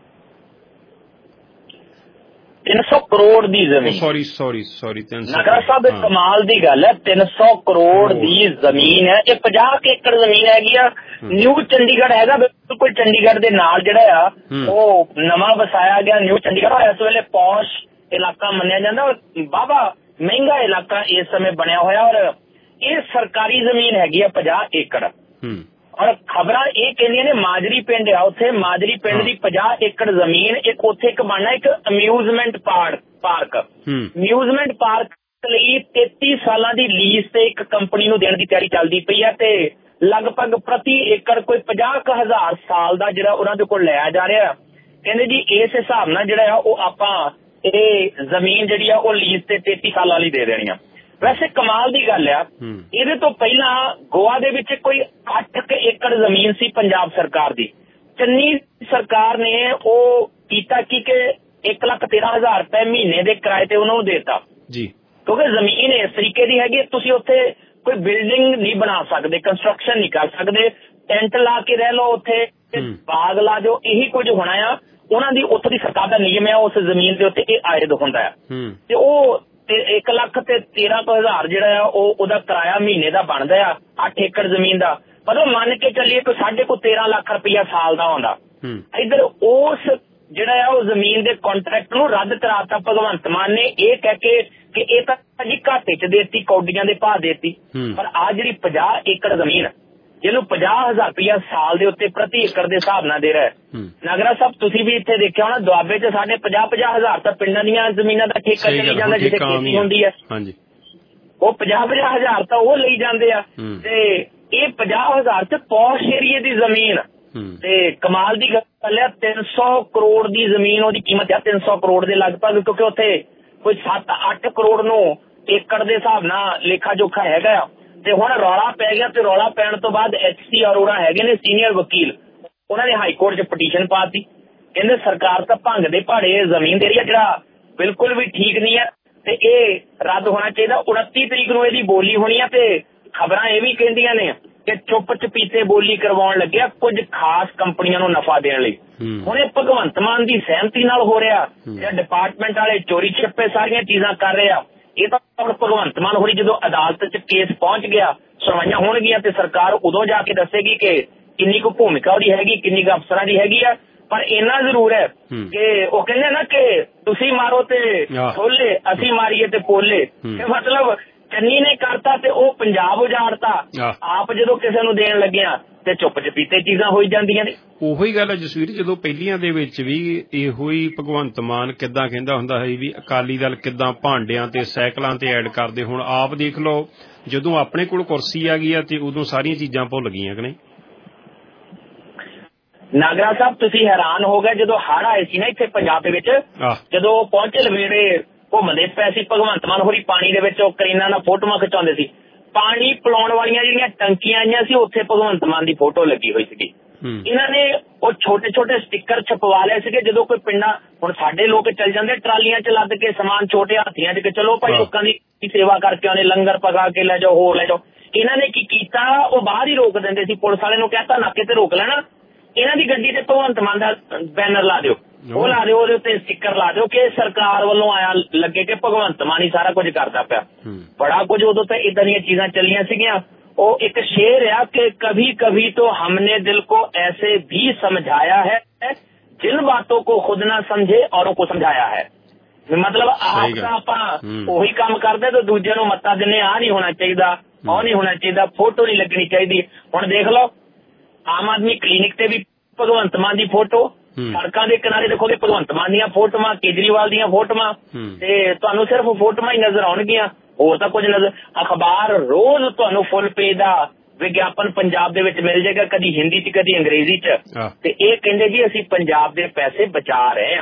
ਤਿੰਨ ਸੌ ਕਰੋੜ ਦੀ ਜ਼ਮੀਨ ਸੌਰੀ ਸੌਰੀ ਸੌਰੀ ਤਿੰਨ ਸੌ ਨਾਗਰਾ ਸਾਹਿਬ ਕਮਾਲ ਦੀ ਗੱਲ ਹੈ। ਤਿੰਨ ਸੌ ਕਰੋੜ ਦੀ ਜ਼ਮੀਨ ਹੈ। ਇਹ ਪੰਜਾਹ ਏਕੜ ਜ਼ਮੀਨ ਹੈਗੀ ਆ। ਨਿਊ ਚੰਡੀਗੜ੍ਹ ਹੈਗਾ, ਬਿਲਕੁਲ ਚੰਡੀਗੜ੍ਹ ਦੇ ਨਾਲ ਜਿਹੜਾ ਆ ਉਹ ਨਵਾਂ ਵਸਾਇਆ ਗਿਆ ਨਿਊ ਚੰਡੀਗੜ੍ਹ। ਇਸ ਵੇਲੇ ਪੌਸ਼ ਇਲਾਕਾ ਮੰਨਿਆ ਜਾਂਦਾ ਔਰ ਬਾਬਾ ਮਹਿੰਗਾ ਇਲਾਕਾ ਇਸ ਸਮੇਂ ਬਣਿਆ ਹੋਇਆ। ਔਰ ਇਹ ਸਰਕਾਰੀ ਜ਼ਮੀਨ ਹੈਗੀ ਆ ਪੰਜਾਹ ਏਕੜ। ਔਰ ਖਬਰਾਂ ਇਹ ਕਹਿੰਦੀਆਂ ਨੇ ਮਾਜਰੀ ਪਿੰਡ ਆ, ਉੱਥੇ ਮਾਜਰੀ ਪਿੰਡ ਦੀ ਪੰਜਾਹ ਏਕੜ ਜ਼ਮੀਨ ਇੱਕ ਉੱਥੇ ਇੱਕ ਬਣਨਾ ਇੱਕ ਅਮਿਊਜ਼ਮੈਂਟ ਪਾਰਕ। ਅਮਿਊਜ਼ਮੈਂਟ ਪਾਰਕ ਲਈ ਤੇਤੀ ਸਾਲਾਂ ਦੀ ਲੀਜ਼ ਤੇ ਇੱਕ ਕੰਪਨੀ ਨੂੰ ਦੇਣ ਦੀ ਤਿਆਰੀ ਚੱਲਦੀ ਪਈ ਹੈ ਤੇ ਲਗਭਗ ਪ੍ਰਤੀ ਏਕੜ ਕੋਈ ਪੰਜਾਹ ਕੁ ਹਜ਼ਾਰ ਸਾਲ ਦਾ ਜਿਹੜਾ ਉਹਨਾਂ ਦੇ ਕੋਲ ਲਿਆ ਜਾ ਰਿਹਾ। ਕਹਿੰਦੇ ਜੀ ਇਸ ਹਿਸਾਬ ਨਾਲ ਜਿਹੜਾ ਆ ਉਹ ਆਪਾਂ ਇਹ ਜ਼ਮੀਨ ਜਿਹੜੀ ਆ ਉਹ ਲੀਜ਼ ਤੇ ਤੇਤੀ ਸਾਲਾਂ ਲਈ ਦੇ ਦੇਣੀ ਆ। ਵੈਸੇ ਕਮਾਲ ਦੀ ਗੱਲ ਆ, ਇਹਦੇ ਤੋਂ ਪਹਿਲਾਂ ਗੋਆ ਦੇ ਵਿੱਚ ਕੋਈ ਅੱਠ ਕੁ ਏਕੜ ਜ਼ਮੀਨ ਸੀ ਪੰਜਾਬ ਸਰਕਾਰ ਦੀ। ਚੰਨੀ ਸਰਕਾਰ ਨੇ ਉਹ ਕੀਤਾ ਕਿ ਇੱਕ ਲੱਖ ਤੇਰਾਂ ਹਜ਼ਾਰ ਰੁਪਏ ਮਹੀਨੇ ਦੇ ਕਿਰਾਏ ਤੇ ਉਹਨਾਂ ਨੂੰ ਦੇਤਾ ਜੀ, ਕਿਉਂਕਿ ਜ਼ਮੀਨ ਇਸ ਤਰੀਕੇ ਦੀ ਹੈਗੀ ਤੁਸੀਂ ਉੱਥੇ ਕੋਈ ਬਿਲਡਿੰਗ ਨਹੀਂ ਬਣਾ ਸਕਦੇ, ਕੰਸਟਰਕਸ਼ਨ ਨਹੀਂ ਕਰ ਸਕਦੇ, ਟੈਂਟ ਲਾ ਕੇ ਰਹਿ ਲਓ ਉੱਥੇ, ਬਾਗ ਲਾ ਜਾਓ, ਇਹੀ ਕੁਝ ਹੋਣਾ ਆ। ਉਹਨਾਂ ਦੀ ਉੱਥੇ ਦੀ ਸਰਕਾਰ ਦਾ ਨਿਯਮ ਹੈ ਉਸ ਜ਼ਮੀਨ ਦੇ ਉੱਤੇ ਇਹ ਆਇਦ ਹੁੰਦਾ ਆ ਤੇ ਉਹ ਤੇ ਇੱਕ ਲੱਖ ਤੇ ਤੇਰਾਂ ਕੁ ਹਜ਼ਾਰ ਜਿਹੜਾ ਆ ਉਹ ਉਹਦਾ ਕਿਰਾਇਆ ਮਹੀਨੇ ਦਾ ਬਣਦਾ ਆ ਅੱਠ ਏਕੜ ਜ਼ਮੀਨ ਦਾ। ਮਤਲਬ ਮੰਨ ਕੇ ਚੱਲੀਏ ਕਿ ਸਾਡੇ ਕੋਲ ਤੇਰਾਂ ਲੱਖ ਰੁਪਇਆ ਸਾਲ ਦਾ ਆਉਂਦਾ। ਇੱਧਰ ਉਸ ਜਿਹੜਾ ਆ ਉਹ ਜ਼ਮੀਨ ਦੇ ਕੰਟਰੈਕਟ ਨੂੰ ਰੱਦ ਕਰਾਤਾ ਭਗਵੰਤ ਮਾਨ ਨੇ ਇਹ ਕਹਿ ਕੇ ਕਿ ਇਹ ਤਾਂ ਜੀ ਘਾਟੇ ਚ ਦੇਤੀ, ਕੌਡੀਆਂ ਦੇ ਭਾਅ ਦੇਤੀ। ਪਰ ਆ ਜਿਹੜੀ ਪੰਜਾਹ ਏਕੜ ਜ਼ਮੀਨ ਜਿਹਨੂੰ ਪੰਜਾਹ ਹਜ਼ਾਰ ਰੁਪਇਆ ਸਾਲ ਦੇ ਉੱਤੇ ਪ੍ਰਤੀ ਏਕੜ ਦੇ ਹਿਸਾਬ ਨਾਲ ਦੇ ਰਿਹਾ। ਨਾਗਰਾ ਸਾਹਿਬ ਤੁਸੀਂ ਵੀ ਇੱਥੇ ਦੇਖਿਆ ਹੋਣਾ ਦੁਆਬੇ ਚ ਸਾਡੇ ਪੰਜਾਹ ਪੰਜਾਹ ਹਜ਼ਾਰ ਤਾਂ ਪਿੰਡਾਂ ਦੀਆਂ ਜ਼ਮੀਨਾਂ ਦਾ ਠੇਕਾ ਚਲੀ ਜਾਂਦਾ ਜਿੱਥੇ ਖੇਤੀ ਹੁੰਦੀ ਹੈ। ਹਾਂਜੀ ਉਹ ਪੰਜਾਹ ਪੰਜਾਹ ਹਜ਼ਾਰ ਤਾਂ ਉਹ ਲਈ ਜਾਂਦੇ ਆ ਤੇ ਇਹ ਪੰਜਾਹ ਹਜ਼ਾਰ ਚ ਪੌਸ਼ ਏਰੀਏ ਦੀ ਜ਼ਮੀਨ ਤੇ ਕਮਾਲ ਦੀ ਗੱਲ ਹੈ ਤਿੰਨ ਸੌ ਕਰੋੜ ਦੀ ਜ਼ਮੀਨ ਉਹਦੀ ਕੀਮਤ ਆ ਤਿੰਨ ਸੌ ਕਰੋੜ ਦੇ ਲਗਭਗ ਕਿਉਂਕਿ ਉੱਥੇ ਕੋਈ ਸੱਤ ਅੱਠ ਕਰੋੜ ਨੂੰ ਏਕੜ ਦੇ ਹਿਸਾਬ ਨਾਲ ਲੇਖਾ ਜੋਖਾ ਹੈਗਾ ਆ। ਤੇ ਹੁਣ ਰੌਲਾ ਪੈ ਗਿਆ ਤੇ ਰੌਲਾ ਪੈਣ ਤੋਂ ਬਾਅਦ ਐਚ ਸੀ ਅਰੋੜਾ ਹੈਗੇ ਨੇ ਸੀਨੀਅਰ ਵਕੀਲ ਉਹਨਾਂ ਨੇ ਹਾਈ ਕੋਰਟ 'ਚ ਪਟੀਸ਼ਨ ਪਾਤੀ ਕਹਿੰਦੇ ਸਰਕਾਰ ਤਾਂ ਭੰਗ ਦੇ ਪਹਾੜੇ ਜ਼ਮੀਨ ਦੇ ਰਹੀ ਹੈ ਜਿਹੜਾ ਬਿਲਕੁਲ ਵੀ ਠੀਕ ਨਹੀਂ ਹੈ ਤੇ ਇਹ ਰੱਦ ਹੋਣਾ ਚਾਹੀਦਾ। ਉਨੱਤੀ ਤਰੀਕ ਨੂੰ ਇਹਦੀ ਬੋਲੀ ਹੋਣੀ ਹੈ ਤੇ ਖਬਰਾਂ ਇਹ ਵੀ ਕਹਿੰਦੀਆਂ ਨੇ ਕਿ ਚੁੱਪ ਚਪੀਤੇ ਬੋਲੀ ਕਰਵਾਉਣ ਲੱਗਿਆ ਕੁਝ ਖਾਸ ਕੰਪਨੀਆਂ ਨੂੰ ਨਫਾ ਦੇਣ ਲਈ। ਹੁਣ ਇਹ ਭਗਵੰਤ ਮਾਨ ਦੀ ਸਹਿਮਤੀ ਨਾਲ ਹੋ ਰਿਹਾ ਜਾਂ ਡਿਪਾਰਟਮੈਂਟ ਵਾਲੇ ਚੋਰੀ ਛਿੱਪੇ ਸਾਰੀਆਂ ਚੀਜ਼ਾਂ ਕਰ ਰਹੇ ਆ। ਇਹ ਤਾਂ ਹੁਣ ਭਗਵੰਤ ਮਾਨ ਹੋਰੀ ਜਦੋਂ ਅਦਾਲਤ 'ਚ ਕੇਸ ਪਹੁੰਚ ਗਿਆ ਸੁਣਵਾਈਆਂ ਹੋਣਗੀਆਂ ਤੇ ਸਰਕਾਰ ਉਦੋਂ ਜਾ ਕੇ ਦੱਸੇਗੀ ਕਿ ਕਿੰਨੀ ਕੁ ਭੂਮਿਕਾ ਉਹਦੀ ਹੈਗੀ ਕਿੰਨੀ ਕੁ ਅਫਸਰਾਂ ਦੀ ਹੈਗੀ ਆ। ਪਰ ਇੰਨਾ ਜ਼ਰੂਰ ਹੈ ਕਿ ਉਹ ਕਹਿੰਦੇ ਨਾ ਕਿ ਤੁਸੀਂ ਮਾਰੋ ਤੇ ਠੋਲੇ ਅਸੀਂ ਮਾਰੀਏ ਤੇ ਪੋਲੇ ਇਹ ਮਤਲਬ ਚੰਨੀ ਨੇ ਕਰਤਾ ਤੇ ਉਹ ਪੰਜਾਬ ਉਜਾੜਤਾ ਆਪ ਜਦੋਂ ਕਿਸੇ ਨੂੰ ਦੇਣ ਲੱਗਿਆ ਤੇ ਚੁੱਪ ਚਪੀਤੇ ਚੀਜ਼ਾਂ ਹੋਈ ਜਾਂਦੀਆਂ ਨੇ। ਉਹੀ ਗੱਲ ਹੈ ਜਸਵੀਰ ਜਦੋਂ ਪਹਿਲੀਆਂ ਦੇ ਵਿੱਚ ਵੀ ਇਹੋ ਹੀ ਭਗਵੰਤ ਮਾਨ ਕਿੱਦਾਂ ਕਹਿੰਦਾ ਹੁੰਦਾ ਹੈ ਵੀ ਅਕਾਲੀ ਦਲ ਕਿੱਦਾਂ ਭਾਂਡਿਆਂ ਤੇ ਸਾਈਕਲਾਂ ਤੇ ਐਡ ਕਰਦੇ ਹੁਣ ਆਪ ਦੇਖ ਲਓ ਜਦੋਂ ਆਪਣੇ ਕੋਲ ਕੁਰਸੀ ਆ ਗਈ ਆ ਤੇ ਉਦੋਂ ਸਾਰੀਆਂ ਚੀਜ਼ਾਂ ਭੁੱਲ ਗਈਆਂ ਕਿ ਨਹੀਂ। ਨਾਗਰਾ ਸਾਹਿਬ ਤੁਸੀਂ ਹੈਰਾਨ ਹੋ ਗਏ ਜਦੋਂ ਹੜ੍ਹ ਆਏ ਸੀ ਨਾ ਇੱਥੇ ਪੰਜਾਬ ਦੇ ਵਿੱਚ ਜਦੋਂ ਪਹੁੰਚੇ ਲਵੇੜੇ ਘੁੰਮਦੇ ਪਏ ਸੀ ਭਗਵੰਤ ਮਾਨ ਹੋਰੀ ਪਾਣੀ ਦੇ ਵਿੱਚ ਉਹ ਕਰੀਨਾ ਨਾਲ ਫੋਟੋਆਂ ਖਿਚਾਉਂਦੇ ਸੀ ਪਾਣੀ ਪਿਲਾਉਣ ਵਾਲੀਆਂ ਜਿਹੜੀਆਂ ਟੰਕੀਆਂ ਆਈਆਂ ਸੀ ਉੱਥੇ ਭਗਵੰਤ ਮਾਨ ਦੀ ਫੋਟੋ ਲੱਗੀ ਹੋਈ ਸੀਗੀ। ਇਹਨਾਂ ਨੇ ਉਹ ਛੋਟੇ ਛੋਟੇ ਸਟਿੱਕਰ ਛਪਵਾ ਲਏ ਸੀਗੇ ਜਦੋਂ ਕੋਈ ਪਿੰਡਾਂ ਹੁਣ ਸਾਡੇ ਲੋਕ ਚੱਲ ਜਾਂਦੇ ਟਰਾਲੀਆਂ ਚ ਲੱਦ ਕੇ ਸਮਾਨ ਛੋਟੇ ਹਾਥੀਆਂ ਚ ਚਲੋ ਭਾਈ ਲੋਕਾਂ ਦੀ ਸੇਵਾ ਕਰਕੇ ਆਉਣੇ ਲੰਗਰ ਪਕਾ ਕੇ ਲੈ ਜਾਓ ਹੋਰ ਲੈ ਜਾਓ। ਇਹਨਾਂ ਨੇ ਕੀ ਕੀਤਾ ਉਹ ਬਾਹਰ ਹੀ ਰੋਕ ਦਿੰਦੇ ਸੀ ਪੁਲਿਸ ਵਾਲੇ ਨੂੰ ਕਹਿਤਾ ਨਾਕੇ ਤੇ ਰੋਕ ਲੈਣਾ ਇਹਨਾਂ ਦੀ ਗੱਡੀ ਤੇ ਭਗਵੰਤ ਮਾਨ ਦਾ ਬੈਨਰ ਲਾ ਦਿਓ ਉਹ ਲਾ ਦਿਓ ਉਹਦੇ ਉੱਤੇ ਸਟਿੱਕਰ ਲਾ ਦਿਓ ਕਿ ਸਰਕਾਰ ਵੱਲੋਂ ਆਇਆ ਲੱਗੇ ਕਿ ਭਗਵੰਤ ਮਾਨ ਹੀ ਸਾਰਾ ਕੁਝ ਕਰਦਾ ਪਿਆ। ਬੜਾ ਕੁਝ ਉਦੋਂ ਤਾਂ ਇਦਾਂ ਦੀਆਂ ਚੀਜ਼ਾਂ ਚੱਲੀਆਂ ਸੀਗੀਆਂ। ਉਹ ਇੱਕ ਸ਼ੇਰ ਆ ਕਿ ਕभी कभी तो हमने दिल को ऐसे भी समझाया है जिन बातों को खुद ना समझे औरों को समझाया है। ਮਤਲਬ ਆਪ ਤਾਂ ਆਪਾਂ ਉਹੀ ਕੰਮ ਕਰਦੇ ਤੇ ਦੂਜੇ ਨੂੰ ਮੱਤਾ ਦਿੰਨੇ ਆ ਨਹੀਂ ਹੋਣਾ ਚਾਹੀਦਾ ਉਹ ਨਹੀਂ ਹੋਣਾ ਚਾਹੀਦਾ ਫੋਟੋ ਨਹੀਂ ਲੱਗਣੀ ਚਾਹੀਦੀ। ਹੁਣ ਦੇਖ ਲਓ ਆਮ ਆਦਮੀ ਕਲੀਨਿਕ ਤੇ ਵੀ ਭਗਵੰਤ ਮਾਨ ਦੀ ਫੋਟੋ ਸੜਕਾਂ ਦੇ ਕਿਨਾਰੇ ਦੇਖੋਗੇ ਭਗਵੰਤ ਮਾਨ ਦੀਆਂ ਫੋਟੋਆਂ ਕੇਜਰੀਵਾਲ ਦੀਆਂ ਫੋਟੋਆਂ ਤੇ ਤੁਹਾਨੂੰ ਸਿਰਫ ਫੋਟੋਆਂ ਹੀ ਨਜ਼ਰ ਆਉਣਗੀਆਂ ਹੋਰ ਤਾਂ ਕੁਝ ਨਜ਼ਰ। ਅਖਬਾਰ ਰੋਜ਼ ਤੁਹਾਨੂੰ ਫੁੱਲ ਪੇਜ ਦਾ ਵਿਗਿਆਪਨ ਪੰਜਾਬ ਦੇ ਵਿੱਚ ਮਿਲ ਜਾਏਗਾ ਕਦੀ ਹਿੰਦੀ ਚ ਕਦੀ ਅੰਗਰੇਜ਼ੀ ਚ ਤੇ ਇਹ ਕਹਿੰਦੇ ਜੀ ਅਸੀਂ ਪੰਜਾਬ ਦੇ ਪੈਸੇ ਬਚਾ ਰਹੇ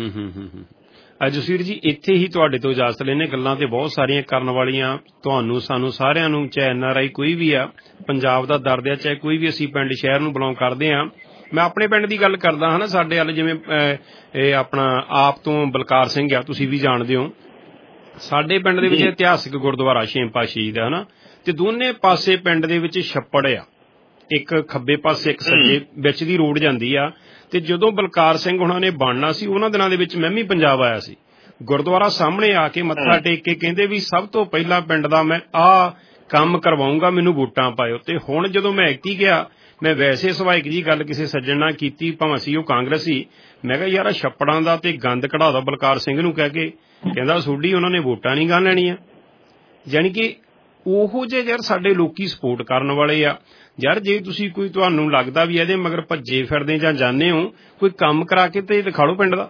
ਹਾਂ। ਜਸਵੀਰ ਜੀ ਇੱਥੇ ਹੀ ਤੁਹਾਡੇ ਤੋਂ ਇਜਾਜ਼ਤ ਲੈਣੇ ਗੱਲਾਂ ਤੇ ਬਹੁਤ ਸਾਰੀਆਂ ਕਰਨ ਵਾਲੀਆਂ ਤੁਹਾਨੂੰ ਸਾਨੂੰ ਸਾਰਿਆਂ ਨੂੰ ਚਾਹੇ ਐਨ ਆਰ ਆਈ ਕੋਈ ਵੀ ਆ ਪੰਜਾਬ ਦਾ ਦਰਦ ਆ ਚਾਹੇ ਕੋਈ ਵੀ ਅਸੀਂ ਪਿੰਡ ਸ਼ਹਿਰ ਨੂੰ ਬਿਲੋਂਗ ਕਰਦੇ ਹਾਂ। ਮੈਂ ਆਪਣੇ ਪਿੰਡ ਦੀ ਗੱਲ ਕਰਦਾ ਹਾਂ ਨਾ ਸਾਡੇ ਵੱਲ ਜਿਵੇਂ ਇਹ ਆਪਣਾ ਆਪ ਤੋਂ ਬਲਕਾਰ ਸਿੰਘ ਆ ਤੁਸੀਂ ਵੀ ਜਾਣਦੇ ਹੋ ਸਾਡੇ ਪਿੰਡ ਦੇ ਵਿੱਚ ਇਤਿਹਾਸਿਕ ਗੁਰਦੁਆਰਾ ਛੇਮ ਪਾਤਸ਼ਾਹੀ ਦਾ ਹਨਾ ਤੇ ਦੋਨੇ ਪਾਸੇ ਪਿੰਡ ਦੇ ਵਿੱਚ ਛੱਪੜ ਆ ਇੱਕ ਖੱਬੇ ਪਾਸੇ ਇੱਕ ਸੱਜੇ ਵਿੱਚ ਦੀ ਰੋਡ ਜਾਂਦੀ ਆ ਤੇ ਜਦੋਂ ਬਲਕਾਰ ਸਿੰਘ ਉਹਨਾਂ ਨੇ ਬਣਨਾ ਸੀ ਉਹਨਾਂ ਦਿਨਾਂ ਦੇ ਵਿੱਚ ਮੈਂ ਵੀ ਪੰਜਾਬ ਆਇਆ ਸੀ ਗੁਰਦੁਆਰਾ ਸਾਹਮਣੇ ਆ ਕੇ ਮੱਥਾ ਟੇਕ ਕੇ ਕਹਿੰਦੇ ਵੀ ਸਭ ਤੋਂ ਪਹਿਲਾਂ ਪਿੰਡ ਦਾ ਮੈਂ ਆਹ ਕੰਮ ਕਰਵਾਉਂਗਾ ਮੈਨੂੰ ਵੋਟਾਂ ਪਾਇਓ। ਤੇ ਹੁਣ ਜਦੋਂ ਮੈਂ ਐਕਟੀ ਗਿਆ ਮੈਂ ਵੈਸੇ ਸੁਭਾਇਕ ਜੀ ਗੱਲ ਕਿਸੇ ਸੱਜਣ ਨਾਲ ਕੀਤੀ ਭਾਵੇਂ ਸੀ ਉਹ ਕਾਂਗਰਸੀ ਮੈਂ ਕਿਹਾ ਯਾਰ ਛੱਪੜਾਂ ਦਾ ਤੇ ਗੰਦ ਕਢਾ ਦੋ ਬਲਕਾਰ ਸਿੰਘ ਨੂੰ ਕਹਿ ਕੇ ਕਹਿੰਦਾ ਸੋਡੀ ਉਹਨਾਂ ਨੇ ਵੋਟਾਂ ਨਹੀਂ ਗਾਂ ਲੈਣੀਆਂ। ਯਾਨੀ ਕਿ ਉਹੋ ਜਿਹੇ ਯਾਰ ਸਾਡੇ ਲੋਕੀ ਸਪੋਰਟ ਕਰਨ ਵਾਲੇ ਆ ਯਾਰ ਜੇ ਤੁਸੀਂ ਕੋਈ ਤੁਹਾਨੂੰ ਲੱਗਦਾ ਵੀ ਇਹਦੇ ਮਗਰ ਭੱਜੇ ਫਿਰਦੇ ਜਾਂ ਜਾਂਦੇ ਹੋ ਕੋਈ ਕੰਮ ਕਰਾ ਕੇ ਤੇ ਦਿਖਾ ਲਓ ਪਿੰਡ ਦਾ।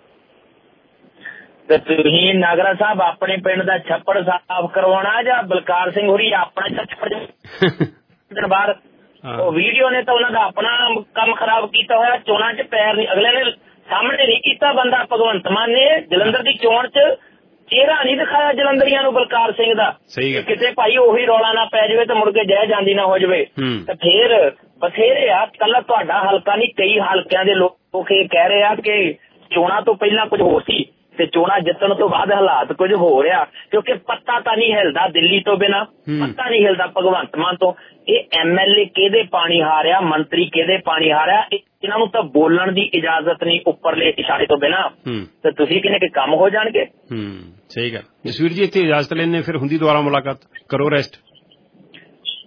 ਤੇ ਤੁਸੀਂ ਨਾਗਰਾ ਸਾਹਿਬ ਆਪਣੇ ਪਿੰਡ ਦਾ ਛੱਪੜ ਸਾਫ਼ ਕਰਵਾਉਣਾ ਜਾਂ ਬਲਕਾਰ ਸਿੰਘ ਹੋਰੀ ਆਪਣਾ ਛੱਪੜ ਦਿਨ ਬਾਅਦ ਉਹ ਵੀਡੀਓ ਨੇ ਤਾਂ ਉਹਨਾਂ ਦਾ ਆਪਣਾ ਕੰਮ ਖਰਾਬ ਕੀਤਾ ਹੋਇਆ ਚੋਣਾਂ ਚ ਪੈਰ ਨਹੀਂ ਅਗਲੇ ਨੇ ਸਾਹਮਣੇ ਨਹੀਂ ਕੀਤਾ ਬੰਦਾ ਭਗਵੰਤ ਮਾਨ ਨੇ ਜਲੰਧਰ ਦੀ ਚੋਣ ਚ ਚਿਹਰਾ ਨਹੀਂ ਦਿਖਾਇਆ ਜਲੰਧਰੀਆਂ ਨੂੰ ਬਲਕਾਰ ਸਿੰਘ ਦਾ ਕਿਤੇ ਭਾਈ ਉਹੀ ਰੌਲਾ ਨਾ ਪੈ ਜਾਵੇ ਤੇ ਮੁੜ ਕੇ ਜੈ ਜਾਂਦੀ ਨਾ ਹੋ ਜਾਵੇ ਤੇ ਫੇਰ ਬਥੇਰੇ ਆ ਕੱਲਾ ਤੁਹਾਡਾ ਹਲਕਾ ਨਹੀਂ ਕਈ ਹਲਕਿਆਂ ਦੇ ਲੋਕ ਇਹ ਕਹਿ ਰਹੇ ਆ ਕਿ ਚੋਣਾਂ ਤੋਂ ਪਹਿਲਾਂ ਕੁਝ ਹੋਰ ਸੀ ਤੇ ਚੋਣਾਂ ਜਿੱਤਣ ਤੋਂ ਬਾਅਦ ਹਾਲਾਤ ਕੁਝ ਹੋ ਰਿਹਾ ਕਿਉਂਕਿ ਪੱਤਾ ਤਾਂ ਨਹੀਂ ਹਿਲਦਾ ਦਿੱਲੀ ਤੋਂ ਬਿਨਾਂ ਪੱਤਾ ਨਹੀਂ ਹਿਲਦਾ ਭਗਵੰਤ ਮਾਨ ਤੋਂ। ਇਹ ਐਮ ਐਲ ਏ ਕਿਹਦੇ ਪਾਣੀ ਹਾਰਿਆ ਮੰਤਰੀ ਕਿਹਦੇ ਪਾਣੀ ਹਾਰਿਆ ਇਹਨਾਂ ਨੂੰ ਤਾਂ ਬੋਲਣ ਦੀ ਇਜਾਜ਼ਤ ਨਹੀਂ ਉੱਪਰਲੇ ਇਸ਼ਾਰੇ ਤੋਂ ਬਿਨਾਂ ਤੇ ਤੁਸੀਂ ਕਹਿੰਦੇ ਕਿ ਕੰਮ ਹੋ ਜਾਣਗੇ। ਸਹੀ ਗੱਲ ਜਸਵੀਰ ਜੀ ਇੱਥੇ ਇਜਾਜ਼ਤ ਲੈਣੇ ਫਿਰ ਹੁੰਦੀ ਦੁਬਾਰਾ ਮੁਲਾਕਾਤ ਕਰੋ ਰੈਸਟ।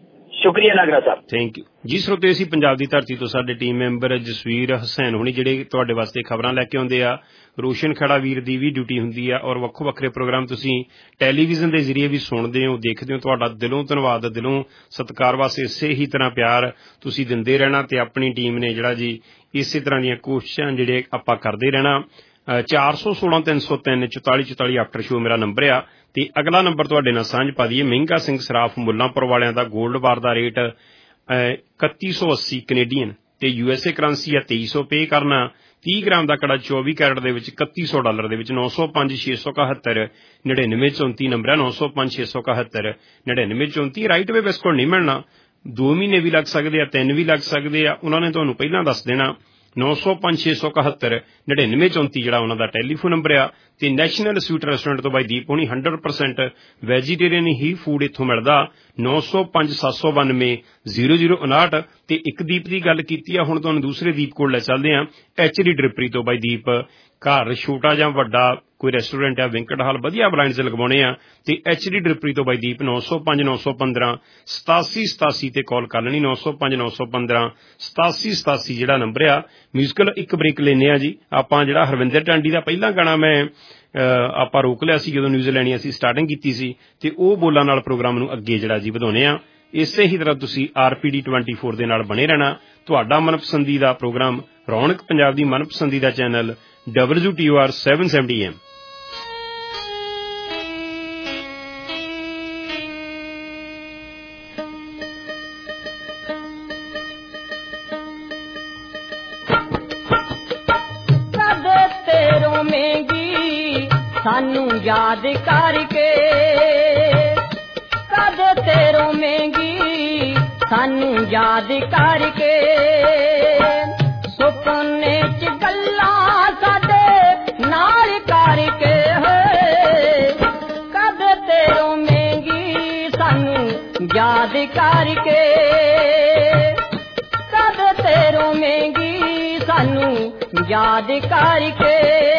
ਸ਼ੁਕਰੀਆ ਨਾਗਰਾ ਸਾਹਿਬ। ਥੈਂਕ ਯੂ ਜੀ। ਸਰੋਤੇ ਅਸੀਂ ਪੰਜਾਬ ਦੀ ਧਰਤੀ ਤੋਂ ਸਾਡੇ ਟੀਮ ਮੈਂਬਰ ਜਸਵੀਰ ਹਸੈਨ ਹੁਣੀ ਜਿਹੜੇ ਤੁਹਾਡੇ ਵਾਸਤੇ ਖਬਰਾਂ ਲੈ ਕੇ ਆਉਂਦੇ ਆ। ਰੋਸ਼ਨ ਖੜਾ ਵੀਰ ਦੀ ਵੀ ਡਿਊਟੀ ਹੁੰਦੀ ਆ ਔਰ ਵੱਖੋ ਵੱਖਰੇ ਪ੍ਰੋਗਰਾਮ ਤੁਸੀਂ ਟੈਲੀਵਿਜ਼ਨ ਦੇ ਜ਼ਰੀਏ ਵੀ ਸੁਣਦੇ ਹੋ, ਦੇਖਦੇ ਹੋ। ਤੁਹਾਡਾ ਦਿਲੋਂ ਧੰਨਵਾਦ, ਦਿਲੋਂ ਸਤਿਕਾਰ ਵਾਸਤੇ ਇਸੇ ਹੀ ਤਰ੍ਹਾਂ ਪਿਆਰ ਤੁਸੀਂ ਦਿੰਦੇ ਰਹਿਣਾ ਤੇ ਆਪਣੀ ਟੀਮ ਨੇ ਜਿਹੜਾ ਜੀ ਇਸੇ ਤਰ੍ਹਾਂ ਦੀਆਂ ਕੋਸ਼ਿਸ਼ਾਂ ਜਿਹੜੇ ਆਪਾਂ ਕਰਦੇ ਰਹਿਣਾ। ਚਾਰ ਸੌ ਸੋਲਾਂ ਤਿੰਨ ਸੌ ਤਿੰਨ ਚੁਤਾਲੀ ਚੁਤਾਲੀ ਆਫਟਰ ਸ਼ੋ ਮੇਰਾ ਨੰਬਰ ਆ ਤੇ ਅਗਲਾ ਨੰਬਰ ਤੁਹਾਡੇ ਨਾਲ ਸਾਂਝ ਪਾ ਦਈਏ। ਮਹਿੰਗਾ ਸਿੰਘ ਸਰਾਫ ਮੁੱਲਾਂਪੁਰ ਵਾਲਿਆਂ ਦਾ ਗੋਲਡ ਬਾਰ ਦਾ ਰੇਟ ਇਕੱਤੀ ਸੌ ਅੱਸੀ ਕੈਨੇਡੀਅਨ ਤੇ ਯੂ ਐਸ ਏ ਕਰੰਸੀ ਆ ਤੇਈ ਸੌ ਪੇ ਕਰਨਾ। ਤੀਹ ਗ੍ਰਾਮ ਦਾ ਕੜਾ ਚੌਵੀ ਕੈਰਟ ਦੇ ਵਿੱਚ ਇਕੱਤੀ ਸੌ ਡਾਲਰ ਦੇ ਵਿੱਚ ਨੌ ਸੌ ਪੰਜ ਛੇ ਸੌ ਇਕਹੱਤਰ ਨੜਿਨਵੇਂ ਚੌਂਤੀ ਨੰਬਰ ਹੈ ਨੌ ਸੌ ਪੰਜ ਛੇ ਸੌ ਇਕਹੱਤਰ ਨੜਿਨਵੇਂ ਚੌਂਤੀ। ਰਾਈਟ ਵੇ ਬਿਸਕੁਟ ਨਹੀਂ ਮਿਲਣਾ, ਦੋ ਮਹੀਨੇ ਵੀ ਲੱਗ ਸਕਦੇ ਆ, ਤਿੰਨ ਵੀ ਲੱਗ ਸਕਦੇ ਆ। ਉਹਨਾਂ ਨੇ ਤੁਹਾਨੂੰ ਪਹਿਲਾਂ ਦੱਸ ਦੇਣਾ। ਨੌ ਸੌ ਪੰਜ ਛੇ ਸੌ ਇਕਹੱਤਰ ਨੜਿਨਵੇਂ ਚੌਂਤੀ ਜਿਹੜਾ ਉਹਨਾਂ ਦਾ ਟੈਲੀਫੋਨ ਨੰਬਰ ਆ। ਤੇ ਨੈਸ਼ਨਲ ਸਵੀਟ ਰੈਸਟੋਰੈਂਟ ਤੋਂ ਬਾਈ ਦੀਪ ਹੋਣੀ ਹੰਡਰਡ ਪਰਸੈਂਟ ਵੈਜੀਟੇਰੀਅਨ ਹੀ ਫੂਡ ਇੱਥੋਂ ਮਿਲਦਾ। ਨੌ ਸੌ ਪੰਜ ਸੱਤ ਸੌ ਬਾਨਵੇਂ ਜ਼ੀਰੋ ਜ਼ੀਰੋ ਉਨਾਹਠ ਤੇ ਇੱਕ ਦੀਪ ਦੀ ਗੱਲ ਕੀਤੀ ਆ। ਹੁਣ ਤੁਹਾਨੂੰ ਦੂਸਰੇ ਦੀਪ ਕੋਲ ਲੈ ਚੱਲਦੇ ਆ। ਐਚ ਡੀ ਡਰਿਪਰੀ ਤੋਂ ਬਾਈ ਦੀਪ ਘਰ ਛੋਟਾ ਜਾਂ ਵੱਡਾ ਕੋਈ ਰੈਸਟੋਰੈਂਟ ਆ, ਵੈਂਕਟ ਹਾਲ ਵਧੀਆ ਬਲਾਈਂਡਸ ਲਗਵਾਉਣੇ ਆ ਤੇ ਐਚ ਡੀ ਡਰਿਪਰੀ ਤੋਂ ਬਾਈ ਦੀਪ ਨੌ ਸੌ ਪੰਜ ਨੌ ਸੌ ਪੰਦਰਾਂ ਸਤਾਸੀ ਸਤਾਸੀ ਤੇ ਕਾਲ ਕਰ ਲੈਣੀ। ਨੌ ਸੌ ਪੰਜ ਨੌ ਸੌ ਪੰਦਰਾਂ ਸਤਾਸੀ ਸਤਾਸੀ ਜਿਹੜਾ ਨੰਬਰ ਆ। ਮਿਊਜ਼ੀਕਲ ਇੱਕ ਬ੍ਰੇਕ ਲੈਂਦੇ ਆ ਜੀ ਆਪਾਂ। ਜਿਹੜਾ ਹਰਵਿੰਦਰ ਟਾਂਡੀ ਦਾ ਪਹਿਲਾ ਗਾਣਾ ਮੈਂ ਆਪਾਂ ਰੋਕ ਲਿਆ ਸੀ ਜਦੋਂ ਨਿਊਜ਼ ਲੈਣੀ ਅਸੀਂ ਸਟਾਰਟਿੰਗ ਕੀਤੀ ਸੀ ਤੇ ਉਹ ਬੋਲਾਂ ਨਾਲ ਪ੍ਰੋਗਰਾਮ ਨੂੰ ਅੱਗੇ ਜਿਹੜਾ ਜੀ ਵਧਾਉਣੇ ਆ। ਇਸੇ ਹੀ ਤਰ੍ਹਾਂ ਤੁਸੀਂ R P D twenty four ਦੇ ਨਾਲ ਬਣੇ ਰਹਿਣਾ। ਤੁਹਾਡਾ ਮਨਪਸੰਦੀ ਦਾ ਪ੍ਰੋਗਰਾਮ ਰੌਣਕ ਪੰਜਾਬ ਦੀ ਮਨਪਸੰਦੀ ਦਾ channel W T O R seven seventy M. ਸਾਨੂੰ ਯਾਦ ਕਰਕੇ ਕਦ ਤੇ ਰੋਵੇਂਗੀ, ਸਾਨੂੰ ਯਾਦ ਕਰਕੇ ਸੁਪਨੇ ਚ ਗੱਲਾਂ ਸਾਡੇ ਨਾਲ ਕਰਕੇ ਕਦ ਤੇ ਰੋਵੇਂਗੀ, ਸਾਨੂੰ ਯਾਦ ਕਰਕੇ ਕਦ ਤੇ ਰੋਵੇਂਗੀ, ਸਾਨੂੰ ਯਾਦ ਕਰਕੇ।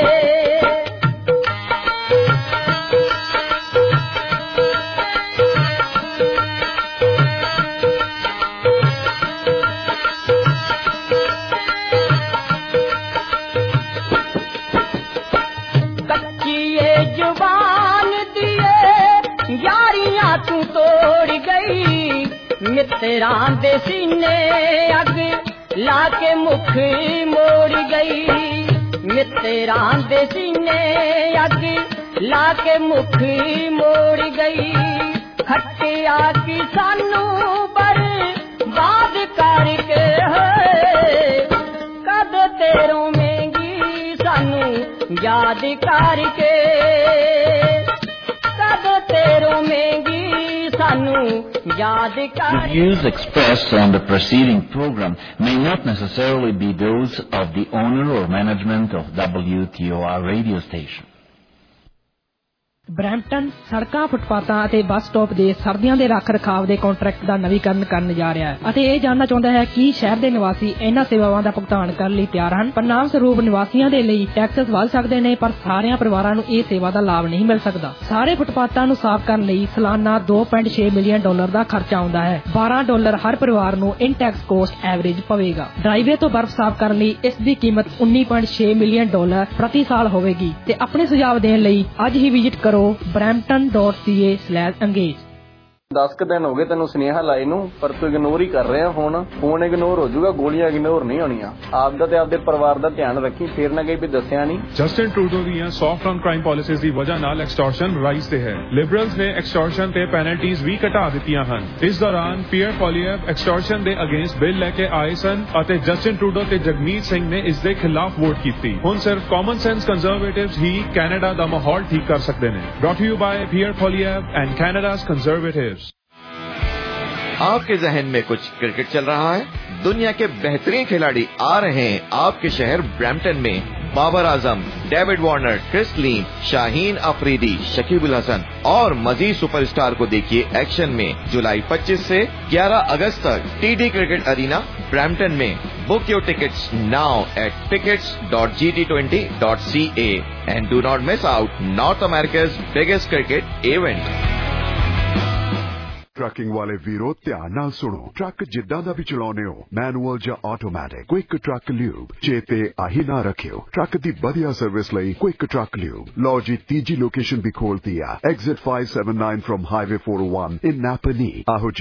ਮਿੱਤਰਾਂ ਦੇ ਸੀਨੇ ਅੱਗ ਲਾ ਕੇ ਮੁਖ ਮੋੜ ਗਈ, ਮਿੱਤਰਾਂ ਦੇ ਸੀਨੇ ਅੱਗ ਲਾ ਕੇ ਮੁਖ ਮੋੜ ਗਈ। ਖੱਟਿਆ ਕੀ ਸਾਨੂੰ ਬਰਬਾਦ ਕਰਕੇ ਕਦ ਤੇ ਰੋਵੇਂਗੀ, ਸਾਨੂੰ ਯਾਦ ਕਰਕੇ ਕਦ ਤੇ ਰੋਵੇਂਗੀ, ਸਾਨੂੰ ਯਾਦ ਕਰ। The views expressed on the preceding program may not necessarily be those of the owner or management of W T O R radio station. Brampton ਸੜਕਾਂ, ਫੁੱਟਪਾਥਾਂ ਅਤੇ ਬੱਸ ਸਟਾਪ ਦੇ ਸਰਦੀਆਂ ਦੇ ਰੱਖ ਰਖਾਵ ਦੇ ਕੰਟਰੈਕਟ ਦਾ ਨਵੀਕਰਨ ਕਰਨ ਜਾ ਰਿਹਾ ਹੈ ਅਤੇ ਇਹ ਜਾਣਨਾ ਚਾਹੁੰਦਾ ਹੈ ਕਿ ਸ਼ਹਿਰ ਦੇ ਨਿਵਾਸੀ ਇਹਨਾਂ ਸੇਵਾਵਾਂ ਦਾ ਭੁਗਤਾਨ ਕਰਨ ਲਈ ਤਿਆਰ ਹਨ। ਪਰਿਣਾਮ ਸਰੂਪ ਨਿਵਾਸੀਆਂ ਦੇ ਲਈ ਟੈਕਸਸ ਵੱਧ ਸਕਦੇ ਨੇ, ਪਰ ਸਾਰਿਆਂ ਪਰਿਵਾਰਾਂ ਨੂੰ ਇਹ ਸੇਵਾ ਦਾ ਲਾਭ ਨਹੀਂ ਮਿਲ ਸਕਦਾ। ਸਾਰੇ ਫੁੱਟਪਾਥਾਂ ਨੂੰ ਸਾਫ਼ ਕਰਨ ਲਈ ਸਾਲਾਨਾ ਦੋ ਪੁਆਇੰਟ ਛੇ ਮਿਲੀਅਨ ਡਾਲਰ ਦਾ ਖਰਚਾ ਆਉਂਦਾ ਹੈ। ਬਾਰਾਂ ਡਾਲਰ ਹਰ ਪਰਿਵਾਰ ਨੂੰ ਇਨ ਟੈਕਸ ਕੋਸਟ ਐਵਰੇਜ ਪਵੇਗਾ। ਡਰਾਈਵੇ ਤੋਂ ਬਰਫ਼ ਸਾਫ਼ ਕਰਨ ਲਈ ਇਸ ਦੀ ਕੀਮਤ ਉੱਨੀ ਪੁਆਇੰਟ ਛੇ ਮਿਲੀਅਨ ਡਾਲਰ ਪ੍ਰਤੀ ਸਾਲ ਹੋਵੇਗੀ ਤੇ ਆਪਣੇ ਸੁਝਾਅ ਦੇਣ ਲਈ ਅੱਜ ਹੀ ਵਿਜ਼ਿਟ ਕਰੋ brampton dot c a slash engage। ਦਸ ਕੁ ਦਿਨ ਹੋ ਗਏ ਤੈਨੂੰ ਸੁਨੇਹਾ ਲਾਏ ਨੂੰ, ਪਰ ਤੂੰ ਇਗਨੋਰ ਹੀ ਕਰ ਰਿਹਾ। ਫੋਨ ਫੋਨ ਇਗਨੋਰ ਹੋ ਜਾਊਗਾ, ਗੋਲੀਆਂ ਇਗਨੋਰ ਨਹੀਂ ਹੋਣੀਆਂ। ਆਪਦਾ ਤੇ ਆਪਦੇ ਪਰਿਵਾਰ ਦਾ ਧਿਆਨ ਰੱਖੀ, ਫੇਰ ਨਾ ਕਹੀ ਵੀ ਦੱਸਿਆ ਨਹੀਂ। ਜਸਟਿਨ ਟਰੂਡੋ ਦੀਆਂ ਸੌਫਟ ਔਨ ਕ੍ਰਾਈਮ ਪਾਲਿਸੀਜ਼ ਦੀ ਵਜ੍ਹਾ ਨਾਲ ਐਕਸਟੋਰਸ਼ਨ ਰਾਈਜ਼ ਤੇ ਹੈ। ਲਿਬਰਲਸ ਨੇ ਐਕਸਟੋਰਸ਼ਨ ਤੇ ਪੈਨਲਟੀਜ਼ ਵੀ ਘਟਾ ਦਿੱਤੀਆਂ ਹਨ। ਇਸ ਦੌਰਾਨ ਪੀਅਰ ਪੋਲੀਅਬ ਐਕਸਟੋਰਸ਼ਨ ਦੇ ਅਗੇਂਸਟ ਬਿੱਲ ਲੈ ਕੇ ਆਏ ਸਨ ਅਤੇ ਜਸਟਿਨ ਟਰੂਡੋ ਤੇ ਜਗਮੀਤ ਸਿੰਘ ਨੇ ਇਸ ਦੇ ਖਿਲਾਫ ਵੋਟ ਕੀਤੀ। ਹੁਣ ਸਿਰਫ ਕਾਮਨ ਸੈਂਸ ਕੰਜ਼ਰਵੇਟਿਵਸ ਹੀ ਕੈਨੇਡਾ ਦਾ ਮਾਹੌਲ ਠੀਕ ਕਰ ਸਕਦੇ ਨੇ। Brought you by Pierre Poilievre and Canada's conservatives. आपके जहन में कुछ क्रिकेट चल रहा है? दुनिया के बेहतरीन खिलाड़ी आ रहे हैं आपके शहर ब्रैम्पटन में। Babar Azam, David Warner, Chris Lynn, Shaheen Afridi, Shakib al Hasan और मजीद सुपरस्टार को देखिए एक्शन में जुलाई पच्चीस से ग्यारह अगस्त तक टीडी क्रिकेट अरीना ब्रैम्पटन में। Book your tickets now at tickets dot g t twenty dot c a and do not miss out North America's biggest cricket event. Trucking ਵਾਲੇ ਵੀਰੋ ਧਿਆਨ ਨਾਲ ਸੁਣੋ। ਟਰੱਕ ਜਿੱਦਾਂ ਦਾ ਵੀ ਚਲਾਉਨੇ ਹੋ, ਮੈਨੂਅਲ ਜਾਂ ਆਟੋਮੈਟਿਕ, ਕੁਇਕ ਟਰੱਕ ਲਿਊਬ ਚੇਤੇ ਆਹੀ ਨਾ ਰੱਖਿਓ। ਟਰੱਕ ਦੀ ਵਧੀਆ ਸਰਵਿਸ ਲਈ ਕੁਇਕ ਟਰੱਕ ਲਿਊਬ। ਲਓ ਜੀ ਤੀਜੀ ਲੋਕੇਸ਼ਨ ਵੀ ਖੋਲਤੀ ਆ, exit five seven nine from Highway four oh one in Napanee। ਆਹੋ ਜੀ